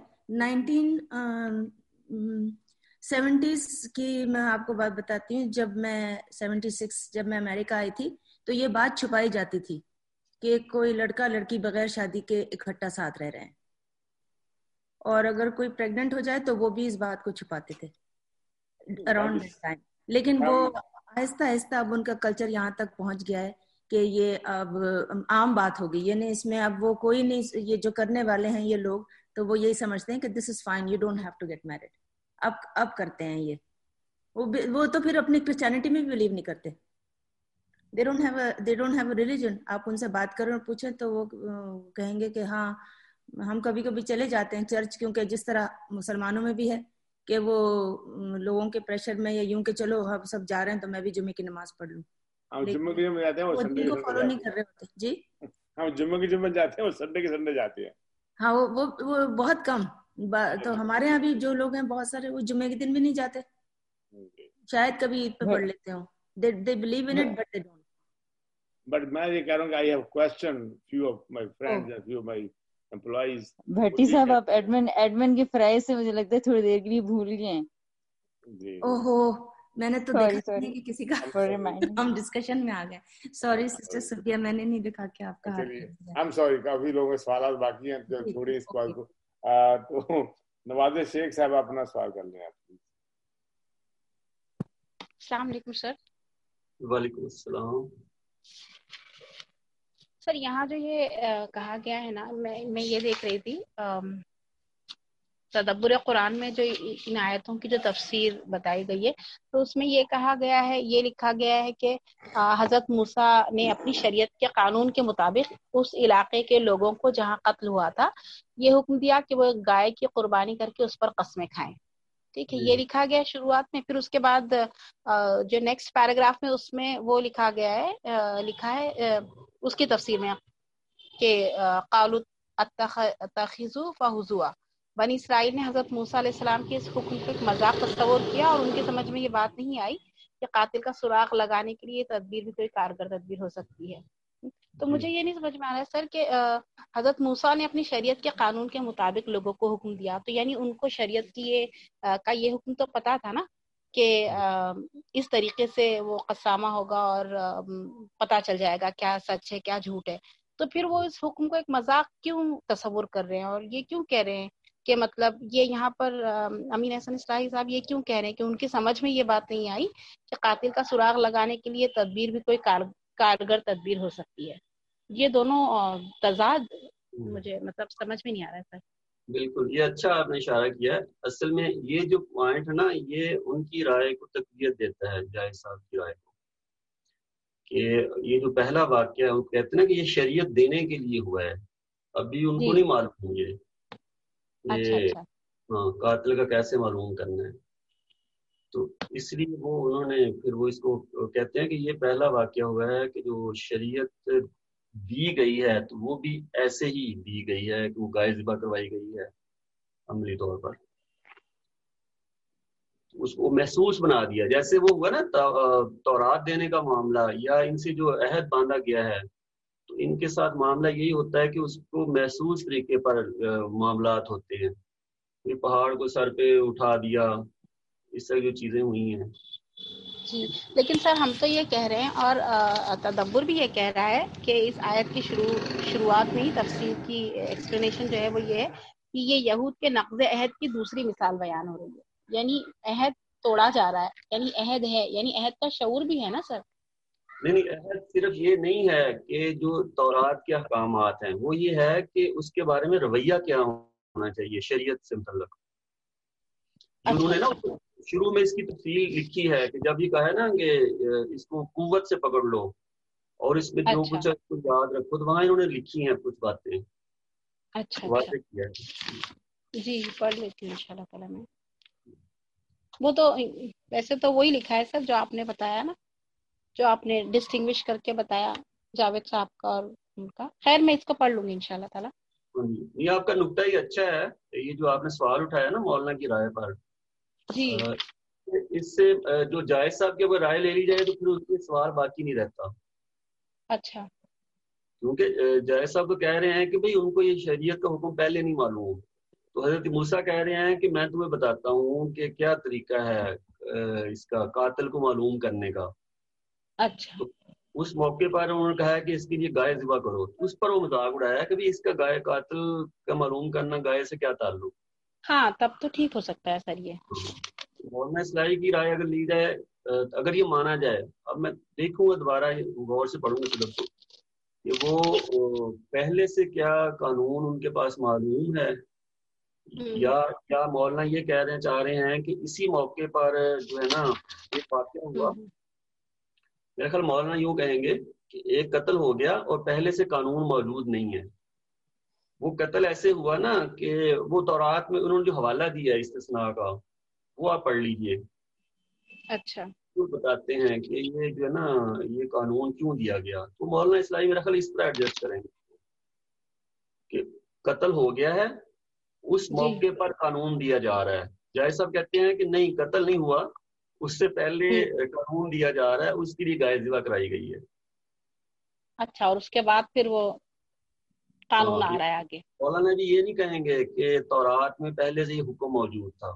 1970s کی میں آپ کو بات بتاتی ہوں. جب میں 76 جب میں امریکہ آئی تھی تو یہ بات چھپائی جاتی تھی کہ کوئی لڑکا لڑکی بغیر شادی کے اکٹھا ساتھ رہ رہے ہیں, اور اگر کوئی پریگننٹ ہو جائے تو وہ بھی اس بات کو چھپاتے تھے اراؤنڈ دیٹ ٹائم. لیکن وہ آہستہ آہستہ اب ان کا کلچر یہاں تک پہنچ گیا ہے کہ یہ اب عام بات ہو گئی. یعنی اس میں اب وہ کوئی نہیں, یہ جو کرنے والے ہیں یہ لوگ تو وہ یہی سمجھتے ہیں کہ this is fine, you don't have to get married. اب کرتے ہیں یہ. وہ تو پھر اپنی کرسچینٹی میں بھی بلیو نہیں کرتے. they don't have a religion. آپ ان سے بات کریں اور پوچھیں تو وہ کہیں گے کہ ہاں ہم کبھی کبھی چلے جاتے ہیں چرچ, کیونکہ جس طرح مسلمانوں میں بھی ہے کہ وہ لوگوں کے پریشر میں یا یوں کہ چلو ہم سب جا رہے ہیں تو میں بھی جمعے کی نماز پڑھ لوں. جمعے کے جمعے جاتے ہیں, وہ سنڈے کے سنڈے فالو نہیں کر رہے ہوتے. جی ہم جمعے کے جمعے جاتے ہیں, وہ سنڈے کے سنڈے جاتے ہیں. ہاں وہ بہت کم. تو ہمارے یہاں بھی جو لوگ ہیں بہت سارے وہ جمعے کے دن بھی نہیں جاتے, شاید کبھی عید پہ پڑھ لیتے ہوں. they believe in it but they don't. But میں یہ کہہ رہا ہوں کہ I have questioned few of my friends and few of my employees. بھٹی صاحب آپ ایڈمن کے فرائض سے مجھے لگتا ہے تھوڑی دیر کے لیے بھول گئے ہیں. اوہو, میں نے تو دیکھا نہیں کہ کسی کا ہم ڈسکشن میں آ گئے. سوری سسٹر صفیہ, میں نے نہیں دیکھا کہ آپ کا. I'm sorry, کافی لوگوں کے سوالات باقی ہیں, چھوڑیں اس بات کو. تو نواز شیخ صاحب اپنا سوال کر لیں آپ. السلام علیکم سر. وعلیکم السلام. سر یہاں جو یہ کہا گیا ہے نا, میں یہ دیکھ رہی تھی تدبر قرآن میں جو ان آیتوں کی جو تفسیر بتائی گئی ہے تو اس میں یہ کہا گیا ہے, یہ لکھا گیا ہے کہ حضرت موسیٰ نے اپنی شریعت کے قانون کے مطابق اس علاقے کے لوگوں کو جہاں قتل ہوا تھا یہ حکم دیا کہ وہ گائے کی قربانی کر کے اس پر قسمیں کھائیں. ٹھیک ہے, یہ لکھا گیا شروعات میں. پھر اس کے بعد جو نیکسٹ پیراگراف میں اس میں وہ لکھا گیا ہے, لکھا ہے اس کی تفسیر میں کہ قالوا اتخذوا فہزوا, بنی اسرائیل نے حضرت موسیٰ علیہ السلام کے اس حکم کو ایک مذاق تصور کیا اور ان کی سمجھ میں یہ بات نہیں آئی کہ قاتل کا سراغ لگانے کے لیے تدبیر بھی کوئی کارگر تدبیر ہو سکتی ہے. تو مجھے یہ نہیں سمجھ میں آ رہا ہے سر کہ حضرت موسیٰ نے اپنی شریعت کے قانون کے مطابق لوگوں کو حکم دیا, تو یعنی ان کو شریعت کی کا یہ حکم تو پتا تھا نا کہ اس طریقے سے وہ قسامہ ہوگا اور پتا چل جائے گا کیا سچ ہے کیا جھوٹ ہے. تو پھر وہ اس حکم کو ایک مذاق کیوں تصور کر رہے ہیں اور یہ کیوں کہہ رہے ہیں کہ مطلب یہ یہاں پر امین احسن اصلاحی صاحب یہ کیوں کہہ رہے ہیں کہ ان کی سمجھ میں یہ بات نہیں آئی کہ قاتل کا سراغ لگانے کے لیے تدبیر بھی کوئی کارگر تدبیر ہو سکتی ہے. یہ دونوں تضاد مجھے مطلب سمجھ میں نہیں آ رہا ہے سر. بالکل, یہ اچھا آپ نے اشارہ کیا ہے. اصل میں یہ جو پوائنٹ ہے نا یہ ان کی رائے کو تقویت دیتا ہے, جائز صاحب کی رائے کو, کہ یہ جو پہلا واقعہ ہے وہ کہتے ہیں نا کہ یہ شریعت دینے کے لیے ہوا ہے. ابھی ان کو نہیں معلوم یہ हाँ कातिल का कैसे मालूम करना है। तो इसलिए वो उन्होंने फिर वो इसको कहते हैं कि ये पहला वाकया हुआ है कि जो शरीयत दी गई है तो वो भी ऐसे ही दी गई है कि वो गाय ज़िबा करवाई गई है अमली तौर पर, उसको महसूस बना दिया। जैसे वो हुआ ना तौरात देने का मामला, या इनसे जो अहद बांधा गया है, तो इनके साथ मामला यही होता है कि उसको महसूस तरीके पर मामलात होते हैं। ये पहाड़ को सर पे उठा दिया, इस तरह जो चीजें हुई हैं। जी, लेकिन सर हम तो ये कह रहे हैं और तदब्बुर भी ये कह रहा है कि इस आयत की शुरुआत में ही तफसीर की एक्सप्लेनेशन जो है वो ये है कि ये यहूद के नक़्ज़ अहद की दूसरी मिसाल बयान हो रही है, यानी अहद तोड़ा जा रहा है, यानी अहद है, यानी अहद का शऊर भी है ना सर। नहीं, अहद सिर्फ ये नहीं है कि जो तौरात के अहकामात हैं, वो ये है कि उसके बारे में रवैया क्या होना चाहिए शरीयत से मुतल्लक। उन्होंने ना शुरू में इसकी तफसील लिखी है कि जब ये कहा है ना कि इसको कुव्वत से पकड़ लो और इसमें जो कुछ है उसको याद रखो, तो वहां इन्होंने लिखी हैं कुछ बातें। अच्छा किया है। जी, पढ़ लेती हूँ इंशाल्लाह ताला में। वो तो वैसे तो वही लिखा है सर जो आपने बताया ना, जो आपने डिस्टिंग्विश करके बताया जावेद साहब का और उनका। खैर मैं इसको पढ़ लूंगी इंशाल्लाह ताला। ये आपका नुक्ता ही अच्छा है, ये जो आपने सवाल उठाया ना मौलाना की राय पर जी। इससे जो जायद साहब की अगर राय ले ली जाए तो फिर उसमें सवाल बाकी नहीं रहता। अच्छा, क्योंकि जायद साहब तो कह रहे हैं कि भाई उनको ये शरीयत का हुक्म पहले नहीं मालूम, तो हजरत मूसा कह रहे हैं कि मैं तुम्हें बताता हूँ कि क्या तरीका है इसका कातिल को मालूम करने का। अच्छा। तो उस मौके पर उन्होंने कहा है कि इसके लिए गाय ज़िबा करो, उस पर वो मजाक उड़ाया कि भाई इसका गाय कातिल का मालूम करना गाय से क्या ताल्लुक। हाँ तब तो ठीक हो सकता है सर ये। मौलाना इस्लाही की राय अगर ली जाए, अगर ये माना जाए, अब मैं देखूंगा दोबारा गौर से पढ़ूंगा तदब्बुर कि वो पहले से क्या कानून उनके पास मालूम है, या क्या मौलाना ये चाह रहे हैं कि इसी मौके पर जो है ना एक वाक़या हुआ। मेरे ख्याल मौलाना यूं कहेंगे कि एक कत्ल हो गया और पहले से कानून मौजूद नहीं है। वो कत्ल ऐसे हुआ ना कि वो तौरात में उन्होंने जो हवाला दिया इस्तिस्ना का, वो आप पढ़ लीजिए। अच्छा। तो बताते हैं कि ये जो है ना ये कानून क्यों दिया गया। तो मौलाना इस्लाही मेरा ख्याल इस पर एडजस्ट करेंगे कि कत्ल हो गया है, उस मौके पर कानून दिया जा रहा है। जायद साहब कहते हैं कि नहीं, कत्ल नहीं हुआ, उससे पहले कानून दिया जा रहा है, उसके लिए गाय ज़िबा कराई गई है। अच्छा, और उसके बाद फिर वो कानून आ रहा है आगे। मौलाना जी ये नहीं कहेंगे कि तौरात में पहले से ये हुक्म मौजूद था।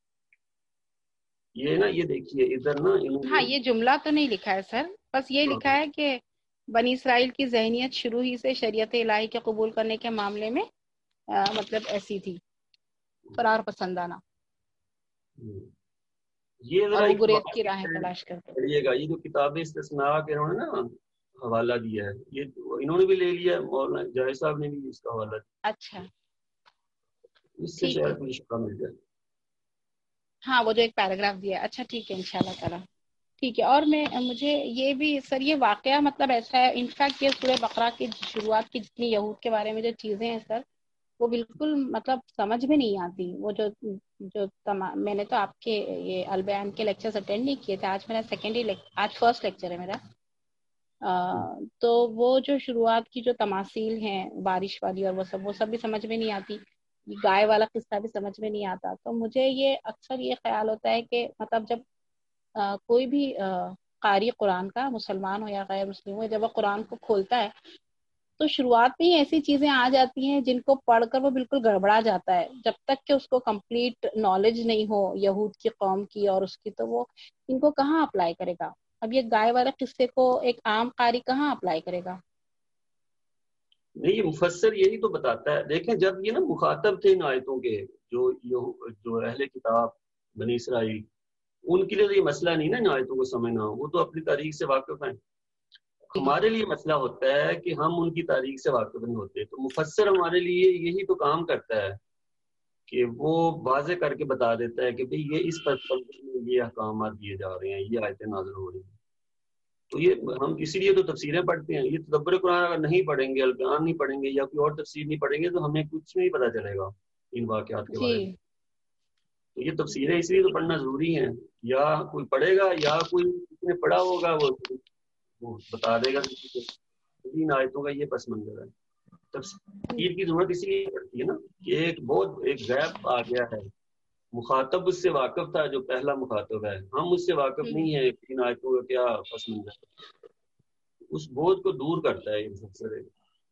ये ना, ये देखिए इधर ना, हाँ ये जुमला तो नहीं लिखा है सर, बस ये लिखा है कि बनी इसराइल की ज़हनियत शुरू ही से शरीयत इलाही के कबूल करने के मामले में मतलब ऐसी थी, फरार पसंदाना। ये और गुरेज की राहें तलाश करते पढ़िएगा, ये जो किताब इस्तिस्ना के इन्होंने ना हवाला दिया है, ये इन्होंने भी ले लिया, मौलाना जाहिद साहब ने भी इसका हवाला दिया। अच्छा, इससे शायद मुझे शिफा मिल जाए। हाँ वो जो एक पैराग्राफ दिया है। अच्छा ठीक है इंशाल्लाह ताला, ठीक है। और मुझे ये भी सर ये वाकया मतलब ऐसा है, इनफैक्ट ये सूरह बकरा की शुरुआत की जितनी यहूद के बारे में जो चीजें हैं सर, वो बिल्कुल मतलब समझ में नहीं आती। वो जो मैंने तो आपके ये अल बयान के लेक्चर्स अटेंड नहीं किए थे, आज मेरा आज फर्स्ट लेक्चर है मेरा। तो वो जो शुरुआत की जो तमासील हैं बारिश वाली और वो सब भी समझ में नहीं आती। गाय वाला किस्सा भी समझ में नहीं आता। तो मुझे ये अक्सर ये ख्याल होता है कि मतलब जब कोई भी कारी कुरान का, मुसलमान हो या गैर मुस्लिम हो, जब वो कुरान को खोलता है तो शुरुआत में ही ऐसी चीजें आ जाती हैं जिनको पढ़कर वो बिल्कुल गड़बड़ा जाता है। जब तक कि उसको कंप्लीट नॉलेज नहीं हो यहूद की कौम की और उसकी, तो वो इनको कहाँ अप्लाई करेगा। अब ये गाय वाले किस्से को एक आम कारी कहाँ अप्लाई करेगा। नहीं, ये मुफस्सर यही तो बताता है। देखें, जब ये ना मुखातब थे इन आयतों के, जो अहले किताब बनी इसराइल, उनके लिए तो ये मसला नहीं ना इन आयतों को समझना, वो तो अपनी तारीख से वाकिफ हैं। हमारे लिए मसला होता है कि हम उनकी तारीख से वाकिफ नहीं होते। तो मुफस्सर हमारे लिए यही तो काम करता है कि वो वाज़े करके बता देता है कि भाई ये इस पर ये अहकाम दिए जा रहे हैं, ये आयतें नाज़िल हो रही हैं। तो ये हम इसीलिए तो तफसीरें पढ़ते हैं। ये तदब्बुर कुरान अगर नहीं पढ़ेंगे, अल बयान नहीं पढ़ेंगे या कोई और तफसीर नहीं पढ़ेंगे तो हमें कुछ नहीं पता चलेगा इन वाक़यात के बारे में। تو یہ تفسیریں اس لیے تو پڑھنا ضروری ہیں، یا کوئی پڑھے گا یا کوئی جس نے پڑھا ہوگا وہ بتا دے گا کہ ان آیتوں کا یہ پس منظر ہے۔ تفسیر کی ضرورت اسی لیے پڑتی ہے نا کہ ایک غیب آ گیا ہے، مخاطب اس سے واقف تھا جو پہلا مخاطب ہے، ہم اس سے واقف نہیں ہیں کہ ان آیتوں کا کیا پس منظر ہے، اس بوجھ کو دور کرتا ہے یہ مفسر۔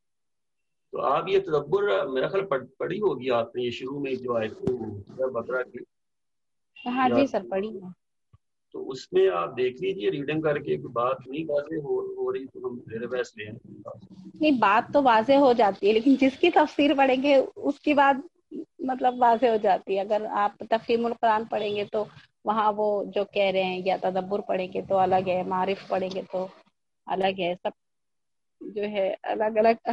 تو آپ یہ تدبر میرا خیال پڑھی ہوگی آپ نے، یہ شروع میں جو آیتیں بقرہ کی۔ ہاں جی سر پڑھی ہے۔ تو اس میں آپ دیکھ لیجیے ریڈنگ کر کے کوئی بات نہیں واضح ہو رہی تو ہم میرے بحث لیں۔ نہیں بات تو واضح ہو جاتی ہے، لیکن جس کی تفسیر پڑھیں گے اس کی بات مطلب واضح ہو جاتی ہے۔ اگر آپ تفہیم القرآن پڑھیں گے تو وہاں وہ جو کہہ رہے ہیں، یا تدبر پڑھیں گے تو الگ ہے، معارف پڑھیں گے تو الگ ہے، سب جو ہے الگ الگ۔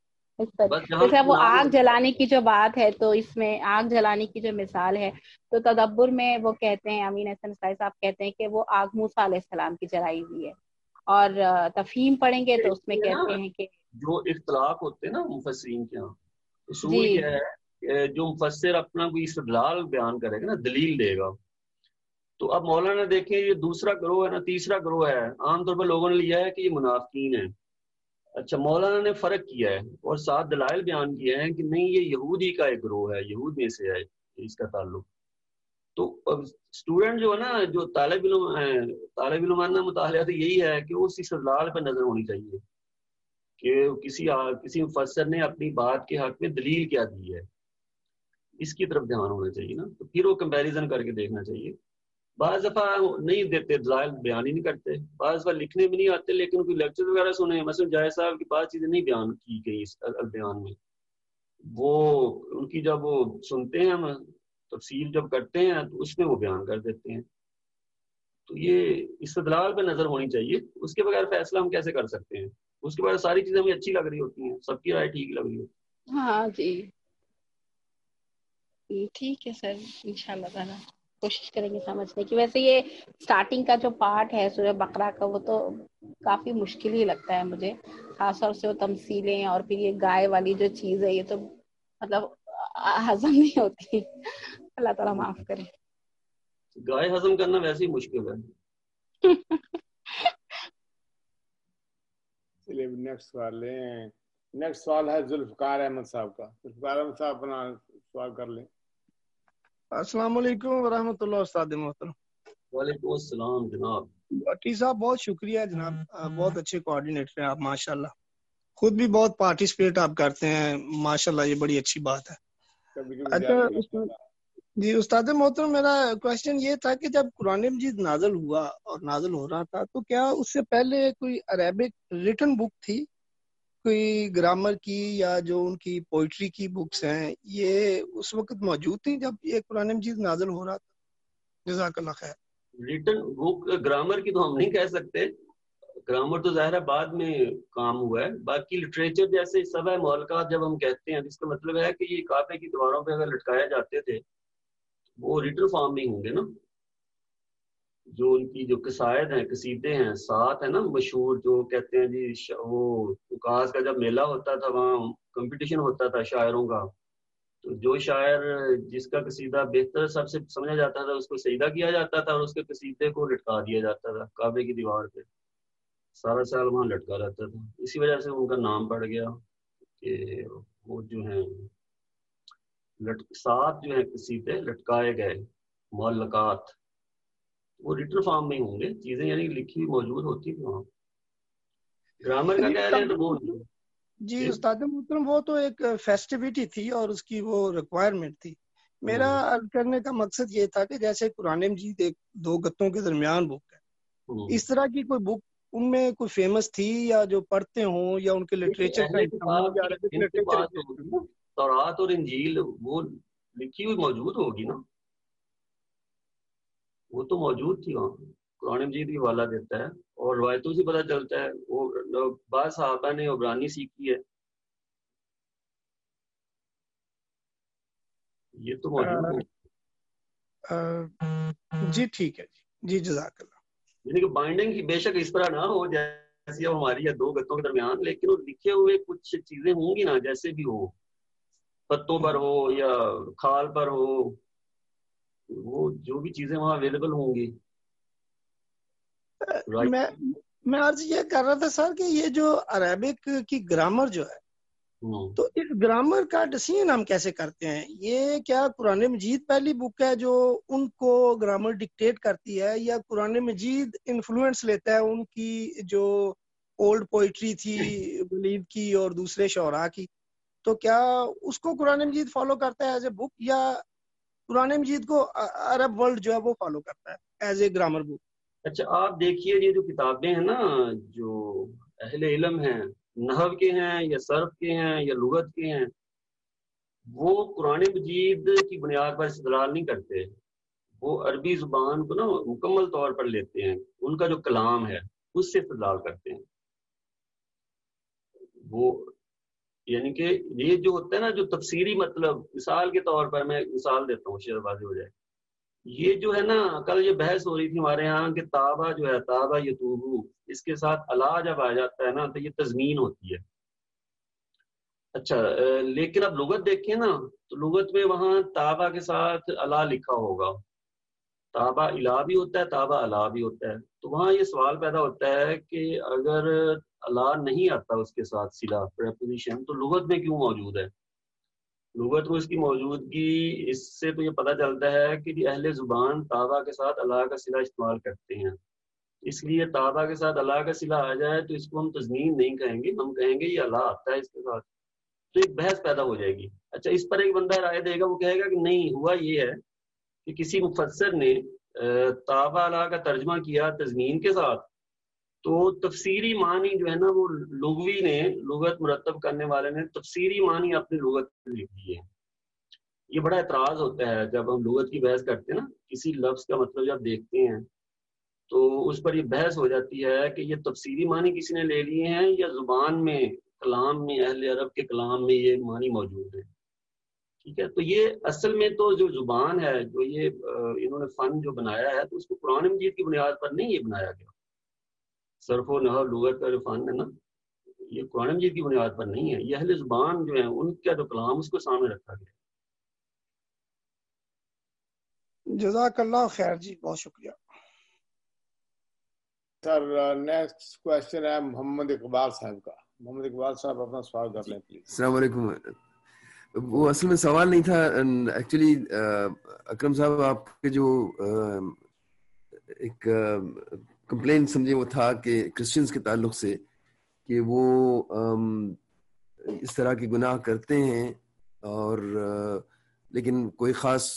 جیسے وہ آگ جلانے کی جو بات ہے، تو اس میں آگ جلانے کی جو مثال ہے، تو تدبر میں وہ کہتے ہیں، امین احسن اسلائی صاحب کہتے ہیں کہ وہ آگ موسیٰ علیہ السلام کی جلائی ہوئی ہے، اور تفہیم پڑھیں گے تو اس میں کہتے ہیں کہ جو اختلاف ہوتے ہیں نا مفسرین کے یہاں، اصول کیا ہے، جو مفسر اپنا کوئی استدلال بیان کرے گا نا، دلیل دے گا، تو اب مولانا دیکھیں یہ دوسرا گروہ ہے نا، تیسرا گروہ ہے، عام طور پر لوگوں نے لیا ہے کہ یہ منافقین ہیں۔ اچھا مولانا نے فرق کیا ہے اور ساتھ دلائل بیان کیے ہیں کہ نہیں یہ یہودی کا ایک گروہ ہے، یہود میں سے ہے اس کا تعلق۔ تو اسٹوڈنٹ جو ہے نا، جو طالب علمانہ مطالعہ یہی ہے کہ اس استدلال پہ نظر ہونی چاہیے کہ کسی مفسر نے اپنی بات کے حق میں دلیل کیا دی ہے، اس کی طرف دھیان ہونا چاہیے نا، تو پھر وہ کمپیریزن کر کے دیکھنا چاہیے۔ بعض دفعہ نہیں دیتے، دلائل بیان ہی نہیں کرتے، بعض دفعہ لکھنے بھی نہیں آتے، لیکن کوئی لیکچر وغیرہ سنے، مثلا جائے صاحب کی بعض چیزیں نہیں بیان کی گئی اس بیان میں، وہ ان کی جب وہ سنتے ہیں ہم تفسیر جب کرتے ہیں تو اس میں وہ بیان کر دیتے ہیں۔ تو یہ استدلال پہ نظر ہونی چاہیے، اس کے بغیر فیصلہ ہم کیسے کر سکتے ہیں؟ اس کے بعد ساری چیزیں ہمیں اچھی لگ رہی ہوتی ہیں، سب کی رائے ٹھیک لگ رہی ہوتی ہے۔ ہاں جی ٹھیک ہے سر، انشاءاللہ تعالیٰ کوشش کریں گے سمجھنے کی۔ ویسے یہ سٹارٹنگ کا جو پارٹ ہے سورہ بقرہ کا، وہ تو کافی مشکل ہی لگتا ہے مجھے، خاص طور سے وہ تمثیلیں، اور پھر یہ گائے والی جو چیز ہے، یہ تو مطلب ہضم نہیں ہوتی۔ اللہ تعالیٰ معاف کرے۔ گائے ہضم کرنا ویسے ہی مشکل ہے۔ چلیے نیکسٹ سوال لیں۔ نیکسٹ سوال ہے ذوالفقار احمد صاحب کا۔ ذوالفقار احمد صاحب اپنا سوال کر لیں۔ السلام علیکم ورحمۃ اللہ استاد محترم۔ وعلیکم السلام جناب۔ بٹی صاحب بہت شکریہ جناب، بہت اچھے کوآرڈینیٹر ہیں آپ ماشاءاللہ، خود بھی بہت پارٹیسپیٹ آپ کرتے ہیں ماشاءاللہ، یہ بڑی اچھی بات ہے۔ اچھا جی استاد محترم، میرا کوشچن یہ تھا کہ جب قرآن مجید نازل ہوا اور نازل ہو رہا تھا، تو کیا اس سے پہلے کوئی عربک ریٹن بک تھی، کوئی گرامر کی یا جو ان کی پوئٹری کی بکس ہیں، یہ اس وقت موجود تھی جب یہ قرآن مجید نازل ہو رہا تھا؟ جزاک اللہ خیر۔ ریٹن بک گرامر کی تو ہم نہیں کہہ سکتے، گرامر تو ظاہر ہے بعد میں کام ہوا ہے، باقی لٹریچر جیسے سبع معلقات جب ہم کہتے ہیں، جس کا مطلب ہے کہ یہ کعبے کی دیواروں پہ اگر لٹکائے جاتے تھے وہ ریٹن فارم نہیں ہوں گے نا، جو ان کی جو قصائد ہیں، قصیدے ہیں، سات ہیں نا مشہور، جو کہتے ہیں جی وہ اکاس کا جب میلہ ہوتا تھا وہاں کمپٹیشن ہوتا تھا شاعروں کا، تو جو شاعر جس کا قصیدہ بہتر سب سے سمجھا جاتا تھا اس کو سجدہ کیا جاتا تھا اور اس کے قصیدے کو لٹکا دیا جاتا تھا کعبے کی دیوار پہ، سارا سال وہاں لٹکا رہتا تھا، اسی وجہ سے ان کا نام پڑ گیا کہ وہ جو ہیں سات جو ہیں قصیدے لٹکائے گئے معلقات، وہ ریٹن فارم میں ہوں گے چیزیں، یعنی لکھی موجود ہوتی تھی وہاں۔ گرامر کا کہہ رہے ہیں تو وہ جی استاد محترم، وہ تو ایک فیسٹیوٹی تھی اور اس کی وہ ریکوائرمنٹ تھی۔ میرا عرض کرنے کا مقصد یہ تھا کہ جیسے قرآن مجید ایک دو گتوں کے درمیان بک ہے، اس طرح کی کوئی بک ان میں کوئی فیمس تھی یا جو پڑھتے ہوں یا ان کے لٹریچر کا تورات اور انجیل وہ لکھی ہوئی موجود ہوگی نا، وہ تو موجود تھی وہاں، قرآن مجید کی حوالہ دیتا ہے اور روایتوں سے پتہ چلتا ہے، وہ بعض صحابہ نے عبرانی سیکھی ہے، یہ تو موجود ہے۔ جی ٹھیک ہے جی جزاک اللہ۔ یعنی کہ بائنڈنگ کی بے شک اس طرح نہ ہو جیسی اب ہماری یا دو گتوں کے درمیان، لیکن وہ لکھے ہوئے کچھ چیزیں ہوں گی نا، جیسے بھی ہو، پتوں پر ہو یا کھال پر ہو، وہ جو بھی چیزیں وہاں اویلیبل ہوں گی. میں عرض یہ کر رہا تھا سر کہ یہ جو عربک کی گرامر جو ہے تو اس گرامر کا ڈسیزن ہم کیسے کرتے ہیں؟ یہ کیا قرآن مجید پہلی بک ہے جو ان کو گرامر ڈکٹیٹ کرتی ہے، یا قرآن مجید انفلوئنس لیتا ہے ان کی جو اولڈ پوئٹری تھی ولید کی اور دوسرے شعراء کی؟ تو کیا اس کو قرآن مجید فالو کرتا ہے ایز اے بک، یا قرآن مجید کو عرب ورلڈ جو ہے وہ فالو کرتا ہے ایز اے گرامر بک؟ اچھا آپ دیکھیے یہ جو کتابیں ہیں نا، جو اہل علم ہیں، نحو کے ہیں یا صرف کے ہیں یا لغت کے ہیں، وہ قرآن مجید کی بنیاد پر استدلال نہیں کرتے. وہ عربی زبان کو نا مکمل طور پر لیتے ہیں، ان کا جو کلام ہے اس سے استدلال کرتے ہیں. وہ یعنی کہ یہ جو ہوتا ہے نا جو تفسیری مطلب، مثال کے طور پر میں مثال دیتا ہوں، شعر بازی ہو جائے. یہ جو ہے نا کل یہ بحث ہو رہی تھی ہمارے یہاں کہ تابہ جو ہے، تابہ یتوبو، اس کے ساتھ اللہ جب آ جاتا ہے نا تو یہ تضمین ہوتی ہے. اچھا لیکن اب لغت دیکھیں نا تو لغت میں وہاں تابہ کے ساتھ اللہ لکھا ہوگا، تابہ الہ بھی ہوتا ہے، تابہ اللہ بھی ہوتا ہے. تو وہاں یہ سوال پیدا ہوتا ہے کہ اگر اللہ نہیں آتا اس کے ساتھ صلہ پریپوزیشن تو لغت میں کیوں موجود ہے؟ لغت میں اس کی موجودگی، اس سے تو یہ پتہ چلتا ہے کہ اہل زبان تابہ کے ساتھ اللہ کا صلہ استعمال کرتے ہیں. اس لیے تابہ کے ساتھ اللہ کا صلہ آ جائے تو اس کو ہم تضمین نہیں کہیں گے، ہم کہیں گے یہ اللہ آتا ہے اس کے ساتھ. تو ایک بحث پیدا ہو جائے گی. اچھا اس پر ایک بندہ رائے دے گا، وہ کہے گا کہ نہیں، ہوا یہ ہے کہ کسی مفسر نے تابہ اللہ کا ترجمہ کیا تضمین کے ساتھ، تو تفسیری معنی جو ہے نا وہ لغوی نے، لغت مرتب کرنے والے نے تفسیری معنی اپنی لغت میں لکھ دیے. یہ بڑا اعتراض ہوتا ہے جب ہم لغت کی بحث کرتے ہیں نا، کسی لفظ کا مطلب جب دیکھتے ہیں تو اس پر یہ بحث ہو جاتی ہے کہ یہ تفسیری معنی کسی نے لے لیے ہیں یا زبان میں، کلام میں، اہل عرب کے کلام میں یہ معنی موجود ہے. ٹھیک ہے، تو یہ اصل میں تو جو زبان ہے، جو یہ انہوں نے فن جو بنایا ہے، تو اس کو قرآن مجید کی بنیاد پر نہیں یہ بنایا گیا. صرف و نحو لغت کا جو فن ہے نا، یہ قرآن مجید کی بنیاد پر نہیں ہے، یہ اہل زبان جو ہیں ان کا جو کلام اس کو سامنے رکھا گیا. جزاک اللہ خیر جی، بہت شکریہ سر. نیکسٹ کوشچن ہے محمد اقبال صاحب کا. محمد اقبال صاحب اپنا سوال کر لیں پلیز. السلام علیکم. وہ اصل میں سوال نہیں تھا ایکچولی. اکرم صاحب آپ کے جو ایک کمپلین سمجھے وہ تھا کہ کرسچنز کے تعلق سے کہ وہ اس طرح کے گناہ کرتے ہیں اور لیکن کوئی خاص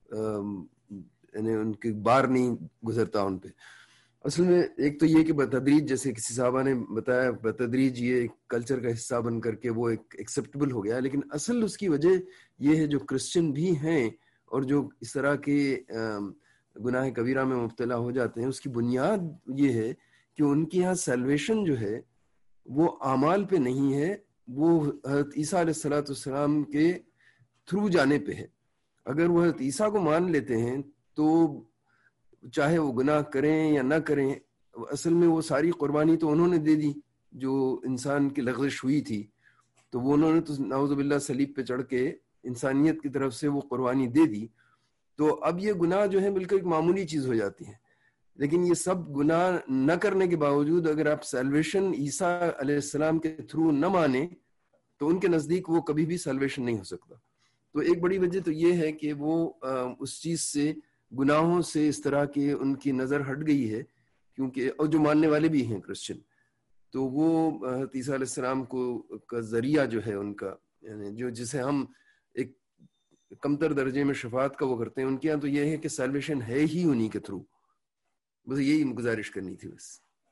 یعنی ان کی بار نہیں گزرتا ان پہ. اصل میں ایک تو یہ کہ بتدریج، جیسے کسی صحابہ نے بتایا، بتدریج یہ ایک کلچر کا حصہ بن کر کے وہ ایک ایکسیپٹیبل ہو گیا. لیکن اصل اس کی وجہ یہ ہے جو کرسچن بھی ہیں اور جو اس طرح کے گناہ کبیرہ میں مبتلا ہو جاتے ہیں، اس کی بنیاد یہ ہے کہ ان کے یہاں سیلویشن جو ہے وہ اعمال پہ نہیں ہے، وہ حضرت عیسیٰ علیہ السلام کے تھرو جانے پہ ہے. اگر وہ حضرت عیسیٰ کو مان لیتے ہیں تو چاہے وہ گناہ کریں یا نہ کریں، اصل میں وہ ساری قربانی تو انہوں نے دے دی جو انسان کی لغزش ہوئی تھی، تو وہ انہوں نے تو نعوذ باللہ صلیب پہ چڑھ کے انسانیت کی طرف سے وہ قربانی دے دی. تو اب یہ گناہ جو ہے بالکل ایک معمولی چیز ہو جاتی ہے. لیکن یہ سب گناہ نہ کرنے کے باوجود اگر آپ سیلویشن عیسیٰ علیہ السلام کے تھرو نہ مانیں تو ان کے نزدیک وہ کبھی بھی سیلویشن نہیں ہو سکتا. تو ایک بڑی وجہ تو یہ ہے کہ وہ اس چیز سے، گناہوں سے اس طرح کے ان کی نظر ہٹ گئی ہے. کیونکہ اور جو ماننے والے بھی ہیں کرسچن، تو وہ حضرت عیسیٰ علیہ السلام کا ذریعہ جو ہے ان کا، یعنی جو جسے ہم ایک کمتر درجے میں شفاعت کا وہ کرتے ہیں، ان کے یہاں تو یہ ہے کہ سیلویشن ہے ہی انہی کے تھرو. بس یہی گزارش کرنی تھی بس.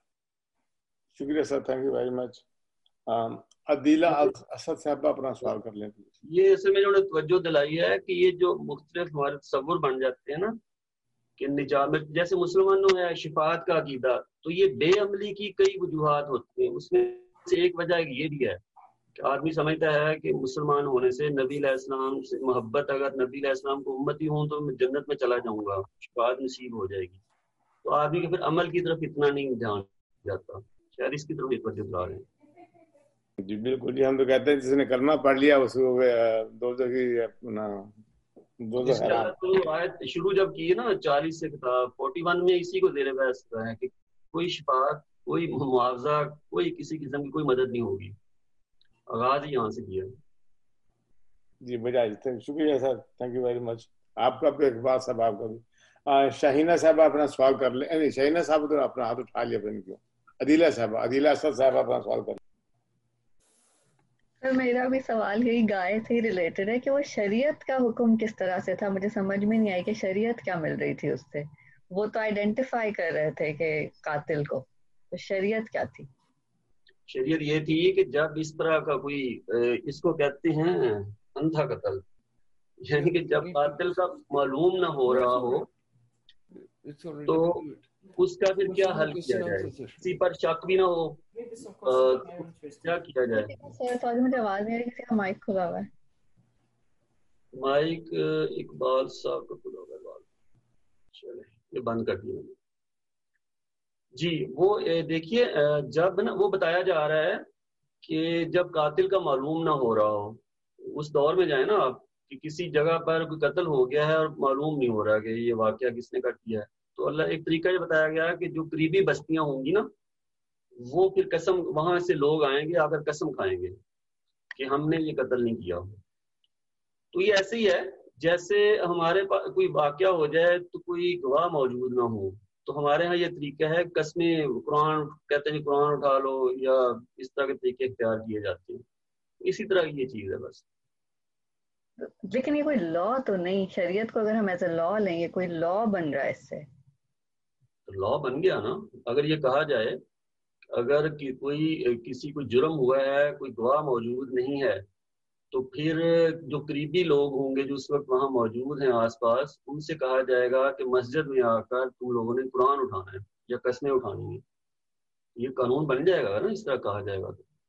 شکریہ sir, thank you very much. Adila Asad صاحب اپنا سوال کر لیں. یہ اصل میں انہوں نے توجہ دلائی ہے کہ یہ جو مختلف ہمارے تصور بن جاتے ہیں نا کہ نجات میں، جیسے مسلمانوں ہے شفاعت کا عقیدہ، تو یہ بے عملی کی کئی وجوہات ہوتی ہیں. اس میں سے ایک وجہ یہ بھی ہے کہ آدمی سمجھتا ہے کہ مسلمان ہونے سے، نبی علیہ السلام سے محبت، اگر نبی علیہ السلام کو امتی ہوں تو میں جنت میں چلا جاؤں گا، شفاعت نصیب ہو جائے گی. تو آدمی کے پھر عمل کی طرف اتنا نہیں دھیان جاتا. شاید اس کی طرف ایک وجہ بتا رہے ہیں. جی بالکل جی، ہم تو کہتے ہیں جس نے کلمہ پڑھ لیا اس کو دوزخی اپنا اس کے بعد تو آیت شروع جب کی ہے نا 40 سے کتاب 41 میں اسی کو زیر بحث رہا ہے کہ کوئی شفاعت، کوئی معاوضہ، کوئی کسی قسم کی کوئی مدد نہیں ہوگی. آغاز ہی یہاں سے کیا. جی بجائے شکریہ sir, thank you very much. آپ کا بھی اقبال صاحب، آپ کا بھی. شاہینہ صاحب اپنا سوال کر لیں. نہیں شاہینہ صاحب تو اپنا ہاتھ اٹھا لیا پھر کیوں. عدیلہ صاحب، عدیلہ اسد صاحب اپنا سوال کر لیں. سر میرا بھی سوال یہی گائے سے ہی ریلیٹڈ ہے کہ وہ شریعت کا حکم کس طرح سے تھا. مجھے سمجھ میں نہیں آئی کہ شریعت کیا مل رہی تھی اس سے. وہ تو آئیڈینٹیفائی کر رہے تھے کہ قاتل کو، تو شریعت کیا تھی؟ شریعت یہ تھی کہ جب اس طرح کا کوئی اس کو کہتے ہیں اندھا قتل، یعنی کہ جب قاتل کا معلوم نہ ہو رہا ہو تو اس کا پھر کیا حل کیا جائے، کسی پر شک بھی نہ ہو، کیا کیا جائے. سوری مجھے آواز نہیں آ رہی، کسی کا مائک کھلا ہوا ہے. مائک اقبال صاحب کا کھلا ہوا ہے، چلے یہ بند کر دیا. جی وہ دیکھیے جب نا وہ بتایا جا رہا ہے کہ جب قاتل کا معلوم نہ ہو رہا ہو، اس دور میں جائیں نا آپ کہ کسی جگہ پر کوئی قتل ہو گیا ہے اور معلوم نہیں ہو رہا کہ یہ واقعہ کس نے کر دیا ہے، تو اللہ ایک طریقہ یہ بتایا گیا کہ جو قریبی بستیاں ہوں گی نا وہ پھر قسم، وہاں سے لوگ آئیں گے، آ کر قسم کھائیں گے کہ ہم نے یہ قتل نہیں کیا. تو یہ ایسے ہی ہے جیسے ہمارے پاس کوئی واقعہ ہو جائے تو کوئی گواہ موجود نہ ہو، تو ہمارے ہاں یہ طریقہ ہے قسمیں، قرآن کہتے ہیں قرآن اٹھا لو، یا اس طرح کے طریقے اختیار کیے جاتے ہیں. اسی طرح کی یہ چیز ہے بس. لیکن یہ کوئی لا تو نہیں، شریعت کو اگر ہم ایز اے لا لیں، یہ کوئی لا بن رہا ہے اس سے. تو لا بن گیا نا. اگر یہ کہا جائے اگر کوئی کسی کو جرم ہوا ہے، کوئی گواہ موجود نہیں ہے، تو پھر جو قریبی لوگ ہوں گے جو اس وقت وہاں موجود ہیں آس پاس، ان سے کہا جائے گا کہ مسجد میں آ کر تم لوگوں نے قرآن اٹھانا ہے یا قسمیں اٹھانی ہیں. یہ قانون بن جائے گا نا اس طرح کہا جائے گا.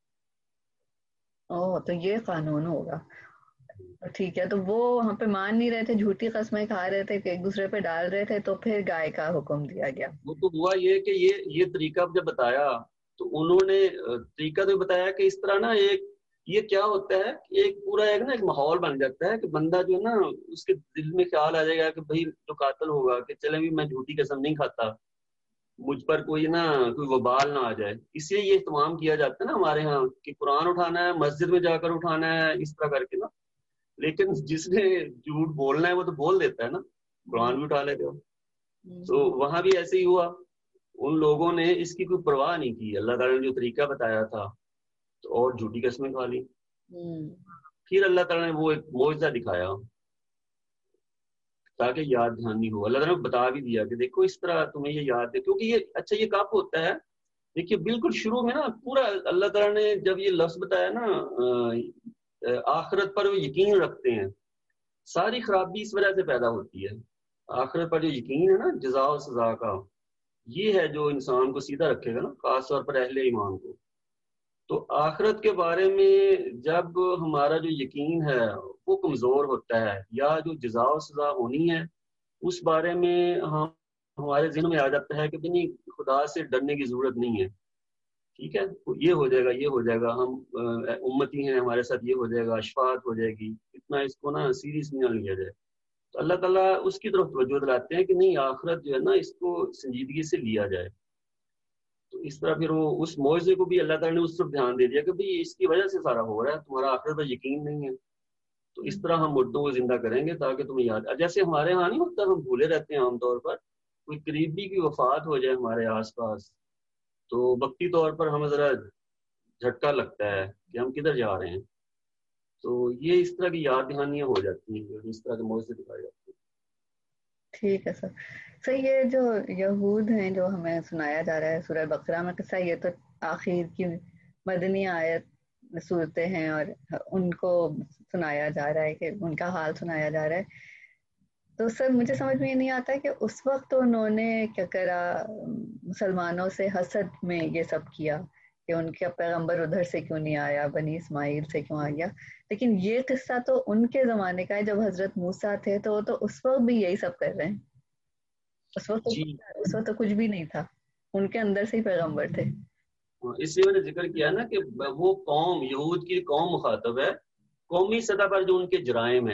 تو یہ قانون ہوگا. ٹھیک ہے، تو وہ وہاں پہ مان نہیں رہے تھے، جھوٹی قسمیں کھا رہے تھے، ایک دوسرے پہ ڈال رہے تھے، تو پھر گائے کا حکم دیا گیا. وہ تو ہوا یہ کہ یہ طریقہ جب بتایا تو انہوں نے طریقہ تو بتایا کہ اس طرح نا ایک یہ کیا ہوتا ہے کہ ایک پورا ایک ماحول بن جاتا ہے کہ بندہ جو ہے نا اس کے دل میں خیال آ جائے گا کہ بھائی جو قاتل ہوگا کہ چلے بھی میں جھوٹی قسم نہیں کھاتا، مجھ پر کوئی وبال نہ آ جائے. اس لیے یہ اہتمام کیا جاتا ہے نا ہمارے ہاں کہ قرآن اٹھانا ہے، مسجد میں جا کر اٹھانا ہے، اس طرح کر کے نا. لیکن جس نے جھوٹ بولنا ہے وہ تو بول دیتا ہے نا، قرآن بھی اٹھا لیتے ہو. تو وہاں بھی ایسے ہی ہوا، ان لوگوں نے اس کی کوئی پرواہ نہیں کی. اللہ تعالیٰ نے جو طریقہ بتایا تھا تو اور جھوٹی قسمیں کھا لی. پھر اللہ تعالیٰ نے وہ ایک معجزہ دکھایا تاکہ یاد دہانی ہو. اللہ تعالیٰ نے بتا بھی دیا کہ دیکھو اس طرح تمہیں یہ یاد ہے، کیونکہ یہ اچھا یہ کب ہوتا ہے. دیکھیے بالکل شروع میں نا پورا اللہ تعالیٰ نے جب یہ لفظ بتایا نا آخرت پر وہ یقین رکھتے ہیں، ساری خرابی اس وجہ سے پیدا ہوتی ہے. آخرت پر جو یقین ہے نا جزا و سزا کا، یہ ہے جو انسان کو سیدھا رکھے گا نا، خاص طور پر اہل ایمان کو. تو آخرت کے بارے میں جب ہمارا جو یقین ہے وہ کمزور ہوتا ہے، یا جو جزا و سزا ہونی ہے اس بارے میں ہمارے ذہن میں آ جاتا ہے کہ نہیں خدا سے ڈرنے کی ضرورت نہیں ہے، ٹھیک ہے یہ ہو جائے گا، یہ ہو جائے گا، ہم امتی ہیں، ہمارے ساتھ یہ ہو جائے گا، شفاعت ہو جائے گی، اتنا اس کو نا سیریس نہ لیا جائے. تو اللہ تعالیٰ اس کی طرف توجہ دلاتے ہیں کہ نہیں آخرت جو ہے نا اس کو سنجیدگی سے لیا جائے. تو اس طرح پھر وہ اس معجزے کو بھی اللہ تعالیٰ نے اس طرف دھیان دے دیا کہ بھئی اس کی وجہ سے سارا ہو رہا ہے، تمہارا آخرت پر یقین نہیں ہے، تو اس طرح ہم مردوں کو زندہ کریں گے تاکہ تمہیں یاد. جیسے ہمارے ہاں نہیں ہوتا، ہم بھولے رہتے ہیں عام طور پر، کوئی قریبی کی وفات ہو جائے ہمارے آس پاس تو وقتی طور پر ہمیں ذرا جھٹکا لگتا ہے کہ ہم کدھر جا رہے ہیں. تو یہ اس طرح کی یاد دہانیاں ہو جاتی ہیں، اس طرح کے معجزے دکھائے جاتے ہیں. ٹھیک ہے سر. یہ جو یہود ہیں جو ہمیں سنایا جا رہا ہے سورہ بقرہ میں قصہ، یہ تو آخر کی مدنی آیت صورتیں ہیں اور ان کو سنایا جا رہا ہے کہ ان کا حال سنایا جا رہا ہے. تو سر مجھے سمجھ میں یہ نہیں آتا کہ اس وقت انہوں نے کیا کرا، مسلمانوں سے حسد میں یہ سب کیا کہ ان کا پیغمبر ادھر سے کیوں نہیں آیا، بنی اسماعیل سے کیوں آ گیا. لیکن یہ قصہ تو ان کے زمانے کا ہے جب حضرت موسیٰ تھے، تو وہ تو اس وقت بھی یہی سب کر رہے ہیں. اس وقت تو کچھ بھی نہیں تھا، ان کے اندر سے ہی پیغمبر تھے. اس لیے میں نے ذکر کیا نا کہ وہ قوم یہود کی قوم مخاطب ہے، قومی سطح پر جو ان کے جرائم ہیں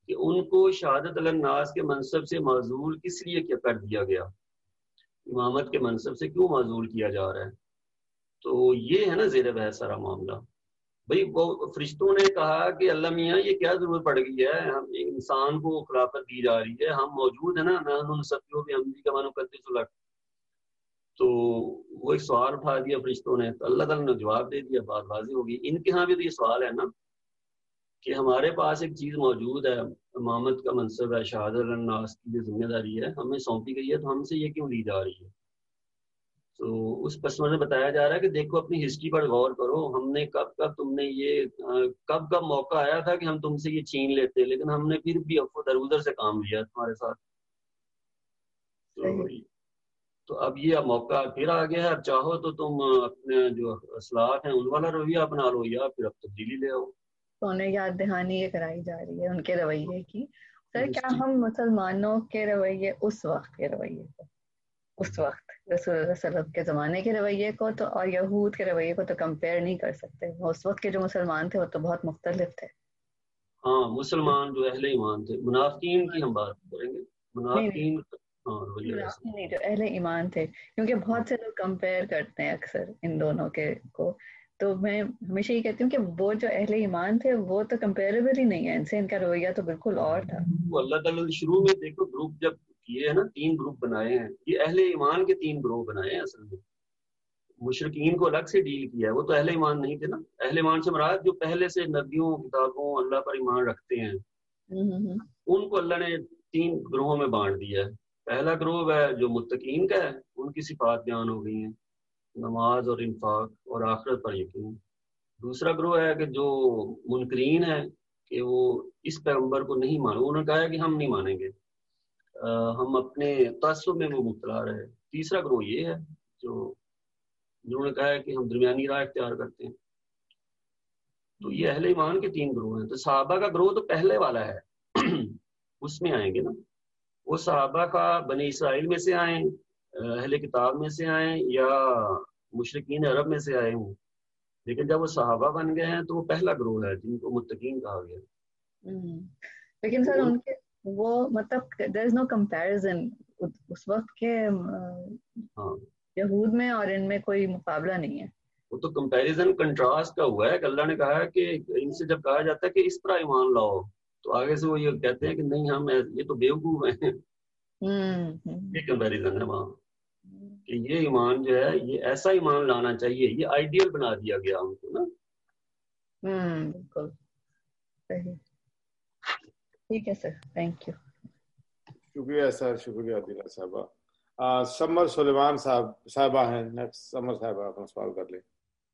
کہ ان کو شہادت علی الناس کے منصب سے معزول کس لیے کیا کر دیا گیا، امامت کے منصب سے کیوں معزول کیا جا رہا ہے. تو یہ ہے نا زیر بحث سارا معاملہ. بھائی وہ فرشتوں نے کہا کہ اللہ میاں یہ کیا ضرورت پڑ گئی ہے، ہم انسان کو خلافت دی جا رہی ہے، ہم موجود ہیں نا، نحن نسبح بحمدک ونقدس لک. تو وہ ایک سوال اٹھا دیا فرشتوں نے، تو اللہ تعالیٰ نے جواب دے دیا، بات واضح ہوگی. ان کے ہاں بھی تو یہ سوال ہے نا کہ ہمارے پاس ایک چیز موجود ہے، امامت کا منصب ہے، شہادت علی الناس کی جو ذمہ داری ہے ہمیں سونپی گئی ہے، تو ہم سے یہ کیوں لی جا رہی ہے. تو اس پسمر میں بتایا جا رہا ہے کہ دیکھو اپنی ہسٹری پر غور کرو، ہم نے کب تم نے یہ کب موقع آیا تھا کہ ہم تم سے یہ چھین لیتے، لیکن ہم نے پھر بھی ادھر سے کام لیا تمہارے ساتھ. تو اب یہ موقع پھر آ گیا ہے، اب چاہو تو تم اپنے جو اصلاحات ہیں ان والا رویہ اپنا لو، یا پھر اب تبدیلی لے آؤ. تو انہیں یاد دہانی یہ کرائی جا رہی ہے ان کے رویے کی. سر کیا ہم مسلمانوں کے رویے اس وقت کے رویے کو، اس وقت رسول اللہ صلی اللہ علیہ وسلم کے زمانے کے رویے کو تو اور یہود کے رویے کو تو کمپیئر نہیں کر سکتے. اس وقت کے جو مسلمان تھے وہ تو بہت مختلف تھے. ہاں مسلمان جو اہل ایمان تھے، منافقین کی ہم بات کریں گے. منافقین نہیں، جو اہل ایمان تھے، کیونکہ بہت سے لوگ کمپیئر کرتے ہیں اکثر ان دونوں کے کو. تو میں ہمیشہ یہ کہتی ہوں کہ وہ جو اہل ایمان تھے وہ تو کمپیریبل ہی نہیں ہے ان سے، ان کا رویہ تو بالکل اور تھا. اللہ تعالیٰ نے شروع میں دیکھو گروپ جب کیے ہیں نا، 3 گروپ بنائے ہیں، یہ اہل ایمان کے 3 گروہ بنائے ہیں. اصل میں مشرکین کو الگ سے ڈیل کیا ہے، وہ تو اہل ایمان نہیں تھے نا. اہل ایمان سے مراد جو پہلے سے نبیوں، کتابوں، اللہ پر ایمان رکھتے ہیں، ان کو اللہ نے 3 گروہوں میں بانٹ دیا ہے. پہلا گروہ ہے جو متقین کا ہے، ان کی صفات بیان ہو گئی ہیں، نماز اور انفاق اور آخرت پر یقین. دوسرا گروہ ہے کہ جو منکرین ہے کہ وہ اس پیغمبر کو نہیں مانو، انہوں نے کہا ہے کہ ہم نہیں مانیں گے، ہم اپنے تعصب میں وہ مبتلا رہے. تیسرا گروہ یہ ہے جنہوں نے کہا ہے کہ ہم درمیانی راہ اختیار کرتے ہیں. تو یہ اہل ایمان کے 3 گروہ ہیں. تو صحابہ کا گروہ تو پہلے والا ہے، اس میں آئیں گے نا. وہ صحابہ کا بنی اسرائیل میں سے آئیں، اہل کتاب میں سے آئیں، یا مشرکین عرب میں سے آئے ہوں، لیکن جب وہ صحابہ بن گئے ہیں تو وہ پہلا گروہ ہے جن کو متقین کہا گیا. لیکن سر ان کے وہ مطلب there is no comparison اس وقت کے یہود میں اور ان میں کوئی مقابلہ نہیں ہے. وہ تو کمپیریزن کنٹراسٹ کا ہوا ہے کہ اللہ نے کہا ہے کہ ان سے جب کہا جاتا ہے کہ اس طرح ایمان لاؤ، تو آگے سے وہ یہ کہتے ہیں کہ نہیں ہم یہ تو بیوقوف ہیں. یہ کمپیریزن ہے وہاں کہ یہ ایمان جو ہے یہ ایسا ایمان لانا چاہیے، یہ آئیڈیل بنا دیا گیا ان کو نا. بالکل صحیح. ٹھیک ہے سر، تھینک یو. شکریہ سر، شکریہ عادلہ صاحبہ. سمر سلیمان صاحبہ ہیں نیکسٹ. سمر صاحبہ اپنا سوال کر لیں.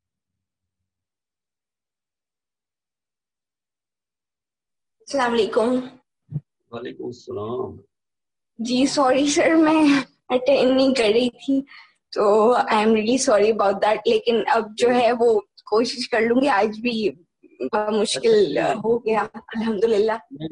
السلام علیکم. وعلیکم السلام. جی سوری سر، میں اٹینڈ نہیں کر رہی تھی، تو I am really sorry about that. لیکن اب جو ہے وہ کوشش کر لوں گی. آج بھی مشکل ہو گیا الحمدللہ.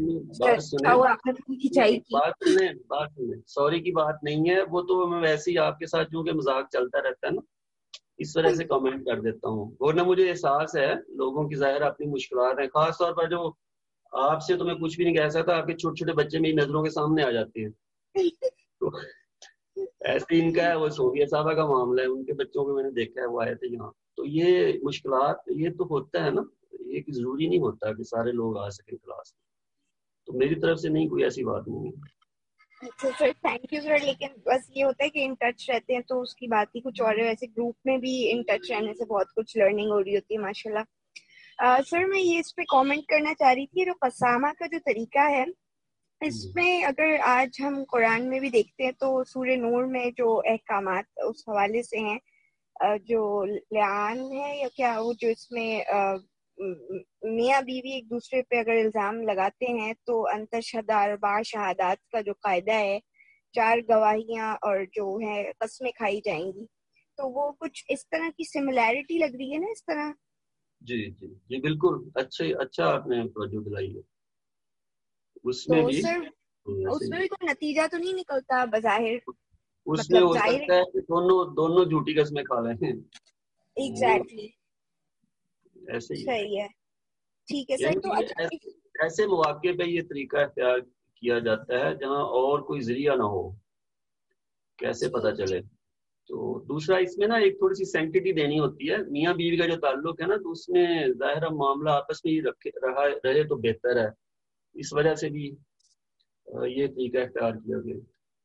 سوری کی بات نہیں ہے، وہ تو میں ویسے ہی آپ کے ساتھ چونکہ مذاق چلتا رہتا ہے نا، اس وجہ سے کامنٹ کر دیتا ہوں. ورنہ مجھے احساس ہے لوگوں کی ظاہر اپنی مشکلات ہیں، خاص طور پر جو آپ سے تو میں کچھ بھی نہیں کہہ سکتا، آپ کے چھوٹے چھوٹے بچے میری نظروں کے سامنے آ جاتے ہیں. تو ایسے ان کا ہے، وہ صوفیہ صاحبہ کا معاملہ ہے، ان کے بچوں کو میں نے دیکھا ہے، وہ آئے تھے یہاں. تو یہ مشکلات یہ تو ہوتا ہے نا، یہ ضروری نہیں ہوتا کہ سارے لوگ آ سکیں کلاس میں. تو میری طرف سے نہیں کوئی ایسی بات نہیں ہے. اچھا سر، تھینک یو سر. لیکن بس یہ ہوتا ہے کہ ان ٹچ رہتے ہیں تو اس کی بات ہی کچھ اور ہے. ویسے گروپ میں بھی ان ٹچ رہنے سے بہت کچھ لرننگ ہو رہی ہوتی ہے ماشاء اللہ. سر میں یہ اس پہ کامنٹ کرنا چاہ رہی تھی، جو قسامہ کا جو طریقہ ہے اس میں اگر آج ہم قرآن میں بھی دیکھتے ہیں تو سورہ نور میں جو احکامات اس حوالے سے ہیں، جو لعان ہے یا کیا، وہ جو اس میں میاں بیوی ایک دوسرے پہ اگر الزام لگاتے ہیں تو انتشہد اربع شہادات کا جو قاعدہ ہے، 4 گواہیاں اور جو ہے قسمیں کھائی جائیں گی، تو وہ کچھ اس طرح کی سملیرٹی لگ رہی ہے نا اس طرح. جی جی جی بالکل، اچھا آپ نے توجہ دلائی ہے. اس میں بھی سر اس میں بھی کوئی نتیجہ تو نہیں نکلتا بظاہر؟ اس میں ہو سکتا ہے کہ دونوں جھوٹی قسمیں کھا لیں. ایگزیکٹلی ایسے ہی صحیح ہے. ٹھیک ہے سر. تو ایسے مواقع پہ یہ طریقہ اختیار کیا جاتا ہے جہاں اور کوئی ذریعہ نہ ہو، کیسے پتہ چلے. تو دوسرا اس میں نا ایک تھوڑی سی سینکٹیٹی دینی ہوتی ہے. میاں بیوی کا جو تعلق ہے نا، تو اس میں ظاہر معاملہ آپس میں ہی رہے تو بہتر ہے. اس وجہ سے بھی یہ طریقہ اختیار کیا گیا.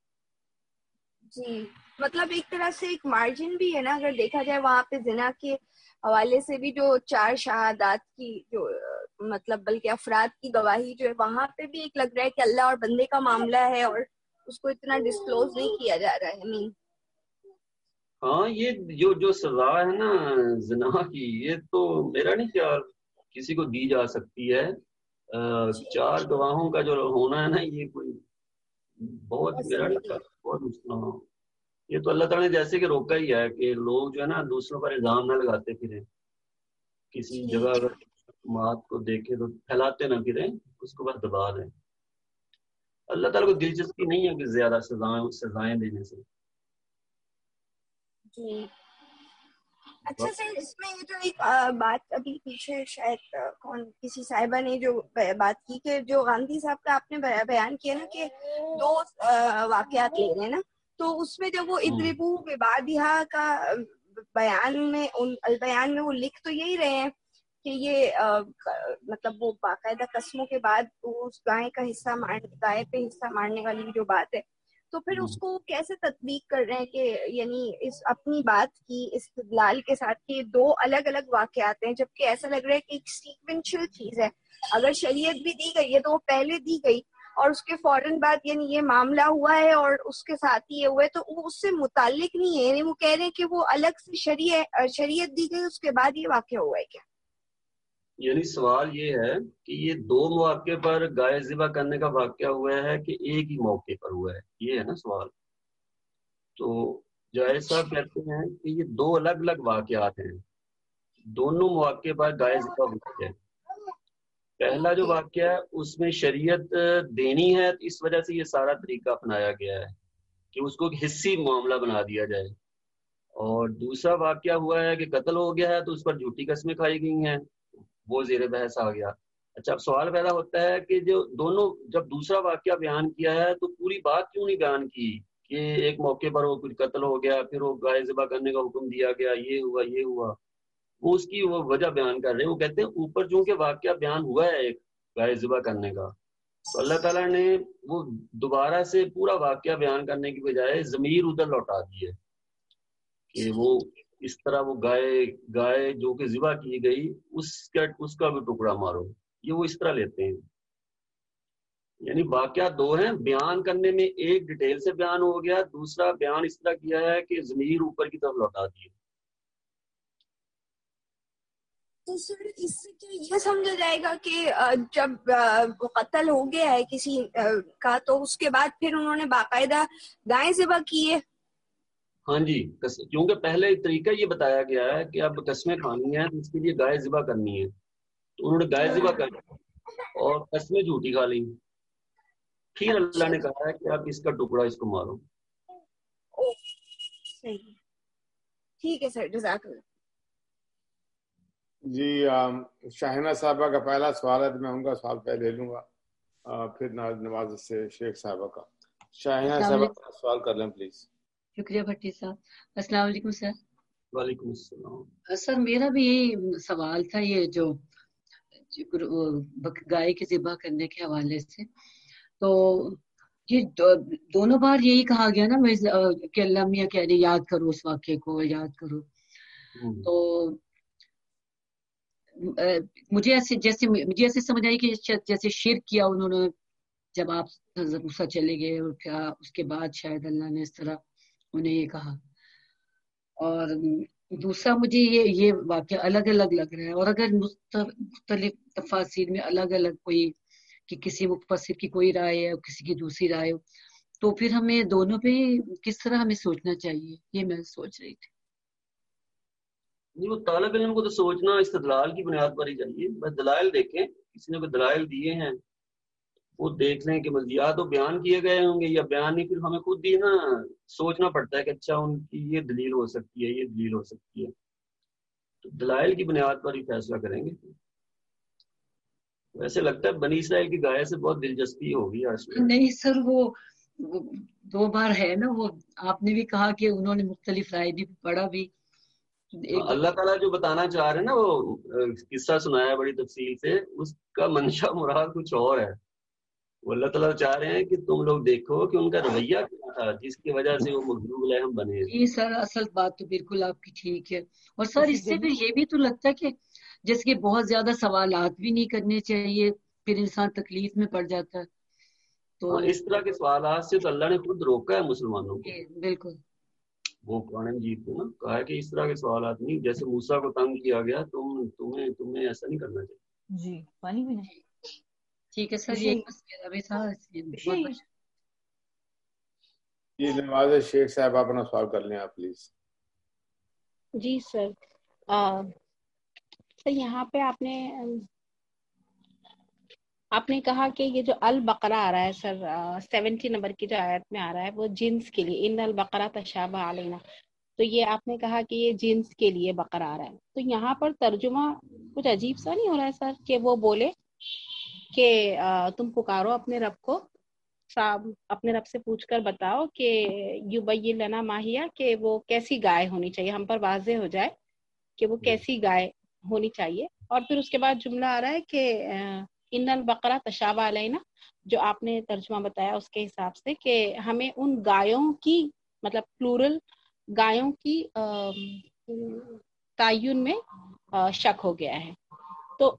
جی، مطلب ایک طرح سے ایک مارجن بھی ہے نا، اگر دیکھا جائے وہاں پہ زنا کے حوالے سے بھی جو 4 شہادات کی جو مطلب بلکہ افراد کی گواہی جو ہے، وہاں پہ بھی ایک لگ رہا ہے کہ اللہ اور بندے کا معاملہ ہے اور اس کو اتنا ڈسکلوز نہیں کیا جا رہا ہے. ہاں، یہ جو سزا ہے نا زنا کی، یہ تو میرا نہیں خیال کسی کو دی جا سکتی ہے. 4 گواہوں کا جو ہونا ہے نا، یہ کوئی بہت میرا نہیں خیال بہت مشکل. ہاں، یہ تو اللہ تعالیٰ نے جیسے کہ روکا ہی ہے کہ لوگ جو ہے نا دوسروں پر الزام نہ لگاتے پھریں. کسی جگہ اگر بات کو دیکھے تو پھیلاتے نہ پھریں، اس کو بس دبا دیں. اللہ تعالیٰ کو دلچسپی نہیں ہے کہ زیادہ سزائیں دینے سے. جی اچھا سر، اس میں یہ جو ایک بات ابھی پیچھے شاید کسی صاحبہ نے جو بات کی کہ جو گاندھی صاحب کا آپ نے بیان کیا نا کہ 2 واقعات لے رہے ہیں نا، تو اس میں جب وہ ادربو ببعضھا کا بیان میں وہ لکھ تو یہی رہے ہیں کہ یہ مطلب وہ باقاعدہ قسموں کے بعد اس گائے پہ حصہ مارنے والی جو بات ہے، تو پھر اس کو کیسے تطبیق کر رہے ہیں کہ یعنی اس اپنی بات کی استدلال کے ساتھ کہ 2 الگ الگ واقعات ہیں، جبکہ ایسا لگ رہا ہے کہ ایک سیکوینشل چیز ہے. اگر شریعت بھی دی گئی ہے تو وہ پہلے دی گئی اور اس کے فوراً بعد یعنی یہ معاملہ ہوا ہے اور اس کے ساتھ ہی یہ ہوا ہے، تو وہ اس سے متعلق نہیں ہے. یعنی وہ کہہ رہے ہیں کہ وہ الگ سے شریعت دی گئی، اس کے بعد یہ واقع ہوا ہے کیا؟ یعنی سوال یہ ہے کہ یہ 2 مواقع پر گائے ذبح کرنے کا واقعہ ہوا ہے کہ ایک ہی موقع پر ہوا ہے، یہ ہے نا سوال. تو جائز صاحب کہتے ہیں کہ یہ 2 الگ الگ واقعات ہیں، دونوں مواقع پر گائے ذبح ہوئی ہے. پہلا جو واقعہ ہے اس میں شریعت دینی ہے، تو اس وجہ سے یہ سارا طریقہ اپنایا گیا ہے کہ اس کو ایک حصی معاملہ بنا دیا جائے. اور دوسرا واقعہ ہوا ہے کہ قتل ہو گیا ہے تو اس پر جھوٹی قسمیں کھائی گئی ہیں، وہ زیر بحث آ گیا. اچھا، اب سوال پیدا ہوتا ہے کہ جو دونوں جب دوسرا واقعہ بیان کیا ہے تو پوری بات کیوں نہیں بیان کی کہ ایک موقع پر وہ کچھ قتل ہو گیا، پھر وہ گائے ذبح کرنے کا حکم دیا گیا، یہ ہوا. وہ اس کی وہ وجہ بیان کر رہے ہیں. وہ کہتے ہیں اوپر چونکہ واقعہ بیان ہوا ہے ایک گائے ذبح کرنے کا، تو اللہ تعالیٰ نے وہ دوبارہ سے پورا واقعہ بیان کرنے کی بجائے ضمیر ادھر لوٹا دی ہے کہ وہ اس طرح وہ گائے جو کہ ذبح کی گئی اس کا بھی ٹکڑا مارو. یہ وہ اس طرح لیتے ہیں. یعنی واقعہ 2 ہیں، بیان کرنے میں ایک ڈیٹیل سے بیان ہو گیا، دوسرا بیان اس طرح کیا ہے کہ ضمیر اوپر کی طرف لوٹا دی. تو سر اس سے کیا یہ سمجھا جائے گا کہ جب قتل ہو گیا ہے کسی کا تو اس کے بعد پھر انہوں نے باقاعدہ گائے ذبح کی ہے؟ ہاں جی، کیونکہ پہلے طریقہ یہ بتایا گیا ہے کہ اب قسمیں کھانی ہیں تو اس کے لیے گائے ذبح کرنی ہے، تو انہوں نے گائے ذبح کر اور قسمیں جھوٹی کھا لی. پھر اللہ نے کہا ہے کہ اب اس کا ٹکڑا اس کو مارو. صحیح، ٹھیک ہے سر، جزاک اللہ. جی شاہینہ صاحبہ کا پہلا سوال ہے، میں ان کا سوال پہلے لوں گا، پھر نواز سے شیخ صاحبہ کا. شاہینہ صاحبہ سوال کر لیں پلیز. شکریہ بھٹی صاحب. السلام علیکم سر. وعلیکم السلام. سر میرا بھی یہی سوال تھا، یہ جو گائے کے ذبح کرنے کے حوالے سے، تو یہ دونوں بار یہی کہا گیا نا کہ اللہ میاں کہہ رہے یاد کرو اس واقعے کو، یاد کرو. تو مجھے ایسے سمجھ آئی کہ جیسے شرک کیا انہوں نے جب آپ حضرت موسیٰ چلے گئے، اور کیا اس کے بعد شاید اللہ نے اس طرح انہیں یہ کہا. اور دوسرا مجھے یہ واقعہ الگ الگ لگ رہا ہے، اور اگر مختلف تفاسیر میں الگ الگ کوئی کہ کسی مفسر کی کوئی رائے ہے اور کسی کی دوسری رائے ہو، تو پھر ہمیں دونوں پہ کس طرح ہمیں سوچنا چاہیے، یہ میں سوچ رہی تھی. وہ طالب علم کو تو سوچنا استدلال کی بنیاد پر ہی چاہیے. بس دلائل دیکھیں، کسی نے کوئی دلائل دیے ہیں وہ دیکھ لیں کہ یا تو بیان کیے گئے ہوں گے یا بیان نہیں، پھر ہمیں خود بھی نا سوچنا پڑتا ہے کہ اچھا ان کی یہ دلیل ہو سکتی ہے، یہ دلیل ہو سکتی ہے. تو دلائل کی بنیاد پر ہی فیصلہ کریں گے. ویسے لگتا ہے بنی اسرائیل کی گائے سے بہت دلچسپی ہوگی آج میں. نہیں سر، وہ 2 بار ہے نا، وہ آپ نے بھی کہا کہ انہوں نے مختلف رائے بھی پڑھا بھی. اللہ تعالیٰ جو بتانا چاہ رہے ہیں نا، وہ قصہ سنایا بڑی تفصیل سے، اس کا منشا مراد کچھ اور ہے. وہ اللہ تعالیٰ چاہ رہے ہیں کہ تم لوگ دیکھو کہ ان کا رویہ کیا تھا جس کی وجہ سے وہ مغلوب الہم بنے. جی سر، اصل بات تو بالکل آپ کی ٹھیک ہے. اور سر اس سے پھر یہ بھی تو لگتا ہے کہ جیسے کہ بہت زیادہ سوالات بھی نہیں کرنے چاہیے، پھر انسان تکلیف میں پڑ جاتا ہے. تو اس طرح کے سوالات سے تو اللہ نے خود روکا ہے مسلمانوں کو. بالکل، وہ قرآن مجید کو نا کہا ہے کہ اس طرح کے سوالات نہیں، جیسے موسیٰ کو تنگ کیا گیا، تمہیں ایسا نہیں کرنا چاہیے. جی پانی بھی نہیں. ٹھیک ہے سر، یہ بس میرا بھی تھا. جی نواز شیخ صاحب اپنا سوال کر لیں آپ پلیز. جی سر، یہاں پہ آپ نے کہا کہ یہ جو البقرہ آ رہا ہے سر 70 نمبر کی جو آیت میں آ رہا ہے وہ جنس کے لیے، ان البقرہ تشابہ علینا، تو یہ آپ نے کہا کہ یہ جنس کے لیے بقرہ آ رہا ہے. تو یہاں پر ترجمہ کچھ عجیب سا نہیں ہو رہا ہے سر کہ وہ بولے کہ تم پکارو اپنے رب کو، اپنے رب سے پوچھ کر بتاؤ کہ یبین لنا ماہیا، کہ وہ کیسی گائے ہونی چاہیے، ہم پر واضح ہو جائے کہ وہ کیسی گائے ہونی چاہیے. اور پھر اس کے بعد جملہ آ رہا ہے کہ ان البقرہ تشابہ علینا، جو آپ نے ترجمہ بتایا اس کے حساب سے کہ ہمیں ان گایوں کی، مطلب پلورل گایوں کی تعین میں شک ہو گیا ہے. تو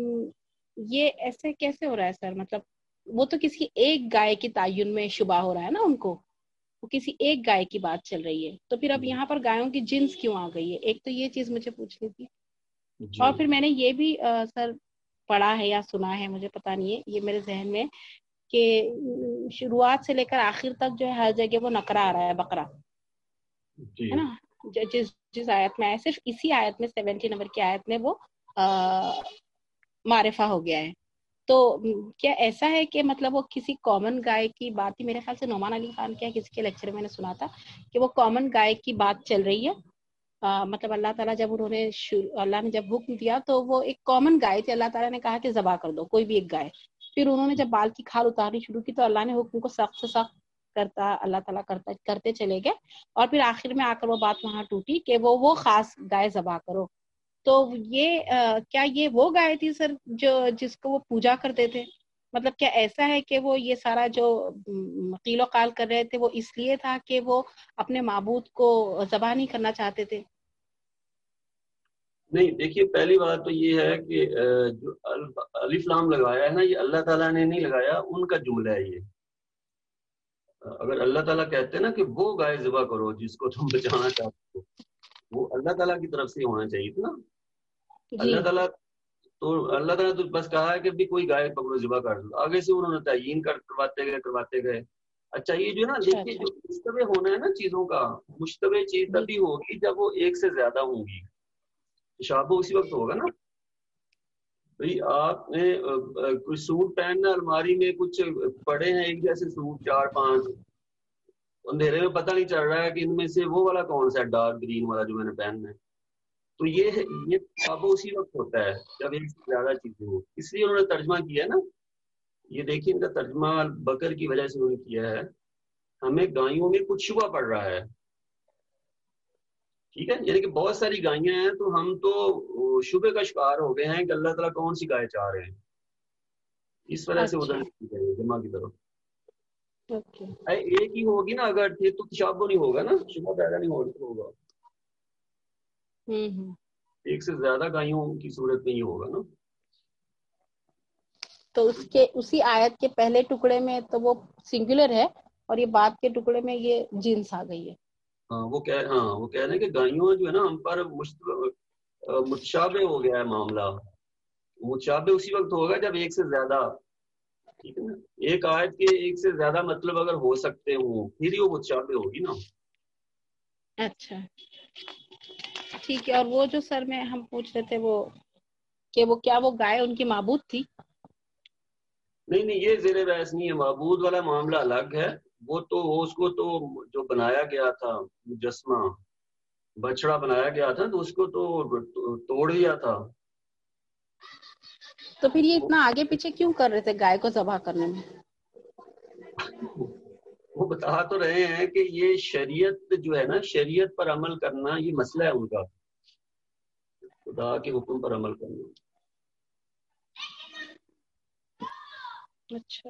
یہ ایسے کیسے ہو رہا ہے سر؟ مطلب وہ تو کسی ایک گائے کی تعین میں شبہ ہو رہا ہے نا ان کو، وہ کسی ایک گائے کی بات چل رہی ہے، تو پھر اب یہاں پر گایوں کی جنس کیوں آ گئی ہے؟ ایک تو یہ چیز مجھے پوچھنی تھی. اور پھر میں نے یہ بھی سر پڑھا ہے یا سنا ہے، مجھے پتا نہیں ہے، یہ میرے ذہن میں کہ شروعات سے لے کر آخر تک جو ہے ہر جگہ وہ نقرہ آ رہا ہے بقرہ، ہے نا، جس آیت میں آیا، صرف اسی آیت میں 70 نمبر کی آیت میں وہ معرفہ ہو گیا ہے. تو کیا ایسا ہے کہ مطلب وہ کسی کامن گائے کی بات ہی، میرے خیال سے نعمان علی خان کیا کسی کے لیکچر میں نے سنا تھا کہ وہ کامن گائے کی بات چل رہی ہے. مطلب اللہ تعالیٰ جب اللہ نے جب حکم دیا تو وہ ایک کامن گائے تھی، اللہ تعالیٰ نے کہا کہ ذبح کر دو کوئی بھی ایک گائے. پھر انہوں نے جب بال کی کھال اتارنی شروع کی تو اللہ نے حکم کو سخت سے سخت اللہ تعالیٰ کرتے چلے گئے، اور پھر آخر میں آ کر وہ بات وہاں ٹوٹی کہ وہ خاص گائے ذبح کرو. تو یہ کیا یہ وہ گائے تھی سر جس کو وہ پوجا کرتے تھے؟ مطلب کیا ایسا ہے کہ وہ یہ سارا جو قیل و قال کر رہے تھے وہ اس لیے تھا کہ وہ اپنے معبود کو ذبح نہیں کرنا چاہتے تھے؟ نہیں، دیکھیے پہلی بات تو یہ ہے کہ جو الف لام لگایا ہے نا، یہ اللہ تعالیٰ نے نہیں لگایا، ان کا جملہ ہے یہ. اگر اللہ تعالیٰ کہتے ہیں نا کہ وہ گائے ذبح کرو جس کو تم بچانا چاہتے ہو، وہ اللہ تعالیٰ کی طرف سے ہونا چاہیے تھا نا. اللہ تعالیٰ تو بس کہا ہے کہ بھی کوئی گائے پکڑو ذبح کر دو، آگے سے انہوں نے تعین کرواتے گئے. اچھا یہ جو نا دیکھیے جو مشتبہ ہونا ہے نا چیزوں کا، مشتبہ چیز تبھی ہوگی جب وہ ایک سے زیادہ ہوں گی. تشابہ اسی وقت ہوگا نا. بھائی آپ نے کوئی سوٹ پہننا، الماری میں کچھ پڑے ہیں ایک جیسے سوٹ 4-5، اندھیرے میں پتہ نہیں چل رہا ہے کہ ان میں سے وہ والا کون سا ہے، ڈارک گرین والا جو میں نے پہننا ہے. تو یہ تشابہ اسی وقت ہوتا ہے جب ایک سے زیادہ چیزیں ہوں. اس لیے انہوں نے ترجمہ کیا ہے نا، یہ دیکھیے ان کا ترجمہ بکر کی وجہ سے انہوں نے کیا ہے، ہمیں گایوں میں کچھ شبہ پڑ رہا ہے. ٹھیک ہے، یعنی کہ بہت ساری گائیاں ہیں تو ہم تو شبہ کا شکار ہو گئے ہیں کہ اللہ تعالیٰ کون سی گائے چاہ رہے ہیں، اس وجہ سے ادھر جمع کی طرف ایک ہی ہوگی نا. اگر تھے تو تشابہ نہیں ہوگا نا، شبہ پیدا نہیں ہوگا. ایک سے زیادہ گائیوں کی صورت میں یہ ہوگا نا. تو اسی آیت کے پہلے ٹکڑے میں تو وہ سنگولر ہے اور یہ بعد کے ٹکڑے میں یہ جنس آ گئی ہے. وہ کہہ رہے ہیں کہ گائیوں جو ہے نا ہم پر متشابہ ہو گیا ہے معاملہ. متشابہ اسی وقت ہوگا جب ایک سے زیادہ، ٹھیک ہے نا، ایک آیت کے ایک سے زیادہ مطلب اگر ہو سکتے ہوں پھر ہی وہ متشابہ ہوگی نا. اچھا ٹھیک ہے. اور وہ جو سر میں ہم پوچھ رہے تھے وہ کہ وہ کیا وہ گائے ان کی معبود تھی؟ نہیں یہ زیر بحث نہیں ہے. معبود والا معاملہ الگ ہے. وہ تو اس کو تو جو بنایا گیا تھا مجسمہ، بچڑا بنایا گیا تھا تو اس کو تو توڑ دیا تھا. تو پھر یہ اتنا آگے پیچھے کیوں کر رہے تھے گائے کو ذبح کرنے میں؟ وہ بتا تو رہے ہیں کہ یہ شریعت جو ہے نا، شریعت پر عمل کرنا یہ مسئلہ ہے ان کا، خدا کے حکم پر عمل کرنا. اچھا،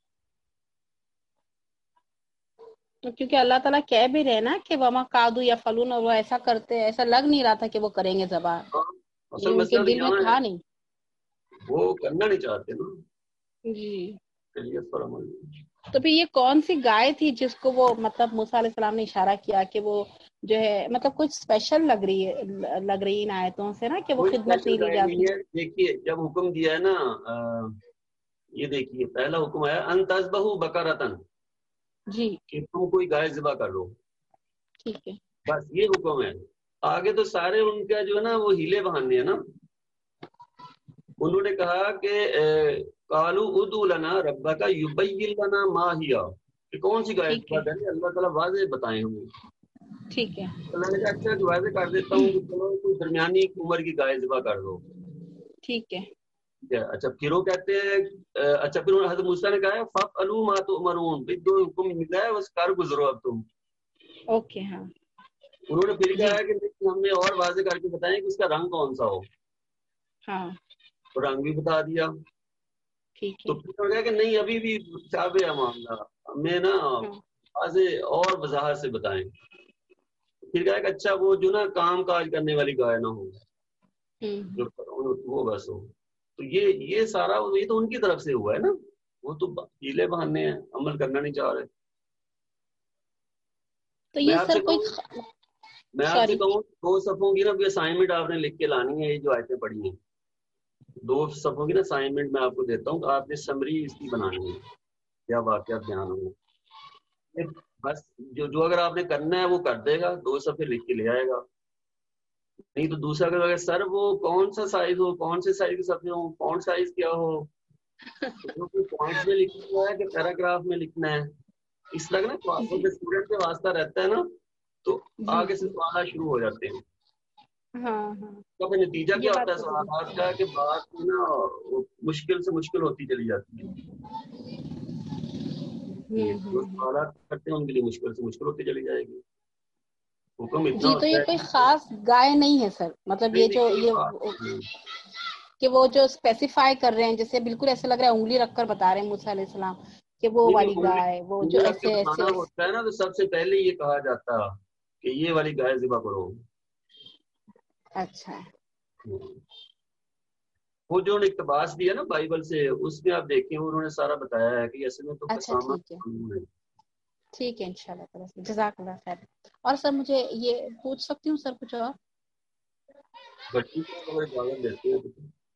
تو کیونکہ اللہ تعالیٰ کہہ بھی رہے نا کہ وما قادو یا فلون، اور وہ ایسا کرتے، ایسا لگ نہیں رہا تھا کہ وہ کریں گے ذبح، یہ ان کے دل میں تھا نہیں، وہ کرنا نہیں چاہتے نا. جی. شریعت پر عمل. تو پھر یہ کون سی گائے تھی جس کو وہ مطلب موسیٰ علیہ السلام نے اشارہ کیا کہ وہ جو ہے مطلب کچھ اسپیشل لگ رہی ان آیتوں سے نا کہ وہ خدمت نہیں لی جاتی؟ دیکھیے جب حکم دیا ہے نا، یہ دیکھیے پہلا حکم آیا ان تذبحوا بقرۃ، جی، کہ تم کوئی گائے ذبح کر لو. ٹھیک ہے، بس یہ حکم ہے. آگے تو سارے ان کا جو ہے نا وہ ہیلے بہانے ہیں نا. انہوں نے کہا کہ قالوا ادعوا لنا ربک یبین لنا ما ہی، کہ کون سی گائے ذبح کریں، اللہ تعالیٰ واضح بتائیں ہمیں. ٹھیک ہے، اللہ نے کہا اچھا کہ واضح کر دیتا ہوں کہ چلو کوئی درمیانی عمر کی گائے ذبح کر دو. ٹھیک ہے. اچھا پھر وہ کہتے ہیں، اچھا پھر حضرت موسیٰ نے کہا فَافْعَلُوا مَا تُؤْمَرُونَ، بھئی جو حکم ملا ہے بس کر گزرو اب تم. اوکے، ہاں. انہوں نے پھر کہا کہ ہم نے اور واضح کر کے بتائیں کہ اس کا رنگ کون سا ہو. ہاں، تو رنگ بھی بتا دیا. ٹھیک ہے. تو پھر کہا کہ نہیں ابھی بھی شابہ ہے معاملہ، ہمیں نا واضح اور وضاحت سے بتائیں. پھر کہا کہ اچھا وہ جو نا کام کاج کرنے والی گائے نہ ہو، جو وہ بس ہو. تو یہ سارا یہ تو ان کی طرف سے ہوا ہے نا، وہ تو ہیلے بہانے ہیں، عمل کرنا نہیں چاہ رہے. تو یہ سر کوئی میں آپ سے کہوں 2 صفحوں کی نا کوئی اسائنمنٹ آپ نے لکھ کے لانی ہے. یہ جو آیتیں پڑھی ہیں 2 صفحوں کی نا اسائنمنٹ میں آپ کو دیتا ہوں کہ آپ نے سمری اس کی بنانی ہے، کیا واقعات بیان ہوں. بس جو اگر آپ نے کرنا ہے وہ کر دے گا، 2 صفحے لکھ کے لے آئے گا. نہیں تو دوسرا اگر سر وہ کون سا سائز ہو، کون سے سائز کے صفحے ہوں، فونٹ سائز کیا ہو، پوائنٹس میں لکھنا ہے کہ پیراگراف میں لکھنا ہے، اس طرح نا اسٹوڈنٹ سے واسطہ رہتا ہے نا تو آگے سے سوالات شروع ہو جاتے ہیں. تو پھر نتیجہ کیا ہوتا ہے سوالات کا کہ بات نا مشکل سے مشکل ہوتی چلی جاتی ہے. جو سوالات کرتے ہیں ان کے لیے مشکل سے مشکل ہوتی چلی جائے گی. حکم اتنا جی. تو یہ کوئی خاص گائے نہیں ہے سر، مطلب یہ جو کہ وہ جو اسپیسیفائی کر رہے ہیں، جیسے بالکل ایسے لگ رہا ہے انگلی رکھ کر بتا رہے ہیں موسیٰ علیہ السلام کہ وہ والی گائے، وہ جو ایسے ہوتا ہے نا، تو سب سے پہلے یہ کہا جاتا کہ یہ والی گائے ذبح کرو. اچھا. وہ جو اقتباس دیا نا بائبل سے، اس میں آپ دیکھیں انہوں نے سارا بتایا ہے کہ ایسے میں تو قسامت قانون ہے. ٹھیک ہے، انشاءاللہ. جزاک اللہ خیر. اور سر مجھے یہ پوچھ سکتی ہوں سر کچھ اور؟ بٹی صاحب اجازت دیتے ہیں،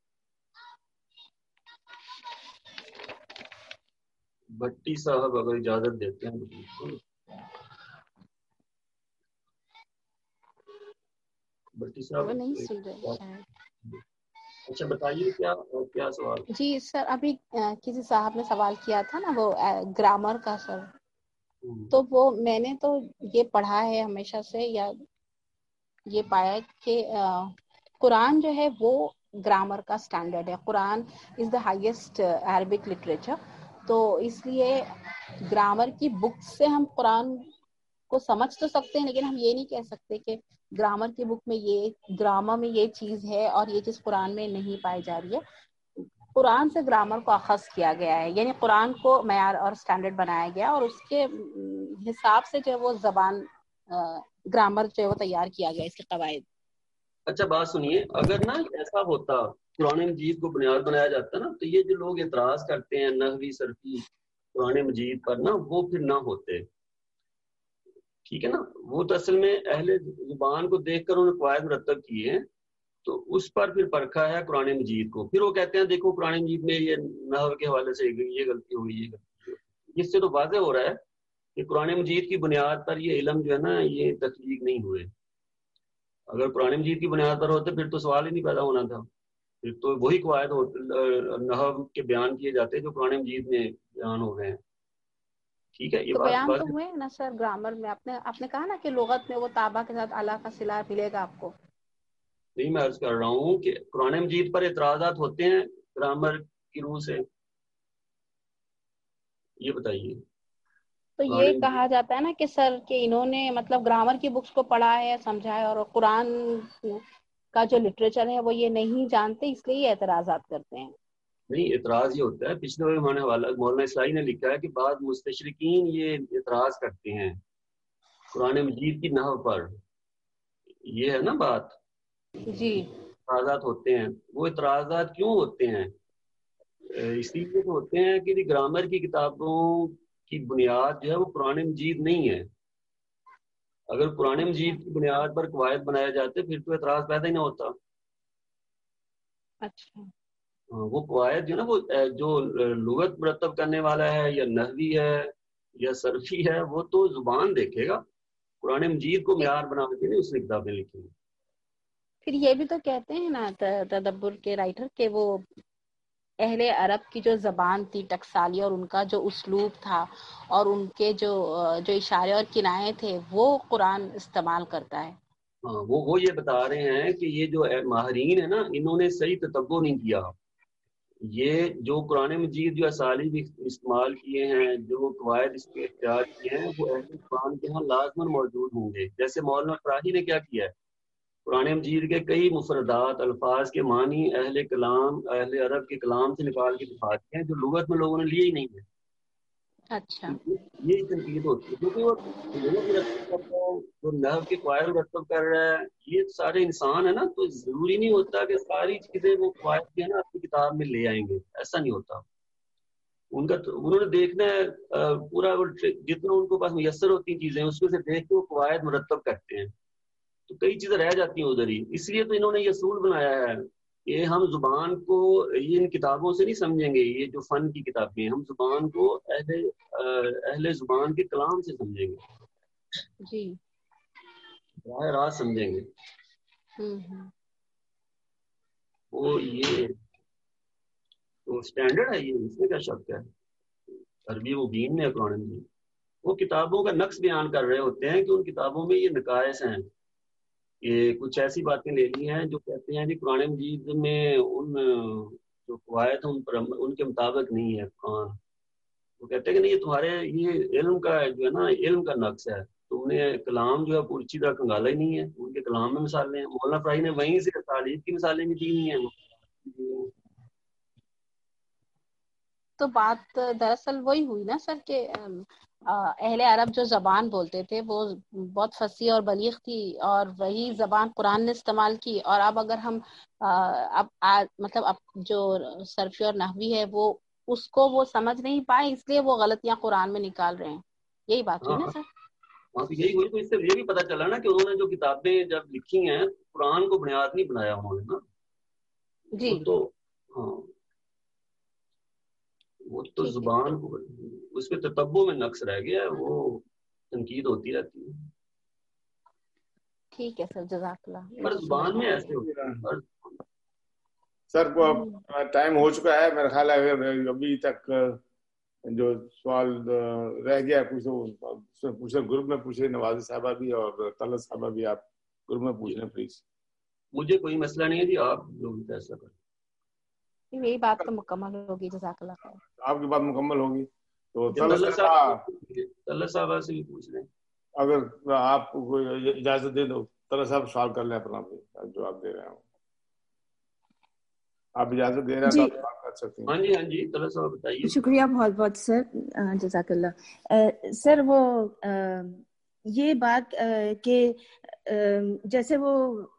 بٹی صاحب اگر اجازت دیتے ہیں. بٹی صاحب نہیں سن رہے شاید. اچھا بتائیے کیا سوال؟ جی سر، ابھی کسی صاحب نے سوال کیا تھا نا وہ گرامر کا سر، تو وہ میں نے تو یہ پڑھا ہے ہمیشہ سے، یا یہ پایا کہ قرآن جو ہے وہ گرامر کا سٹینڈرڈ ہے. Quran is the highest Arabic literature. تو اس لیے گرامر کی بک سے ہم قرآن کو سمجھ تو سکتے ہیں، لیکن ہم یہ نہیں کہہ سکتے کہ گرامر کی بک میں گرامر میں یہ چیز ہے اور یہ چیز قرآن میں نہیں پائی جا رہی ہے. قرآن سے گرامر کو اخذ کیا گیا ہے، یعنی قرآن کو معیار اور سٹینڈرڈ بنایا گیا اور اس کے حساب سے جو ہے وہ زبان گرامر جو ہے وہ تیار کیا گیا، اس کے قواعد. اچھا بات سنیے، اگر نا ایسا ہوتا قرآن مجید کو بنیاد بنایا جاتا نا، تو یہ جو لوگ اعتراض کرتے ہیں نحوی صرفی قرآن مجید پر نا، وہ پھر نہ ہوتے. ٹھیک ہے نا، وہ تو اصل میں اہل زبان کو دیکھ کر انہوں نے قواعد مرتب کیے ہیں، تو اس پر پھر پرکھا ہے قرآن مجید کو. پھر وہ کہتے ہیں دیکھو قرآن مجید میں یہ نحو کے حوالے سے یہ غلطی ہوئی، یہ غلطی ہوئی. اس سے تو واضح ہو رہا ہے کہ قرآن مجید کی بنیاد پر یہ علم جو ہے نا یہ تخلیق نہیں ہوئے. اگر قرآن مجید کی بنیاد پر ہوتے پھر تو سوال ہی نہیں پیدا ہونا تھا، پھر تو وہی قواعد نحو کے بیان کیے جاتے جو قرآن مجید میں بیان ہو گئے ہیں. ٹھیک ہے، یہ تو بات بیان تو ہوئے نا سر گرامر میں. آپ نے کہا نا کہ لغت میں وہ تابع کے ساتھ اللہ کا صلہ ملے گا آپ کو. نہیں، میں عرض کر رہا ہوں کہ قرآن مجید پر اعتراضات ہوتے ہیں ग्रामर की रूह से? ये बताइए। तो ये कहा जाता है ना कि सर कि इन्होंने मतलब ग्रामर की बुक्स को पढ़ा है, समझा है, और कुरान का जो लिटरेचर है वो ये नहीं जानते, इसलिए ये एतराजात करते हैं। नहीं, एतराज ये होता है, पिछले बार हमारे मौलाना इस्लाही ने लिखा है कि बाद मुस्तशरिकीन ये एतराज करते हैं कुरान मजीद की नहव पर। ये है ना बात जी, एतराजात होते हैं। वो एतराजात क्यों होते हैं? इसलिए तो होते हैं कि ग्रामर की किताबों की बुनियाद जो है वो कुरान मजीद नहीं है। अगर कुरान मजीद की बुनियाद पर कवायद बनाए जाते फिर तो एतराज पैदा ही ना होता। अच्छा, वो कवायद जो है ना, वो जो लुगत मुरतब करने वाला है या नहवी है या सरफी है, वो तो जुबान देखेगा। कुरान मजीद को म्यार बना के नहीं उसने किताबें लिखी। फिर ये भी तो कहते हैं ना तदब्बुर के राइटर के वो अहले अरब की जो ज़बान थी टकसाली, और उनका जो उसलूब था और उनके जो इशारे और किनाए थे वो कुरान इस्तेमाल करता है। हाँ, वो ये बता रहे हैं कि ये जो माहरीन है ना, इन्होंने सही ततब्बुर नहीं किया। ये जो कुरान मजीद जो असालीब इस्तेमाल किए हैं, जो कवायद इसके इख्तियार किए हैं, वो अहले कुरान के यहाँ लाजमन मौजूद होंगे। जैसे मौलाना फराही ने क्या किया है, कुरान मजीद के कई मुफरदात अल्फाज के मानी अहले कलाम, अहले अरब के कलाम से निकाल के दिखा दिए हैं जो लुगत में लोगों ने लिए ही नहीं है। अच्छा, ये तनकीद होती है क्योंकि वो लुगत मुरतब कर रहा है, जो नहव के कवायद मुरतब कर रहा है, ये सारे इंसान है ना। तो जरूरी नहीं होता कि सारी चीजें वो कवायद के ना अपनी किताब में ले आएंगे, ऐसा नहीं होता। उनका तो उन्होंने देखना है पूरा जितना उनको पास मुयसर होती चीजें उसमें से देख के वो कवायद मुरतब करते हैं। तो कई चीजें रह जाती हैं उधर ही। इसलिए तो इन्होंने ये असूल बनाया है कि हम जुबान को ये इन किताबों से नहीं समझेंगे, ये जो फन की किताबें, हम जुबान को अहले जुबान के कलाम से समझेंगे जी, राह राह समझेंगे। वो ये तो स्टैंडर्ड है, ये इसमें क्या शक है। अरबी मुबीन में कुरान में वो किताबों का नक्श बयान कर रहे होते हैं कि उन किताबों में ये नकायस हैं। ये कुछ ऐसी बातें ले ली हैं जो कहते हैं कि कुरान मजीद में उन जो कवायद हैं उन पर उनके मुताबिक नहीं है कुरान। वो कहते हैं कि नहीं, ये तुम्हारे ये इल्म का जो है ना, इल्म का नक्श है, तुमने कलाम जो है पूरी तरह कंगाला ही नहीं है। उनके कलाम में मिसालें हैं। मौलाना फराही ने वहीं से तालीब की मिसालें भी दी हुई हैं। तो बात दरअसल वही हुई ना सर के अहले अरब जो जबान बोलते थे वो बहुत फसी और बलीग थी, और वही जबान कुरान ने इस्तेमाल की। और अब अगर हम मतलब अब जो सरफी और नहवी है वो उसको वो समझ नहीं पाए, इसलिए वो गलतियां कुरान में निकाल रहे हैं। यही बात हुई ना सर? हाँ, तो यही हुई। तो इससे ये भी पता चला ना कि उन्होंने जो किताबें जब लिखी हैं कुरान को बुनियाद नहीं बनाया उन्होंने ना जी। तो हाँ, वो तो जुबान को उसमें ततब्बो में नक्श रह गया, वो तनकीद होती रहती है। ठीक है सर, जज़ाकल्लाह। पर जुबान में ऐसे होता है सर। टाइम हो चुका है मेरा ख्याल है। अभी तक जो सवाल रह गया पूछे ग्रुप में पूछे, नवाजी साहबा भी और तलत साहबा भी, आप ग्रुप में पूछ लें प्लीज। मुझे कोई मसला नहीं है जी, आप जो भी फैसला करें। यही बात तो मुकम्मल होगी, जज़ाकल्लाह खैर। आपकी बात मुकम्मल होगी तो तलत साहबा से भी पूछ लें। अगर आप कोई इजाजत दे दो, तलत साहब सवाल कर लें अपना जो आप दे रहे हो। आप इजाजत दे रहे हैं तो आप कर सकते हैं। हाँ जी तलत साहब बताइए। शुक्रिया बहुत बहुत सर, जज़ाकल्लाह। सर वो ये बात के जैसे वो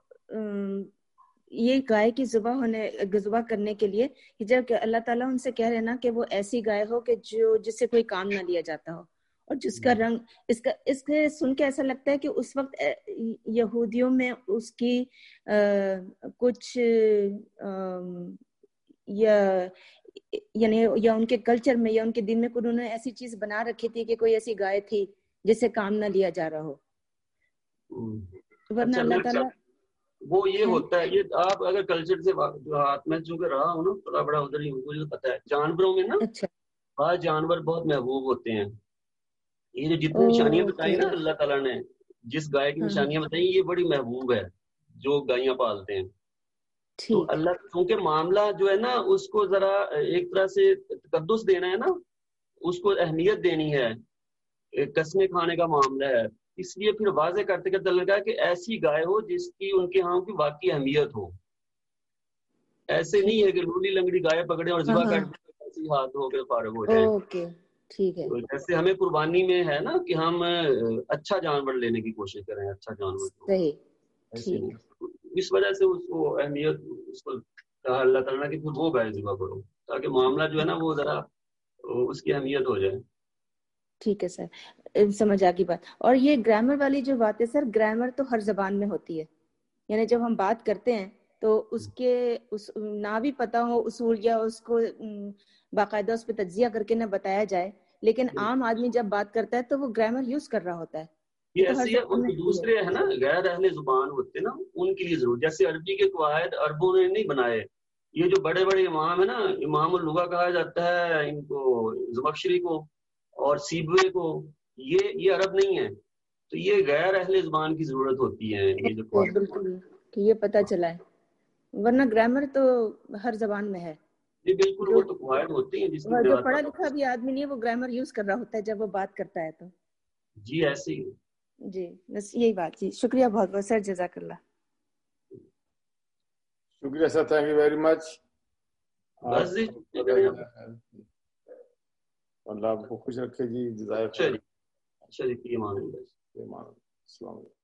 ये गाय की ज़ुबा करने के लिए कि जब अल्लाह ताला उनसे कह रहे ना कि वो ऐसी गाय हो कि जो जिससे कोई काम ना लिया जाता हो और जिसका रंग इसके सुन के ऐसा लगता है कि उस वक्त यहूदियों में उसकी कुछ या उनके कल्चर में या उनके दिन में उन्होंने ऐसी चीज बना रखी थी कि कोई ऐसी गाय थी जिससे काम ना लिया जा रहा हो। वरना अल्लाह ताला वो ये होता है, ये आप अगर कल्चर से जो हाथ में चूंकि रहा हो ना थोड़ा बड़ा उधर ही, मुझे पता है जानवरों में ना आज जानवर बहुत महबूब होते हैं। ये जो जितनी निशानियां बताई ना अल्लाह ताला ने, जिस गाय की निशानियां बताई, ये बड़ी महबूब है जो गायें पालते हैं। تو اللہ چونکہ معاملہ جو ہے نا اس کو ذرا ایک طرح سے تقدس دینا ہے نا, اس کو اہمیت دینی ہے, قسمیں کھانے کا معاملہ ہے, اس لیے پھر واضح کرتے کرتے لگا کہ ایسی گائے ہو جس کی ان کے ہاں کی واقعی اہمیت ہو. ایسے نہیں ہے کہ لولی لنگڑی گائے پکڑے اور ذبح کر ایسی ہاتھ ہو کے فارغ ہو جائیں. ٹھیک ہے. جیسے ہمیں قربانی میں ہے نا کہ ہم اچھا جانور لینے کی کوشش کریں, اچھا جانور. صحیح. اس وجہ سے اس کو اہمیت اس کو کہا اللہ تعالیٰ نے کہ پھر وہ گائے ذبح کرو تاکہ معاملہ جو ہے نا وہ ذرا اس کی اہمیت ہو جائے. ٹھیک ہے سر, سمجھ آ گئی بات. اور یہ گرامر والی جو بات ہے سر, گرامر تو ہر زبان میں ہوتی ہے, یعنی جب ہم بات کرتے ہیں تو اس کے نہ بھی پتا ہو اصول یا اس کو باقاعدہ اس پہ تجزیہ کر کے نہ بتایا جائے, لیکن عام آدمی جب بات کرتا ہے تو وہ گرامر یوز کر رہا ہوتا ہے. یہ ایسی ہے ان کے دوسرے ہے نا غیر اہل زبان ہوتے نا ان کے لیے ضرور, جیسے عربی کے قواعد عربوں نے نہیں بنائے. یہ جو بڑے بڑے امام ہے نا, امام اللغہ کہا جاتا ہے ان کو, زمخشری کو اور سیبوے کو, یہ عرب نہیں ہے, تو یہ غیر اہل زبان کی ضرورت ہوتی ہے. یہ جو بالکل کہ یہ پتہ چلا ہے, ورنہ گرامر تو ہر زبان میں ہے. جی بالکل, وہ تو قواعد ہوتی ہیں جس کی جو پڑھا لکھا بھی آدمی نہیں ہے وہ گرامر یوز کر رہا ہوتا ہے جب وہ بات کرتا ہے تو. جی ایسے ہی. جی بس یہی بات. جی شکریہ بہت بہت سر, جزاک اللہ. شکریہ sir, thank you very much. اللہ آپ کو خوش رکھے جی. اچھا جی, السلام علیکم.